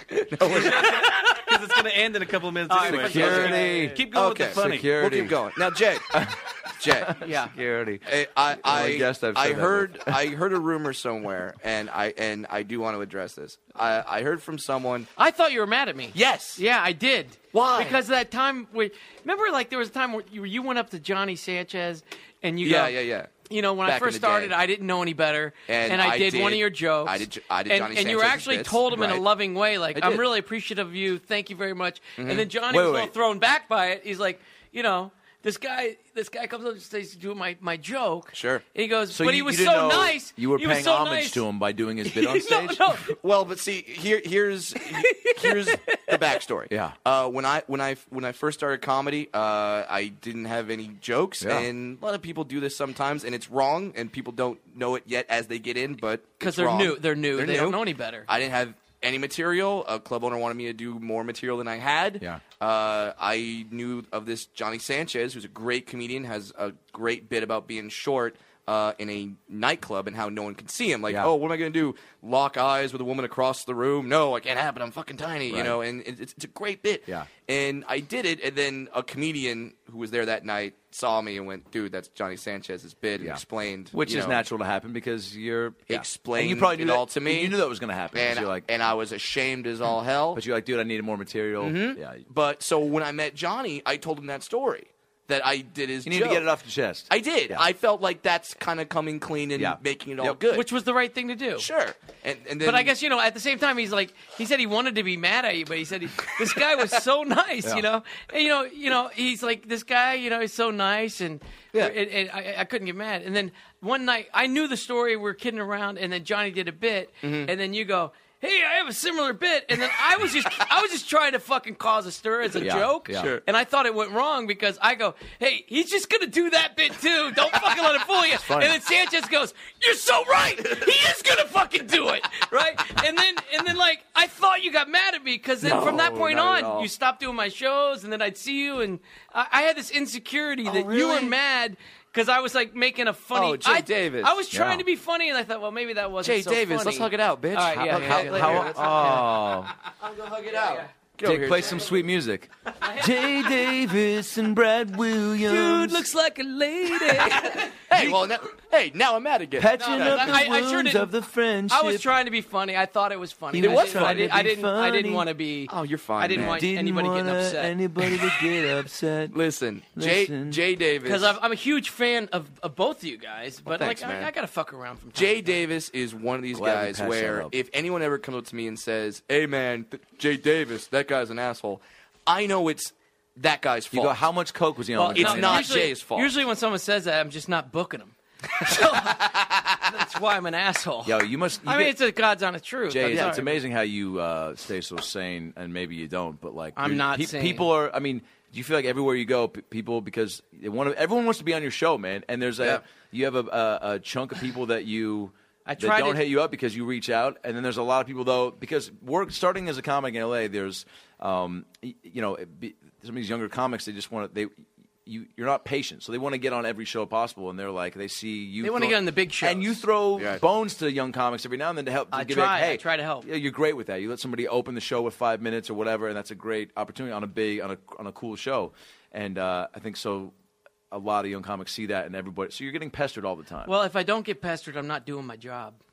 Speaker 5: Because it's going to end in a couple of minutes
Speaker 4: All right,
Speaker 5: anyway.
Speaker 3: Security.
Speaker 5: Keep going
Speaker 2: Okay,
Speaker 5: with the funny.
Speaker 3: Security.
Speaker 2: We'll keep going. Now, Jay. Jay.
Speaker 4: Yeah.
Speaker 3: Security.
Speaker 2: I I I,
Speaker 3: Only guest I've
Speaker 2: I
Speaker 3: said that
Speaker 2: heard
Speaker 3: with.
Speaker 2: I heard a rumor somewhere, and I and I do want to address this. I, I heard from someone.
Speaker 4: I thought you were mad at me.
Speaker 2: Yes.
Speaker 4: Yeah, I did.
Speaker 2: Why?
Speaker 4: Because that time, where, remember, like there was a time where you, you went up to Johnny Sanchez, and you
Speaker 2: Yeah,
Speaker 4: go,
Speaker 2: yeah, yeah.
Speaker 4: You know, when
Speaker 2: Back
Speaker 4: I
Speaker 2: in
Speaker 4: first
Speaker 2: the day.
Speaker 4: started, I didn't know any better,
Speaker 2: And
Speaker 4: I,
Speaker 2: I
Speaker 4: did,
Speaker 2: did-
Speaker 4: one of your jokes.
Speaker 2: I did- I did
Speaker 4: and,
Speaker 2: Johnny
Speaker 4: and you
Speaker 2: Sanchez's
Speaker 4: actually
Speaker 2: bits,
Speaker 4: told him in a
Speaker 2: right.
Speaker 4: loving way, like,
Speaker 2: I
Speaker 4: "I'm
Speaker 2: did.
Speaker 4: really appreciative of you. Thank you very much." And then Johnny
Speaker 3: Wait,
Speaker 4: was
Speaker 3: wait,
Speaker 4: all
Speaker 3: wait.
Speaker 4: thrown back by it. He's like, you know. This guy, this guy comes up and says, "Do my, my joke."
Speaker 2: Sure.
Speaker 4: And he goes,
Speaker 3: So
Speaker 4: "But
Speaker 3: you,
Speaker 4: he was
Speaker 3: you didn't
Speaker 4: so
Speaker 3: know
Speaker 4: nice.
Speaker 3: You were
Speaker 4: he was
Speaker 3: paying
Speaker 4: so
Speaker 3: homage
Speaker 4: nice.
Speaker 3: to him by doing his bit on
Speaker 4: no,
Speaker 3: stage.
Speaker 4: no.
Speaker 2: Well, but see, here here's here's the backstory.
Speaker 3: Yeah.
Speaker 2: Uh, when I when I when I first started comedy, uh, I didn't have any jokes,
Speaker 3: Yeah.
Speaker 2: and a lot of people do this sometimes, and it's wrong, and people don't know it yet as they get in, but
Speaker 4: Because
Speaker 2: it's
Speaker 4: they're
Speaker 2: wrong.
Speaker 4: new. They're new.
Speaker 2: They're
Speaker 4: they
Speaker 2: new.
Speaker 4: don't know any better.
Speaker 2: I didn't have any material. A club owner wanted me to do more material than I had.
Speaker 3: Yeah.
Speaker 2: Uh, I knew of this Johnny Sanchez, who's a great comedian, has a great bit about being short uh, in a nightclub and how no one can see him. Like,
Speaker 3: Yeah.
Speaker 2: oh, what am I going to do? Lock eyes with a woman across the room? No, it can't happen. I'm fucking tiny, you
Speaker 3: Right.
Speaker 2: know. And it- it's, it's a great bit.
Speaker 3: Yeah.
Speaker 2: And I did it, and then a comedian who was there that night saw me and went, "Dude, that's Johnny Sanchez's bit," and
Speaker 3: Yeah.
Speaker 2: explained,
Speaker 3: Which
Speaker 2: you
Speaker 3: is
Speaker 2: know,
Speaker 3: natural to happen because you're yeah.
Speaker 2: Explained
Speaker 3: and you probably knew
Speaker 2: it
Speaker 3: that,
Speaker 2: all to me.
Speaker 3: You knew that was going to happen. 'cause
Speaker 2: And,
Speaker 3: you're like,
Speaker 2: and I was ashamed as all hell.
Speaker 3: but you're like, dude, I needed more material.
Speaker 2: Mhm.
Speaker 3: Yeah.
Speaker 2: But so when I met Johnny, I told him that story that I did his.
Speaker 3: You need
Speaker 2: joke.
Speaker 3: to get it off your chest.
Speaker 2: I did.
Speaker 3: Yeah.
Speaker 2: I felt like that's kind of coming clean and
Speaker 3: Yeah.
Speaker 2: making it all
Speaker 3: Yep.
Speaker 2: good.
Speaker 4: Which was the right thing to do.
Speaker 2: Sure. And and then,
Speaker 4: But I guess, you know, at the same time, he's like, he said he wanted to be mad at you, but he said he, this guy was so nice,
Speaker 3: Yeah.
Speaker 4: you know? And, you know, you know, he's like, this guy, you know, he's so nice, and,
Speaker 2: Yeah.
Speaker 4: and, and I, I couldn't get mad. And then one night, I knew the story, we were kidding around, and then Johnny did a bit,
Speaker 2: Mm-hmm.
Speaker 4: and then you go, "Hey, I have a similar bit," and then I was just, I was just trying to fucking cause a stir as a
Speaker 3: Yeah,
Speaker 4: joke,
Speaker 3: yeah. Sure.
Speaker 4: and I thought it went wrong because I go, "Hey, he's just gonna do that bit too. Don't fucking let him fool you."
Speaker 3: funny.
Speaker 4: And then Sanchez goes, "You're so right. He is gonna fucking do it, right?" And then, and then, like, I thought you got mad at me because then from that
Speaker 2: No,
Speaker 4: point
Speaker 2: not at
Speaker 4: on,
Speaker 2: all.
Speaker 4: you stopped doing my shows, and then I'd see you, and I, I had this insecurity that you were
Speaker 2: really?
Speaker 4: mad. Because I was like making a funny.
Speaker 2: Oh, Jay
Speaker 4: I,
Speaker 2: Davis.
Speaker 4: I was trying
Speaker 3: Yeah.
Speaker 4: to be funny, and I thought, well, maybe that wasn't
Speaker 2: Jay
Speaker 4: so
Speaker 2: Davis,
Speaker 4: funny.
Speaker 2: let's hug it out, bitch.
Speaker 4: All right, yeah,
Speaker 3: How,
Speaker 4: yeah,
Speaker 3: how,
Speaker 4: yeah,
Speaker 3: how-
Speaker 4: yeah, let's-
Speaker 3: oh.
Speaker 2: I'm gonna hug it out. Get over
Speaker 3: Jake,
Speaker 2: here,
Speaker 3: play
Speaker 2: Jay.
Speaker 3: some sweet music. Jay Davis and Brad Williams.
Speaker 4: Dude looks like a lady.
Speaker 2: Hey, well, now, hey, now I'm mad again.
Speaker 3: patching
Speaker 4: No, no,
Speaker 3: up
Speaker 4: no,
Speaker 3: the
Speaker 4: I- I sure
Speaker 3: wounds
Speaker 4: didn't-
Speaker 3: of the friendship.
Speaker 4: I was trying to be funny. I thought it was funny.
Speaker 3: It
Speaker 4: I
Speaker 3: was
Speaker 4: didn't- I
Speaker 3: trying to
Speaker 4: didn't. I
Speaker 3: be
Speaker 4: didn't. I didn't
Speaker 3: funny.
Speaker 4: want to be.
Speaker 2: Oh, you're fine,
Speaker 4: I didn't
Speaker 2: man.
Speaker 4: want
Speaker 3: Didn't
Speaker 4: anybody getting
Speaker 3: want
Speaker 4: upset.
Speaker 3: anybody to get upset.
Speaker 2: Listen, Jay
Speaker 3: Listen.
Speaker 2: Jay Davis.
Speaker 4: Because I'm a huge fan of, of both of you guys, but
Speaker 2: thanks,
Speaker 4: like
Speaker 2: man.
Speaker 4: I, I gotta fuck around from time
Speaker 2: Jay
Speaker 4: to time.
Speaker 2: Davis is one of these
Speaker 3: Glad we
Speaker 2: guys
Speaker 3: patched that
Speaker 2: where
Speaker 3: up.
Speaker 2: if anyone ever comes up to me and says, "Hey, man, th- Jay Davis, that guy's an asshole," I know it's that guy's
Speaker 3: You
Speaker 2: fault.
Speaker 3: go, how much coke was he on?
Speaker 4: Well,
Speaker 3: the
Speaker 2: it's
Speaker 3: night?
Speaker 2: not
Speaker 4: usually,
Speaker 2: Jay's fault.
Speaker 4: Usually, when someone says that, I'm just not booking them. So, that's why I'm an asshole.
Speaker 3: Yo, you must. You
Speaker 4: I mean,
Speaker 3: get-
Speaker 4: it's a God's honest truth.
Speaker 3: Jay,
Speaker 4: I'm
Speaker 3: it's,
Speaker 4: sorry.
Speaker 3: it's amazing how you uh, stay so sane, and maybe you don't, but like
Speaker 4: I'm
Speaker 3: you're-
Speaker 4: not
Speaker 3: pe-
Speaker 4: sane.
Speaker 3: People are. I mean, do you feel like everywhere you go, p- people because they want to, everyone wants to be on your show, man. And there's a
Speaker 2: Yeah.
Speaker 3: you have a, a, a chunk of people that you
Speaker 4: I
Speaker 3: that
Speaker 4: try
Speaker 3: don't
Speaker 4: to-
Speaker 3: hit you up because you reach out, and then there's a lot of people though because work starting as a comic in L A. There's um, y- you know it be, some of these younger comics they just want to they. You, you're not patient, so they want to get on every show possible, and they're like, they see you.
Speaker 4: They wanna
Speaker 3: throw-
Speaker 4: get on the big shows.
Speaker 3: and you throw
Speaker 2: Yeah.
Speaker 3: bones to young comics every now and then to help. To
Speaker 4: I
Speaker 3: give
Speaker 4: try,
Speaker 3: Back, hey,
Speaker 4: I try to help.
Speaker 3: Yeah, you're great with that. You let somebody open the show with five minutes or whatever, and that's a great opportunity on a big, on a on a cool show. And uh, I think so. A lot of young comics see that, and everybody. So you're getting pestered all the time.
Speaker 4: Well, if I don't get pestered, I'm not doing my job.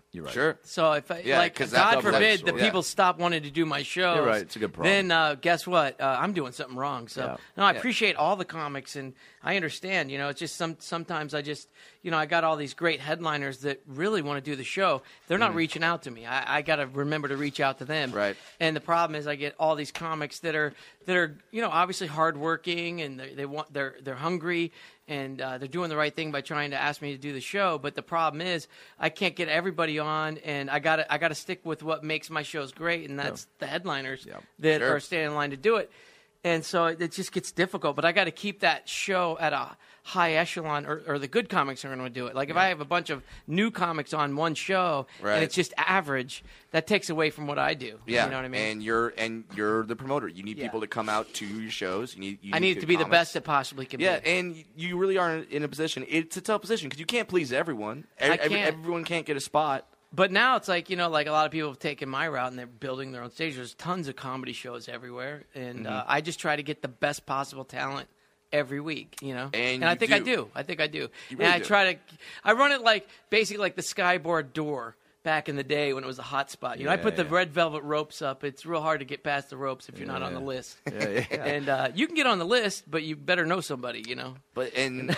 Speaker 3: You're right.
Speaker 2: Sure.
Speaker 4: So if I,
Speaker 2: Yeah,
Speaker 4: like
Speaker 2: 'cause that's
Speaker 4: God
Speaker 2: a
Speaker 4: forbid
Speaker 2: double-edged
Speaker 4: the
Speaker 2: sword.
Speaker 4: people stop wanting to do my shows,
Speaker 3: You're right. It's a good problem.
Speaker 4: then uh, guess what? Uh, I'm doing something wrong. So
Speaker 3: Yeah.
Speaker 4: no, I
Speaker 2: Yeah.
Speaker 4: appreciate all the comics, and I understand. You know, it's just some sometimes I just you know I got all these great headliners that really want to do the show. They're not reaching out to me. I, I got to remember to reach out to them.
Speaker 2: Right.
Speaker 4: And the problem is I get all these comics that are that are you know obviously hardworking and they, they want they're they're hungry. And uh, they're doing the right thing by trying to ask me to do the show, but the problem is I can't get everybody on, and I got to I got to stick with what makes my shows great, and that's the headliners
Speaker 3: Yeah.
Speaker 4: that
Speaker 2: Sure.
Speaker 4: are standing in line to do it. And so it, it just gets difficult. But I got to keep that show at a high echelon, or, or the good comics are going to do it. Like if I have a bunch of new comics on one show
Speaker 2: Right.
Speaker 4: and it's just average, that takes away from what I do.
Speaker 2: Yeah,
Speaker 4: You know what I mean?
Speaker 2: And you're and you're the promoter. You need
Speaker 4: Yeah.
Speaker 2: people to come out to your shows. You need. You
Speaker 4: I need it
Speaker 2: good
Speaker 4: to be the
Speaker 2: comics.
Speaker 4: best it possibly can
Speaker 2: Yeah,
Speaker 4: be.
Speaker 2: and you really are in a position. It's a tough position because you can't please everyone.
Speaker 4: I
Speaker 2: Every-
Speaker 4: can't.
Speaker 2: Everyone can't get a spot.
Speaker 4: But now it's like, you know, like a lot of people have taken my route and they're building their own stage. There's tons of comedy shows everywhere. And uh,
Speaker 2: Mm-hmm.
Speaker 4: I just try to get the best possible talent every week, you know?
Speaker 2: And
Speaker 4: I
Speaker 2: you
Speaker 4: think I
Speaker 2: do.
Speaker 4: do. I think I do.
Speaker 2: You
Speaker 4: and
Speaker 2: really
Speaker 4: I
Speaker 2: do.
Speaker 4: try to, I run it like, basically like the Skyboard door back in the day when it was a hot spot. You know, I
Speaker 3: Yeah,
Speaker 4: put the
Speaker 3: yeah.
Speaker 4: red velvet ropes up. It's real hard to get past the ropes if you're not on the
Speaker 3: Yeah.
Speaker 4: list.
Speaker 3: Yeah, yeah, yeah.
Speaker 4: And uh, you can get on the list, but you better know somebody, you know?
Speaker 2: But and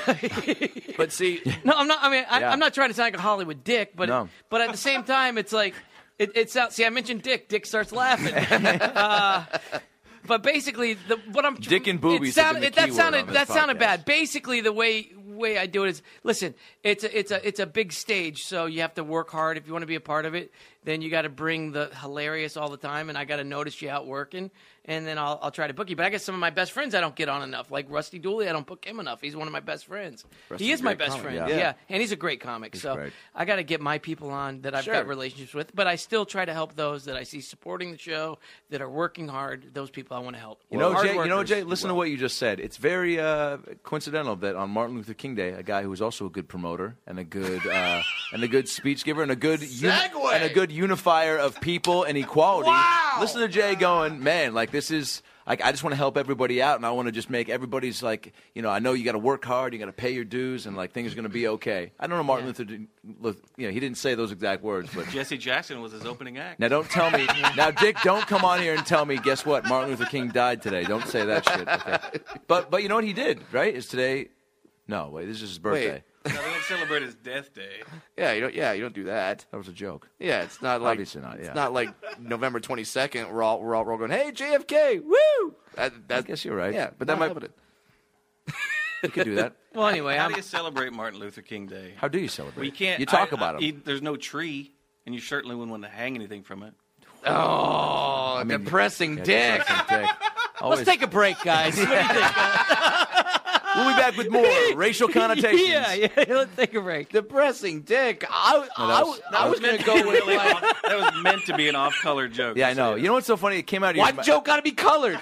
Speaker 2: but see,
Speaker 4: No, I'm not. I mean, I,
Speaker 3: Yeah.
Speaker 4: I'm not trying to sound like a Hollywood dick, but
Speaker 3: No.
Speaker 4: but at the same time, it's like it, it sounds. See, I mentioned Dick. Dick starts laughing. uh, but basically, the what I'm
Speaker 3: Dick and boobies
Speaker 4: It
Speaker 3: have
Speaker 4: sounded,
Speaker 3: been the
Speaker 4: it, that
Speaker 3: key word
Speaker 4: sounded
Speaker 3: on this
Speaker 4: that sounded
Speaker 3: podcast.
Speaker 4: bad. Basically, the way way I do it is listen. It's a it's a it's a big stage, so you have to work hard if you want to be a part of it. Then you got to bring the hilarious all the time, and I got to notice you out working, and then I'll I'll try to book you. But I got some of my best friends I don't get on enough, like Rusty Dooley. I don't book him enough. He's one of my best friends.
Speaker 3: Rusty's
Speaker 4: he is
Speaker 3: a
Speaker 4: my
Speaker 3: great
Speaker 4: best
Speaker 3: comic,
Speaker 4: friend.
Speaker 3: yeah.
Speaker 4: Yeah.
Speaker 3: Yeah.
Speaker 4: and he's a great comic. so
Speaker 3: great.
Speaker 4: I got to get my people on that I've
Speaker 2: Sure.
Speaker 4: got relationships with, but I still try to help those that I see supporting the show, that are working hard. Those people I want to help.
Speaker 3: You know,
Speaker 4: Hard
Speaker 3: Jay. You know,
Speaker 4: workers.
Speaker 3: Jay. Listen to what you just said. It's very uh, coincidental that on Martin Luther King Day, a guy who was also a good promoter and a good uh, and a good speech giver and a good uni-
Speaker 2: Segue.
Speaker 3: and a good unifier of people and equality.
Speaker 2: Wow.
Speaker 3: Listen to Jay going, man. Like this is. Like, I just want to help everybody out, and I want to just make everybody's like, you know, I know you got to work hard, you got to pay your dues, and like things are going to be okay. I don't know Martin
Speaker 4: Yeah.
Speaker 3: Luther, did- Luther, you know, he didn't say those exact words, but
Speaker 5: Jesse Jackson was his opening act.
Speaker 3: now don't tell me. Now, Dick, don't come on here and tell me. Guess what? Martin Luther King died today. Don't say that shit. Okay. But but you know what he did, right? Is today? No, wait. This is his birthday.
Speaker 5: No, they don't celebrate his death day.
Speaker 2: yeah, you don't. Yeah, you don't do that.
Speaker 3: That was a joke.
Speaker 2: Yeah, it's not like
Speaker 3: Obviously not,
Speaker 2: It's
Speaker 3: yeah.
Speaker 2: not like November twenty second. We're all we're all we're all going, hey J F K, woo! That, that,
Speaker 3: I guess you're right.
Speaker 2: Yeah,
Speaker 3: but that
Speaker 2: not
Speaker 3: might.
Speaker 2: happening.
Speaker 3: You could do that.
Speaker 4: Well, anyway,
Speaker 5: How
Speaker 4: I'm,
Speaker 5: do you celebrate Martin Luther King Day?
Speaker 3: How do you celebrate?
Speaker 5: Well, you can't.
Speaker 3: You talk
Speaker 5: I-
Speaker 3: about
Speaker 5: I-
Speaker 3: him.
Speaker 5: you- there's no tree, and you certainly wouldn't want to hang anything from it.
Speaker 2: Oh,
Speaker 3: mean,
Speaker 2: depressing
Speaker 3: Yeah,
Speaker 2: dick.
Speaker 3: depressing dick. Always-
Speaker 4: let's take a break, guys. What do you think?
Speaker 3: We'll be back with more racial connotations.
Speaker 4: yeah, yeah. Let's take a break.
Speaker 2: Depressing dick. I,
Speaker 3: No, that
Speaker 2: I,
Speaker 3: was-
Speaker 2: I was
Speaker 5: meant
Speaker 2: gonna
Speaker 5: to
Speaker 2: go
Speaker 5: be
Speaker 2: with
Speaker 5: really
Speaker 2: like,
Speaker 5: off- that was meant to be an off-color joke.
Speaker 3: Yeah, I know. You know what's so funny? It came out of your
Speaker 2: why
Speaker 3: mouth.
Speaker 2: joke gotta be colored?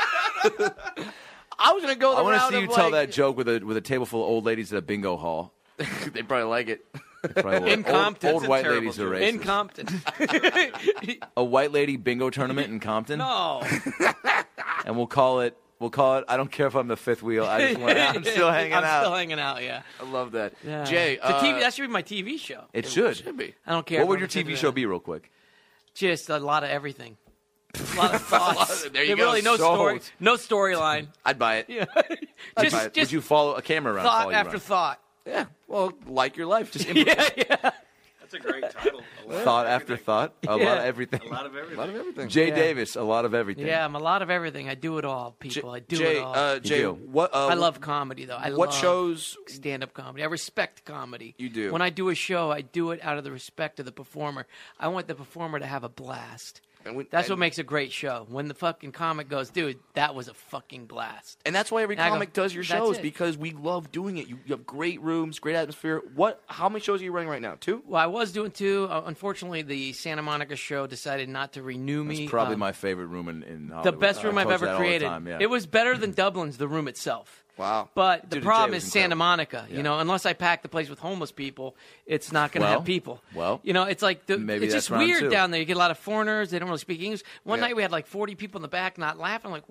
Speaker 2: I was gonna go. The
Speaker 3: I want to
Speaker 2: route
Speaker 3: see you
Speaker 2: of,
Speaker 3: tell
Speaker 2: like-
Speaker 3: that joke with a with a table full of old ladies at a bingo hall.
Speaker 2: They probably like it.
Speaker 3: Probably
Speaker 4: In
Speaker 3: old,
Speaker 4: Compton.
Speaker 3: old
Speaker 4: That's a
Speaker 3: white
Speaker 5: terrible
Speaker 3: ladies are
Speaker 5: joke.
Speaker 3: racist.
Speaker 4: In Compton.
Speaker 3: A white lady bingo tournament in Compton.
Speaker 4: no.
Speaker 3: And we'll call it. We'll call it. I don't care if I'm the fifth wheel. I just want. I'm still hanging
Speaker 4: I'm
Speaker 3: out.
Speaker 4: still hanging out, yeah.
Speaker 2: I love that.
Speaker 4: yeah.
Speaker 2: Jay,
Speaker 4: It's a T V,
Speaker 2: uh,
Speaker 4: that should be my T V show.
Speaker 3: It should.
Speaker 2: should be.
Speaker 4: I don't care.
Speaker 3: What
Speaker 4: if
Speaker 3: would
Speaker 4: I'm
Speaker 3: your
Speaker 4: a
Speaker 3: T V
Speaker 4: fifth
Speaker 3: show
Speaker 4: wheel.
Speaker 3: be, real quick?
Speaker 4: Just a lot of everything. A lot of thoughts.
Speaker 2: There you
Speaker 4: There
Speaker 2: go.
Speaker 4: Really, no
Speaker 3: Sold.
Speaker 4: story. No storyline.
Speaker 2: I'd buy it.
Speaker 4: Yeah.
Speaker 3: I'd
Speaker 4: just
Speaker 3: buy it.
Speaker 4: just
Speaker 3: Would you follow a camera around? follow
Speaker 4: thought
Speaker 3: you
Speaker 4: after
Speaker 3: around?
Speaker 4: thought.
Speaker 2: Yeah. Well, like your life. Just
Speaker 4: Yeah, yeah.
Speaker 5: That's a great title. A lot
Speaker 3: Thought
Speaker 5: of
Speaker 3: after
Speaker 5: everything.
Speaker 3: thought. A
Speaker 4: Yeah.
Speaker 3: lot of everything.
Speaker 5: A lot of everything.
Speaker 2: a lot of everything.
Speaker 3: Jay
Speaker 4: Yeah.
Speaker 3: Davis. A lot of everything.
Speaker 4: Yeah, I'm a lot of everything. I do it all, people. I do
Speaker 2: Jay,
Speaker 4: it all.
Speaker 2: uh, Jay,
Speaker 3: do.
Speaker 2: what? Uh,
Speaker 4: I love comedy, though. I
Speaker 2: what
Speaker 4: love
Speaker 2: shows?
Speaker 4: stand-up comedy. I respect comedy.
Speaker 2: You do.
Speaker 4: When I do a show, I do it out of the respect of the performer. I want the performer to have a blast.
Speaker 2: And when-
Speaker 4: That's what
Speaker 2: and-
Speaker 4: makes a great show. When the fucking comic goes, dude, that was a fucking blast.
Speaker 2: And that's why every
Speaker 4: And I go,
Speaker 2: comic does your
Speaker 4: "That's
Speaker 2: shows
Speaker 4: it."
Speaker 2: because we love doing it. You, you have great rooms, great atmosphere. What? How many shows are you running right now? Two?
Speaker 4: Well, I was doing two. Uh, unfortunately, the Santa Monica show decided not to renew me.
Speaker 3: It's probably
Speaker 4: Um,
Speaker 3: my favorite room in, in Hollywood.
Speaker 4: the best
Speaker 3: I
Speaker 4: room
Speaker 3: tell
Speaker 4: I've
Speaker 3: you
Speaker 4: ever
Speaker 3: that all the
Speaker 4: created.
Speaker 3: time, yeah.
Speaker 4: It was better than Dublin's, the room itself.
Speaker 2: Wow.
Speaker 4: But the
Speaker 3: Dude,
Speaker 4: problem
Speaker 3: Jay
Speaker 4: is
Speaker 3: was
Speaker 4: Santa
Speaker 3: incredible.
Speaker 4: Monica.
Speaker 3: Yeah.
Speaker 4: You know, unless I pack the place with homeless people, it's not going to
Speaker 3: Well,
Speaker 4: have people.
Speaker 3: well,
Speaker 4: you know, it's like the,
Speaker 3: maybe
Speaker 4: it's
Speaker 3: that's
Speaker 4: just
Speaker 3: round
Speaker 4: weird
Speaker 3: two.
Speaker 4: down there. You get a lot of foreigners. They don't really speak English. One
Speaker 2: Yeah.
Speaker 4: night we had like forty people in the back not laughing. I'm like, what the? F-?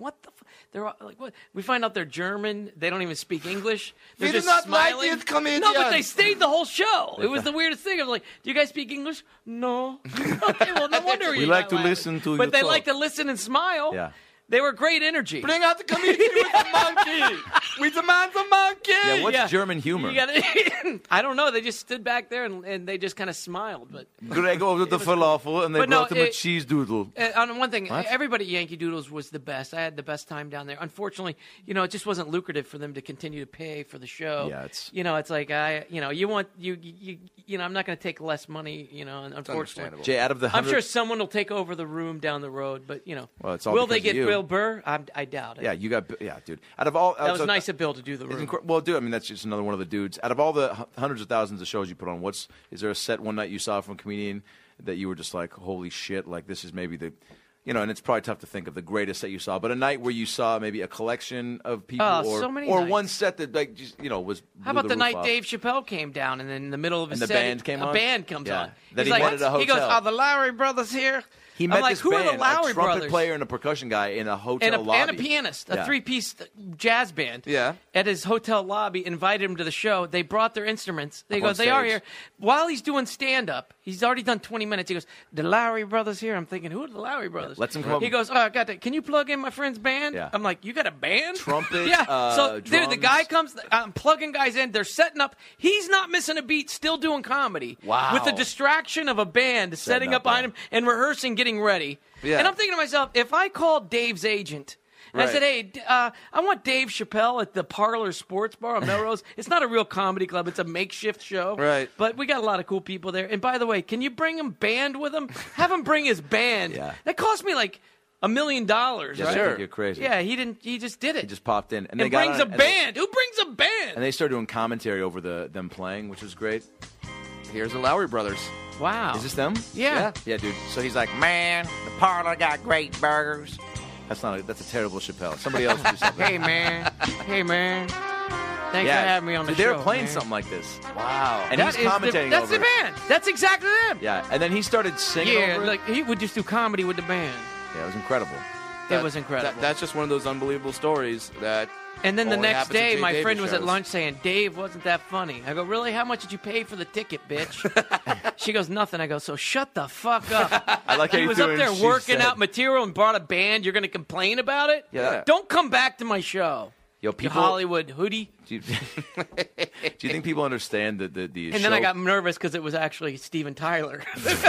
Speaker 4: they're all, like, what? We find out they're German. They don't even speak English. They're
Speaker 2: We do
Speaker 4: just
Speaker 2: not like
Speaker 4: smiling.
Speaker 2: these comedians.
Speaker 4: No, but they stayed the whole show. It was the weirdest thing. I was like, do you guys speak English? No. Okay, well, no wonder
Speaker 3: We
Speaker 4: you're
Speaker 3: like
Speaker 4: not
Speaker 3: to
Speaker 4: laughing.
Speaker 3: listen to
Speaker 4: But
Speaker 3: you
Speaker 4: they
Speaker 3: talk.
Speaker 4: like to listen and smile.
Speaker 3: Yeah.
Speaker 4: They were great energy.
Speaker 2: Bring out the comedian with the monkey. We demand the monkey.
Speaker 3: Yeah, what's
Speaker 4: Yeah.
Speaker 3: German humor?
Speaker 4: You gotta, I don't know. They just stood back there and, and they just kind of smiled. But
Speaker 3: Greg ordered the falafel, and they
Speaker 4: But no,
Speaker 3: brought him a
Speaker 4: it-
Speaker 3: cheese doodle.
Speaker 4: Uh, on one thing,
Speaker 3: What?
Speaker 4: everybody at Yankee Doodles was the best. I had the best time down there. Unfortunately, you know, it just wasn't lucrative for them to continue to pay for the show.
Speaker 3: Yeah, it's-
Speaker 4: you know, it's like I, you know, you want you you you know, I'm not going to take less money. You know, and unfortunately,
Speaker 2: understandable.
Speaker 3: Jay, out of the
Speaker 4: I'm
Speaker 3: hundred,
Speaker 4: sure someone will take over the room down the road. But you know,
Speaker 3: Well, it's all
Speaker 4: will they
Speaker 3: because of
Speaker 4: get
Speaker 3: you.
Speaker 4: Bill Burr? I'm, I doubt it.
Speaker 3: yeah, you got yeah, dude. Out of all,
Speaker 4: that was
Speaker 3: so-
Speaker 4: nice of Bill to do the
Speaker 3: It's
Speaker 4: room.
Speaker 3: incre- well, dude, I mean, that's just another one of the dudes. Out of all the hu- hundreds of thousands of shows you put on, what's is there a set one night you saw from a comedian that you were just like, holy shit, like this is maybe the, you know, and it's probably tough to think of the greatest set you saw, but a night where you saw maybe a collection of people,
Speaker 4: Oh,
Speaker 3: or
Speaker 4: so many
Speaker 3: or
Speaker 4: nights.
Speaker 3: one set that like just you know was.
Speaker 4: How
Speaker 3: blew
Speaker 4: about the, night
Speaker 3: roof off.
Speaker 4: Dave Chappelle came down and then in the middle of his
Speaker 3: And the
Speaker 4: set,
Speaker 3: band came
Speaker 4: a
Speaker 3: on?
Speaker 4: band comes
Speaker 3: Yeah.
Speaker 4: on.
Speaker 3: That
Speaker 4: He's
Speaker 3: he
Speaker 4: like,
Speaker 3: met at a
Speaker 4: he goes,
Speaker 3: hotel.
Speaker 4: "Are the Lowry brothers here?"
Speaker 3: He
Speaker 4: I'm
Speaker 3: met
Speaker 4: like,
Speaker 3: this
Speaker 4: who
Speaker 3: band,
Speaker 4: are the Lowry
Speaker 3: a trumpet
Speaker 4: brothers?
Speaker 3: player and a percussion guy in a hotel
Speaker 4: and a,
Speaker 3: lobby.
Speaker 4: and a pianist, a
Speaker 3: Yeah.
Speaker 4: three-piece jazz band.
Speaker 2: Yeah.
Speaker 4: At his hotel lobby, invited him to the show. They brought their instruments. They
Speaker 3: Up
Speaker 4: go,
Speaker 3: on
Speaker 4: they are
Speaker 3: stage.
Speaker 4: here. While he's doing stand-up, he's already done twenty minutes. He goes, the Lowry brothers here. I'm thinking, who are the Lowry brothers?
Speaker 3: lets him come up-
Speaker 4: He goes, oh, I got that. Can you plug in my friend's band?
Speaker 3: Yeah.
Speaker 4: I'm like, you got a band?
Speaker 3: Trumpet,
Speaker 4: Yeah.
Speaker 3: uh,
Speaker 4: so, dude, the
Speaker 3: drums.
Speaker 4: guy comes, I'm plugging guys in. They're setting up. He's not missing a beat, still doing comedy.
Speaker 3: Wow.
Speaker 4: With the distraction of a band setting
Speaker 3: up,
Speaker 4: up behind
Speaker 3: yeah.
Speaker 4: him and rehearsing, getting ready.
Speaker 2: Yeah.
Speaker 4: And I'm thinking to myself, if I called Dave's agent, and I
Speaker 2: Right.
Speaker 4: said, hey, d- uh, I want Dave Chappelle at the Parlor Sports Bar on Melrose. It's not a real comedy club. It's a makeshift show.
Speaker 2: Right.
Speaker 4: But we got a lot of cool people there. And by the way, can you bring him band with him? Have him bring his band.
Speaker 3: Yeah.
Speaker 4: That cost me like a million dollars,
Speaker 3: Yeah,
Speaker 4: right?
Speaker 3: they think you're crazy.
Speaker 4: Yeah, he didn't. He just did it.
Speaker 3: He just popped in and,
Speaker 4: and
Speaker 3: they got
Speaker 4: brings
Speaker 3: on
Speaker 4: a
Speaker 3: it, and they-
Speaker 4: band. Who brings a band?
Speaker 3: And they started doing commentary over the them playing, which was great.
Speaker 2: Here's the Lowry brothers.
Speaker 4: Wow.
Speaker 3: Is this them?
Speaker 4: Yeah.
Speaker 3: Yeah, dude. So he's like, man, the parlor got great burgers. That's not. A, that's a terrible Chappelle. Somebody else do something.
Speaker 4: Hey, man. Hey, man. Thanks
Speaker 3: yeah,
Speaker 4: for having me on the
Speaker 3: dude,
Speaker 4: show.
Speaker 3: They're playing
Speaker 4: man.
Speaker 3: something like this.
Speaker 2: Wow.
Speaker 3: And
Speaker 4: That
Speaker 3: he's
Speaker 4: is the-
Speaker 3: commentating
Speaker 4: That's
Speaker 3: over
Speaker 4: the
Speaker 3: it.
Speaker 4: band. That's exactly them.
Speaker 3: Yeah, and then he started singing
Speaker 4: Yeah,
Speaker 3: over it.
Speaker 4: like he would just do comedy with the band.
Speaker 3: Yeah, it was incredible.
Speaker 4: It was incredible.
Speaker 2: That, that's just one of those unbelievable stories that.
Speaker 4: And then the
Speaker 2: only
Speaker 4: next
Speaker 2: happens at
Speaker 4: day,
Speaker 2: Jay
Speaker 4: my
Speaker 2: Davis
Speaker 4: friend was at
Speaker 2: shows.
Speaker 4: lunch saying, Dave wasn't that funny. I go, really? How much did you pay for the ticket, bitch? She goes, nothing. I go, so shut the fuck up.
Speaker 3: I like how
Speaker 4: He
Speaker 3: you
Speaker 4: was
Speaker 3: do
Speaker 4: up
Speaker 3: it,
Speaker 4: there
Speaker 3: and she
Speaker 4: working
Speaker 3: said-
Speaker 4: out material and brought a band. You're going to complain about it?
Speaker 3: Yeah.
Speaker 4: Don't come back to my show.
Speaker 3: Yo,
Speaker 4: You
Speaker 3: people.
Speaker 4: Hollywood hoodie.
Speaker 3: Do you, do you think people understand the the, the
Speaker 4: And
Speaker 3: show?
Speaker 4: then I got nervous because it was actually Steven Tyler.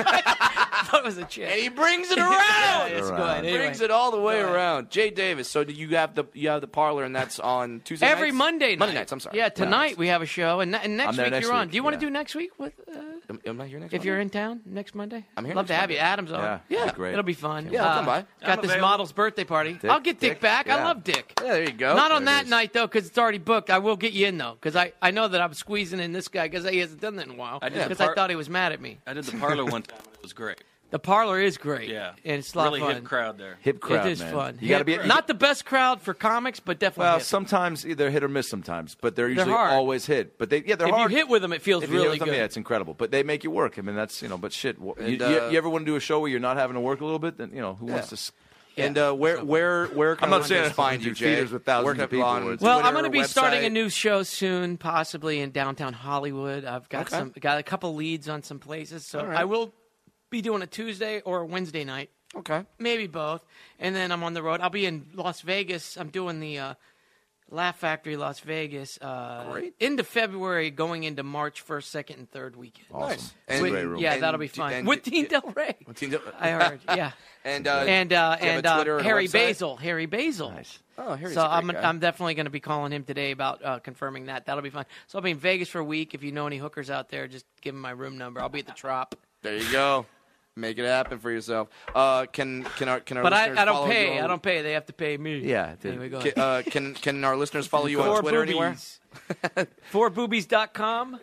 Speaker 4: I thought it was a chick.
Speaker 2: And he brings it around.
Speaker 4: Yeah, it's
Speaker 3: Around.
Speaker 4: good. Anyway.
Speaker 2: Brings it all the way
Speaker 4: Go ahead.
Speaker 2: around. Jay Davis. So do you have the you have the parlor, and that's on Tuesday
Speaker 4: Every
Speaker 2: nights?
Speaker 4: Monday night.
Speaker 2: Monday nights. I'm sorry.
Speaker 4: Yeah, tonight we have a show, and, and next
Speaker 3: I'm there
Speaker 4: week
Speaker 3: next
Speaker 4: you're on.
Speaker 3: week,
Speaker 4: Do you want to
Speaker 3: yeah.
Speaker 4: do next week with? Uh,
Speaker 2: Am, am I here next?
Speaker 4: if
Speaker 2: Monday?
Speaker 4: you're in town next Monday,
Speaker 2: I'm here
Speaker 4: Love
Speaker 2: next
Speaker 4: to have
Speaker 2: Monday.
Speaker 4: you. Adam's on.
Speaker 3: Yeah,
Speaker 2: Yeah.
Speaker 3: it'd be great.
Speaker 4: It'll be fun.
Speaker 2: Yeah, I'll come by.
Speaker 4: Got
Speaker 5: I'm
Speaker 4: this
Speaker 5: available.
Speaker 4: model's birthday party.
Speaker 3: Dick,
Speaker 4: I'll get Dick,
Speaker 3: Dick,
Speaker 4: back. I
Speaker 3: yeah.
Speaker 4: love Dick.
Speaker 2: Yeah, there you go.
Speaker 4: Not on
Speaker 3: There it
Speaker 4: that
Speaker 3: is.
Speaker 4: night though, because it's already booked. I will get you in though, because I, I know that I'm squeezing in this guy because he hasn't done that in a while.
Speaker 5: I did the
Speaker 4: Because I
Speaker 5: par-
Speaker 4: thought he was mad at me.
Speaker 5: I did the parlor one time. and It was great.
Speaker 4: The parlor is great.
Speaker 5: Yeah,
Speaker 4: and it's a lot
Speaker 5: really
Speaker 4: of fun.
Speaker 5: hip crowd there.
Speaker 3: hip crowd,
Speaker 4: it is
Speaker 3: man.
Speaker 4: fun.
Speaker 3: You got to
Speaker 4: Hip-
Speaker 3: be
Speaker 4: not the best crowd for comics, but definitely.
Speaker 3: Well,
Speaker 4: hip.
Speaker 3: sometimes they're hit or miss. Sometimes, but they're usually
Speaker 4: hard.
Speaker 3: always hit. But they, yeah, they're
Speaker 4: if
Speaker 3: hard.
Speaker 4: you hit with them, it feels
Speaker 3: If you hit
Speaker 4: really
Speaker 3: with them,
Speaker 4: good.
Speaker 3: yeah, it's incredible. But they make you work. I mean, that's you know. But shit, wh- you,
Speaker 2: And,
Speaker 3: you,
Speaker 2: uh,
Speaker 3: you ever want to do a show where you're not having to work a little bit? Then you know who wants to. s-
Speaker 2: And uh, where where where can
Speaker 3: I'm not
Speaker 2: our
Speaker 3: saying
Speaker 2: listeners
Speaker 3: I
Speaker 2: find
Speaker 3: do
Speaker 2: you, Jay?
Speaker 3: theaters with thousands
Speaker 2: Where can-
Speaker 3: of people.
Speaker 2: on
Speaker 3: It's-
Speaker 4: Well, I'm
Speaker 2: Twitter,
Speaker 4: going to be starting a
Speaker 2: website?
Speaker 4: new show soon, possibly in downtown Hollywood. I've got
Speaker 2: Okay.
Speaker 4: some, got a couple leads on some places, so
Speaker 2: All right.
Speaker 4: I will be doing a Tuesday or a Wednesday night,
Speaker 2: Okay.
Speaker 4: maybe both. And then I'm on the road. I'll be in Las Vegas. I'm doing the uh, Laugh Factory Las Vegas. Uh,
Speaker 2: Great.
Speaker 4: Into February, going into March first, second, and third weekend.
Speaker 3: Awesome.
Speaker 2: Nice.
Speaker 3: It's a
Speaker 2: And-
Speaker 3: great room.
Speaker 4: Yeah,
Speaker 2: And
Speaker 4: that'll be
Speaker 2: do-
Speaker 4: fun
Speaker 2: and
Speaker 4: with
Speaker 2: do-
Speaker 4: Teen Del Rey.
Speaker 2: With Teen Del-
Speaker 4: I heard, yeah.
Speaker 2: And uh,
Speaker 4: and uh,
Speaker 2: do you have a
Speaker 4: and uh,
Speaker 2: Twitter and a
Speaker 4: Harry
Speaker 2: website?
Speaker 4: Basil, Harry Basil.
Speaker 3: Nice.
Speaker 2: Oh, Harry's
Speaker 4: so
Speaker 2: a great
Speaker 4: I'm
Speaker 2: guy.
Speaker 4: I'm definitely going to be calling him today about uh, confirming that. That'll be fun. So I'll be in Vegas for a week. If you know any hookers out there, just give them my room number. I'll be at the Trop.
Speaker 2: There you go. Make it happen for yourself. Uh, can can our can our
Speaker 4: But I,
Speaker 2: listeners
Speaker 4: I don't
Speaker 2: follow
Speaker 4: pay.
Speaker 2: you on-
Speaker 4: I don't pay. They have to pay me.
Speaker 3: Yeah, dude.
Speaker 4: Anyway, go
Speaker 2: Can,
Speaker 4: ahead.
Speaker 2: uh, can can our listeners follow you on
Speaker 4: Four
Speaker 2: Twitter
Speaker 4: boobies.
Speaker 2: anywhere?
Speaker 4: four boobies dot com.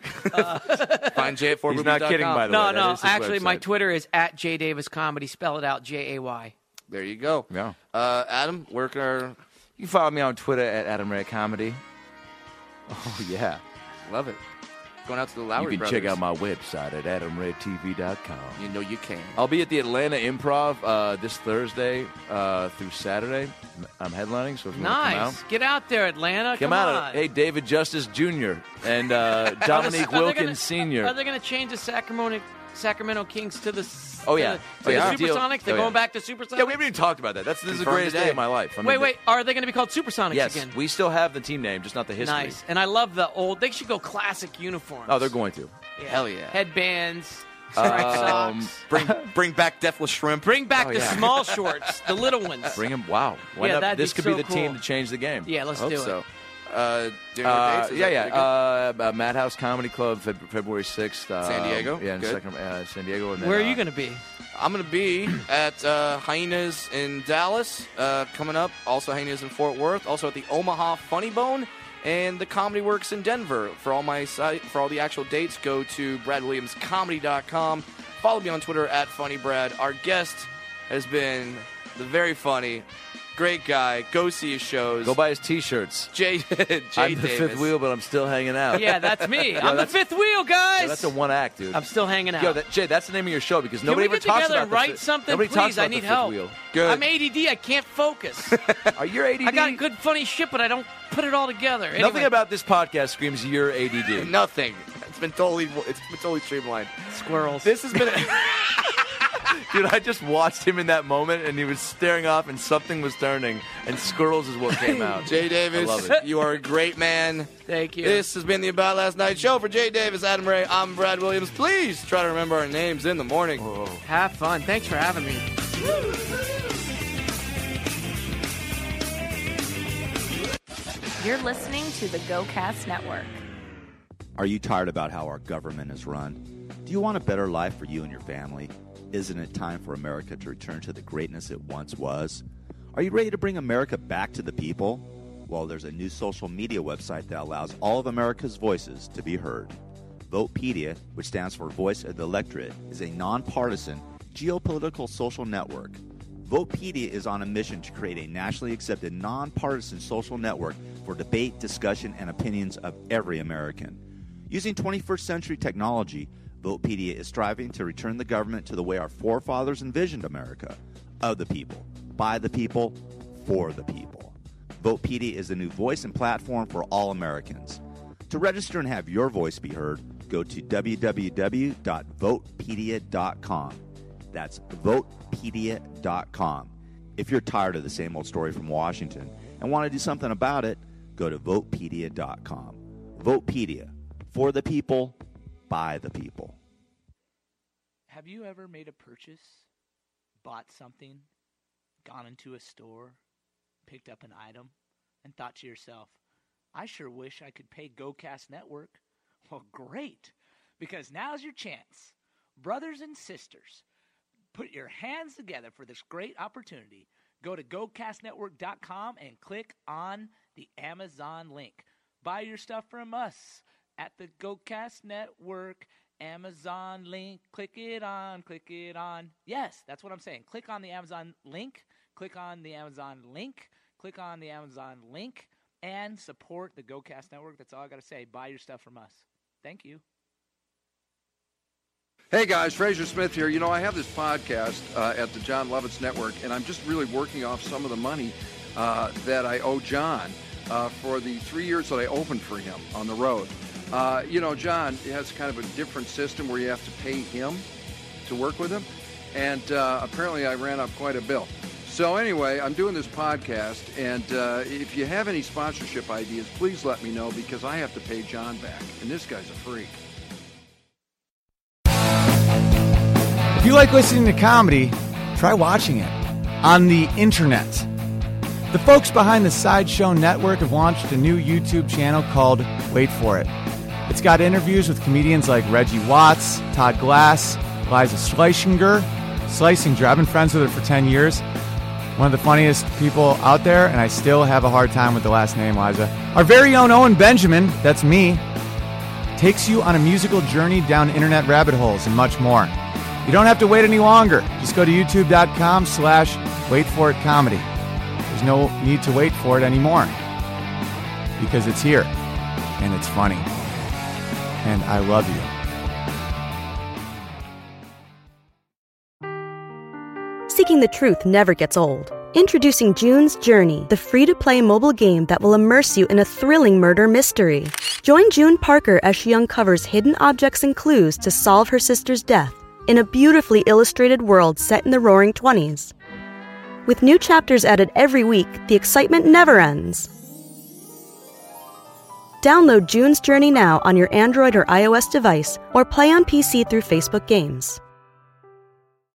Speaker 2: Find Jay at four
Speaker 3: He's not kidding, by the
Speaker 4: No,
Speaker 3: way. That
Speaker 4: no.
Speaker 3: is his
Speaker 4: Actually, my
Speaker 3: website.
Speaker 4: Twitter is at J Davis Comedy. Spell it out. J A Y.
Speaker 2: There you go.
Speaker 3: Yeah.
Speaker 2: Uh, Adam, where can our
Speaker 3: You can follow me on Twitter at Adam Ray Comedy. Oh yeah.
Speaker 2: love it? going out to the
Speaker 3: You
Speaker 2: Lowry
Speaker 3: can
Speaker 2: brothers.
Speaker 3: check out my website at adam ray t v dot com.
Speaker 2: You know you can.
Speaker 3: I'll be at the Atlanta Improv uh, this Thursday uh, through Saturday. I'm headlining, so if you want to come out.
Speaker 4: Nice. Get out there, Atlanta.
Speaker 3: Come,
Speaker 4: Come
Speaker 3: out.
Speaker 4: on.
Speaker 3: Hey, David Justice Junior and uh, Dominique
Speaker 4: Are they
Speaker 3: Wilkins
Speaker 4: gonna-
Speaker 3: Senior
Speaker 4: Are they going to change the Sacramento Sacramento Kings to the
Speaker 3: Oh,
Speaker 4: to
Speaker 3: yeah.
Speaker 4: the, to
Speaker 3: Oh, yeah.
Speaker 4: the
Speaker 3: Deal.
Speaker 4: Supersonics? They're
Speaker 3: Oh, yeah.
Speaker 4: going back to Supersonics?
Speaker 3: Yeah, we haven't even talked about that. That's This is the
Speaker 2: Confirmed
Speaker 3: greatest
Speaker 2: today.
Speaker 3: day of my life. I mean,
Speaker 4: Wait,
Speaker 3: the-
Speaker 4: wait. Are they going to be called Supersonics
Speaker 3: Yes,
Speaker 4: again?
Speaker 3: we still have the team name, just not the history.
Speaker 4: Nice. And I love the old. They should go classic uniforms.
Speaker 3: Oh, they're going to.
Speaker 4: Yeah.
Speaker 2: Hell yeah.
Speaker 4: Headbands. Striped
Speaker 3: Um,
Speaker 4: socks.
Speaker 2: Bring bring back Defla Shrimp.
Speaker 4: Bring back
Speaker 3: Oh,
Speaker 4: the
Speaker 3: yeah.
Speaker 4: small shorts, the little ones.
Speaker 3: Bring him. Wow. Why
Speaker 4: Yeah,
Speaker 3: not?
Speaker 4: that'd
Speaker 3: This
Speaker 4: be
Speaker 3: could
Speaker 4: so
Speaker 3: be the team
Speaker 4: cool.
Speaker 3: to change the game.
Speaker 4: Yeah, let's
Speaker 2: Hope
Speaker 4: do it.
Speaker 2: so. Uh, do you know
Speaker 3: Uh,
Speaker 2: dates? Is
Speaker 3: yeah,
Speaker 2: that
Speaker 3: yeah.
Speaker 2: pretty good?
Speaker 3: Uh, uh, Madhouse Comedy Club, Feb- February sixth. Uh,
Speaker 2: San Diego?
Speaker 3: Yeah, in
Speaker 2: Good.
Speaker 3: Sacramento, uh, San Diego. And then,
Speaker 4: Where are
Speaker 3: uh,
Speaker 4: you going to be?
Speaker 2: I'm going to be at uh, Hyenas in Dallas uh, coming up. Also Hyenas in Fort Worth. Also at the Omaha Funny Bone and the Comedy Works in Denver. For all my site, for all the actual dates, go to brad williams comedy dot com. Follow me on Twitter at funnybrad. Our guest has been the very funny, great guy. Go see his shows.
Speaker 3: Go buy his T-shirts.
Speaker 2: Jay, Jay
Speaker 3: I'm the
Speaker 2: Davis.
Speaker 3: fifth wheel, but I'm still hanging out.
Speaker 4: Yeah, that's me.
Speaker 3: Yo,
Speaker 4: I'm the
Speaker 3: that's-
Speaker 4: fifth wheel, guys.
Speaker 3: Yo, that's a one act, dude.
Speaker 4: I'm still hanging out.
Speaker 3: Yo, that, Jay, that's the name of your show because
Speaker 4: Can
Speaker 3: nobody
Speaker 4: we
Speaker 3: ever
Speaker 4: get
Speaker 3: talks
Speaker 4: together
Speaker 3: about
Speaker 4: and
Speaker 3: the
Speaker 4: write
Speaker 3: fi-
Speaker 4: something,
Speaker 3: Nobody
Speaker 4: please?
Speaker 3: talks about
Speaker 4: I need
Speaker 3: the
Speaker 4: help.
Speaker 3: fifth wheel.
Speaker 2: Good.
Speaker 4: I'm A D D. I can't focus.
Speaker 3: Are you A D D?
Speaker 4: I got good, funny shit, but I don't put it all together. Anyway,
Speaker 3: Nothing about this podcast screams you're A D D.
Speaker 2: Nothing. It's been totally. It's been totally streamlined.
Speaker 4: squirrels.
Speaker 2: This has been. A,
Speaker 3: Dude, I just watched him in that moment, and he was staring off, and something was turning, and squirrels is what came out.
Speaker 2: Jay Davis,
Speaker 3: I love it.
Speaker 2: you are a great man.
Speaker 4: Thank you.
Speaker 2: This has been the About Last Night show for Jay Davis, Adam Ray. I'm Brad Williams. Please try to remember our names in the morning.
Speaker 4: Have fun. Thanks for having me.
Speaker 1: You're listening to the GoCast Network.
Speaker 8: Are you tired about how our government is run? Do you want a better life for you and your family? Isn't it time for America to return to the greatness it once was? Are you ready to bring America back to the people? Well, there's a new social media website that allows all of America's voices to be heard. Votepedia, which stands for Voice of the Electorate, is a nonpartisan, geopolitical social network. Votepedia is on a mission to create a nationally accepted, nonpartisan social network for debate, discussion, and opinions of every American. Using twenty-first century technology, Votepedia is striving to return the government to the way our forefathers envisioned America: of the people, by the people, for the people. Votepedia is the new voice and platform for all Americans. To register and have your voice be heard, go to w w w dot votepedia dot com. That's votepedia dot com. If you're tired of the same old story from Washington and want to do something about it, go to votepedia dot com. Votepedia, for the people, by the people.
Speaker 9: Have you ever made a purchase, bought something, gone into a store, picked up an item, and thought to yourself, I sure wish I could pay GoCast Network? Well, great, because now's your chance. Brothers and sisters, put your hands together for this great opportunity. Go to go cast network dot com and click on the Amazon link. Buy your stuff from us at the GoCast Network Amazon link. Click it on, click it on. Yes, that's what I'm saying. Click on the Amazon link. Click on the Amazon link. Click on the Amazon link and support the GoCast Network. That's all I got to say. Buy your stuff from us. Thank you.
Speaker 11: Hey guys, Fraser Smith here. You know, I have this podcast uh, at the John Lovitz Network, and I'm just really working off some of the money uh, that I owe John uh, for the three years that I opened for him on the road. Uh, you know, John has kind of a different system where you have to pay him to work with him, and uh, apparently I ran up quite a bill. So anyway, I'm doing this podcast, and uh, if you have any sponsorship ideas, please let me know, because I have to pay John back, and this guy's a freak.
Speaker 13: If you like listening to comedy, try watching it on the internet. The folks behind the Sideshow Network have launched a new YouTube channel called Wait For It. It's got interviews with comedians like Reggie Watts, Todd Glass, Liza Schlesinger. Schlesinger, I've been friends with her for ten years. One of the funniest people out there, and I still have a hard time with the last name, Liza. Our very own Owen Benjamin, that's me, takes you on a musical journey down internet rabbit holes and much more. You don't have to wait any longer. Just go to youtube.com slash wait for it comedy. There's no need to wait for it anymore because it's here and it's funny. and I love you.
Speaker 14: Seeking the truth never gets old. Introducing June's Journey, the free-to-play mobile game that will immerse you in a thrilling murder mystery. Join June Parker as she uncovers hidden objects and clues to solve her sister's death in a beautifully illustrated world set in the Roaring Twenties. With new chapters added every week, the excitement never ends. Download June's Journey now on your Android or iOS device, or play on P C through Facebook Games.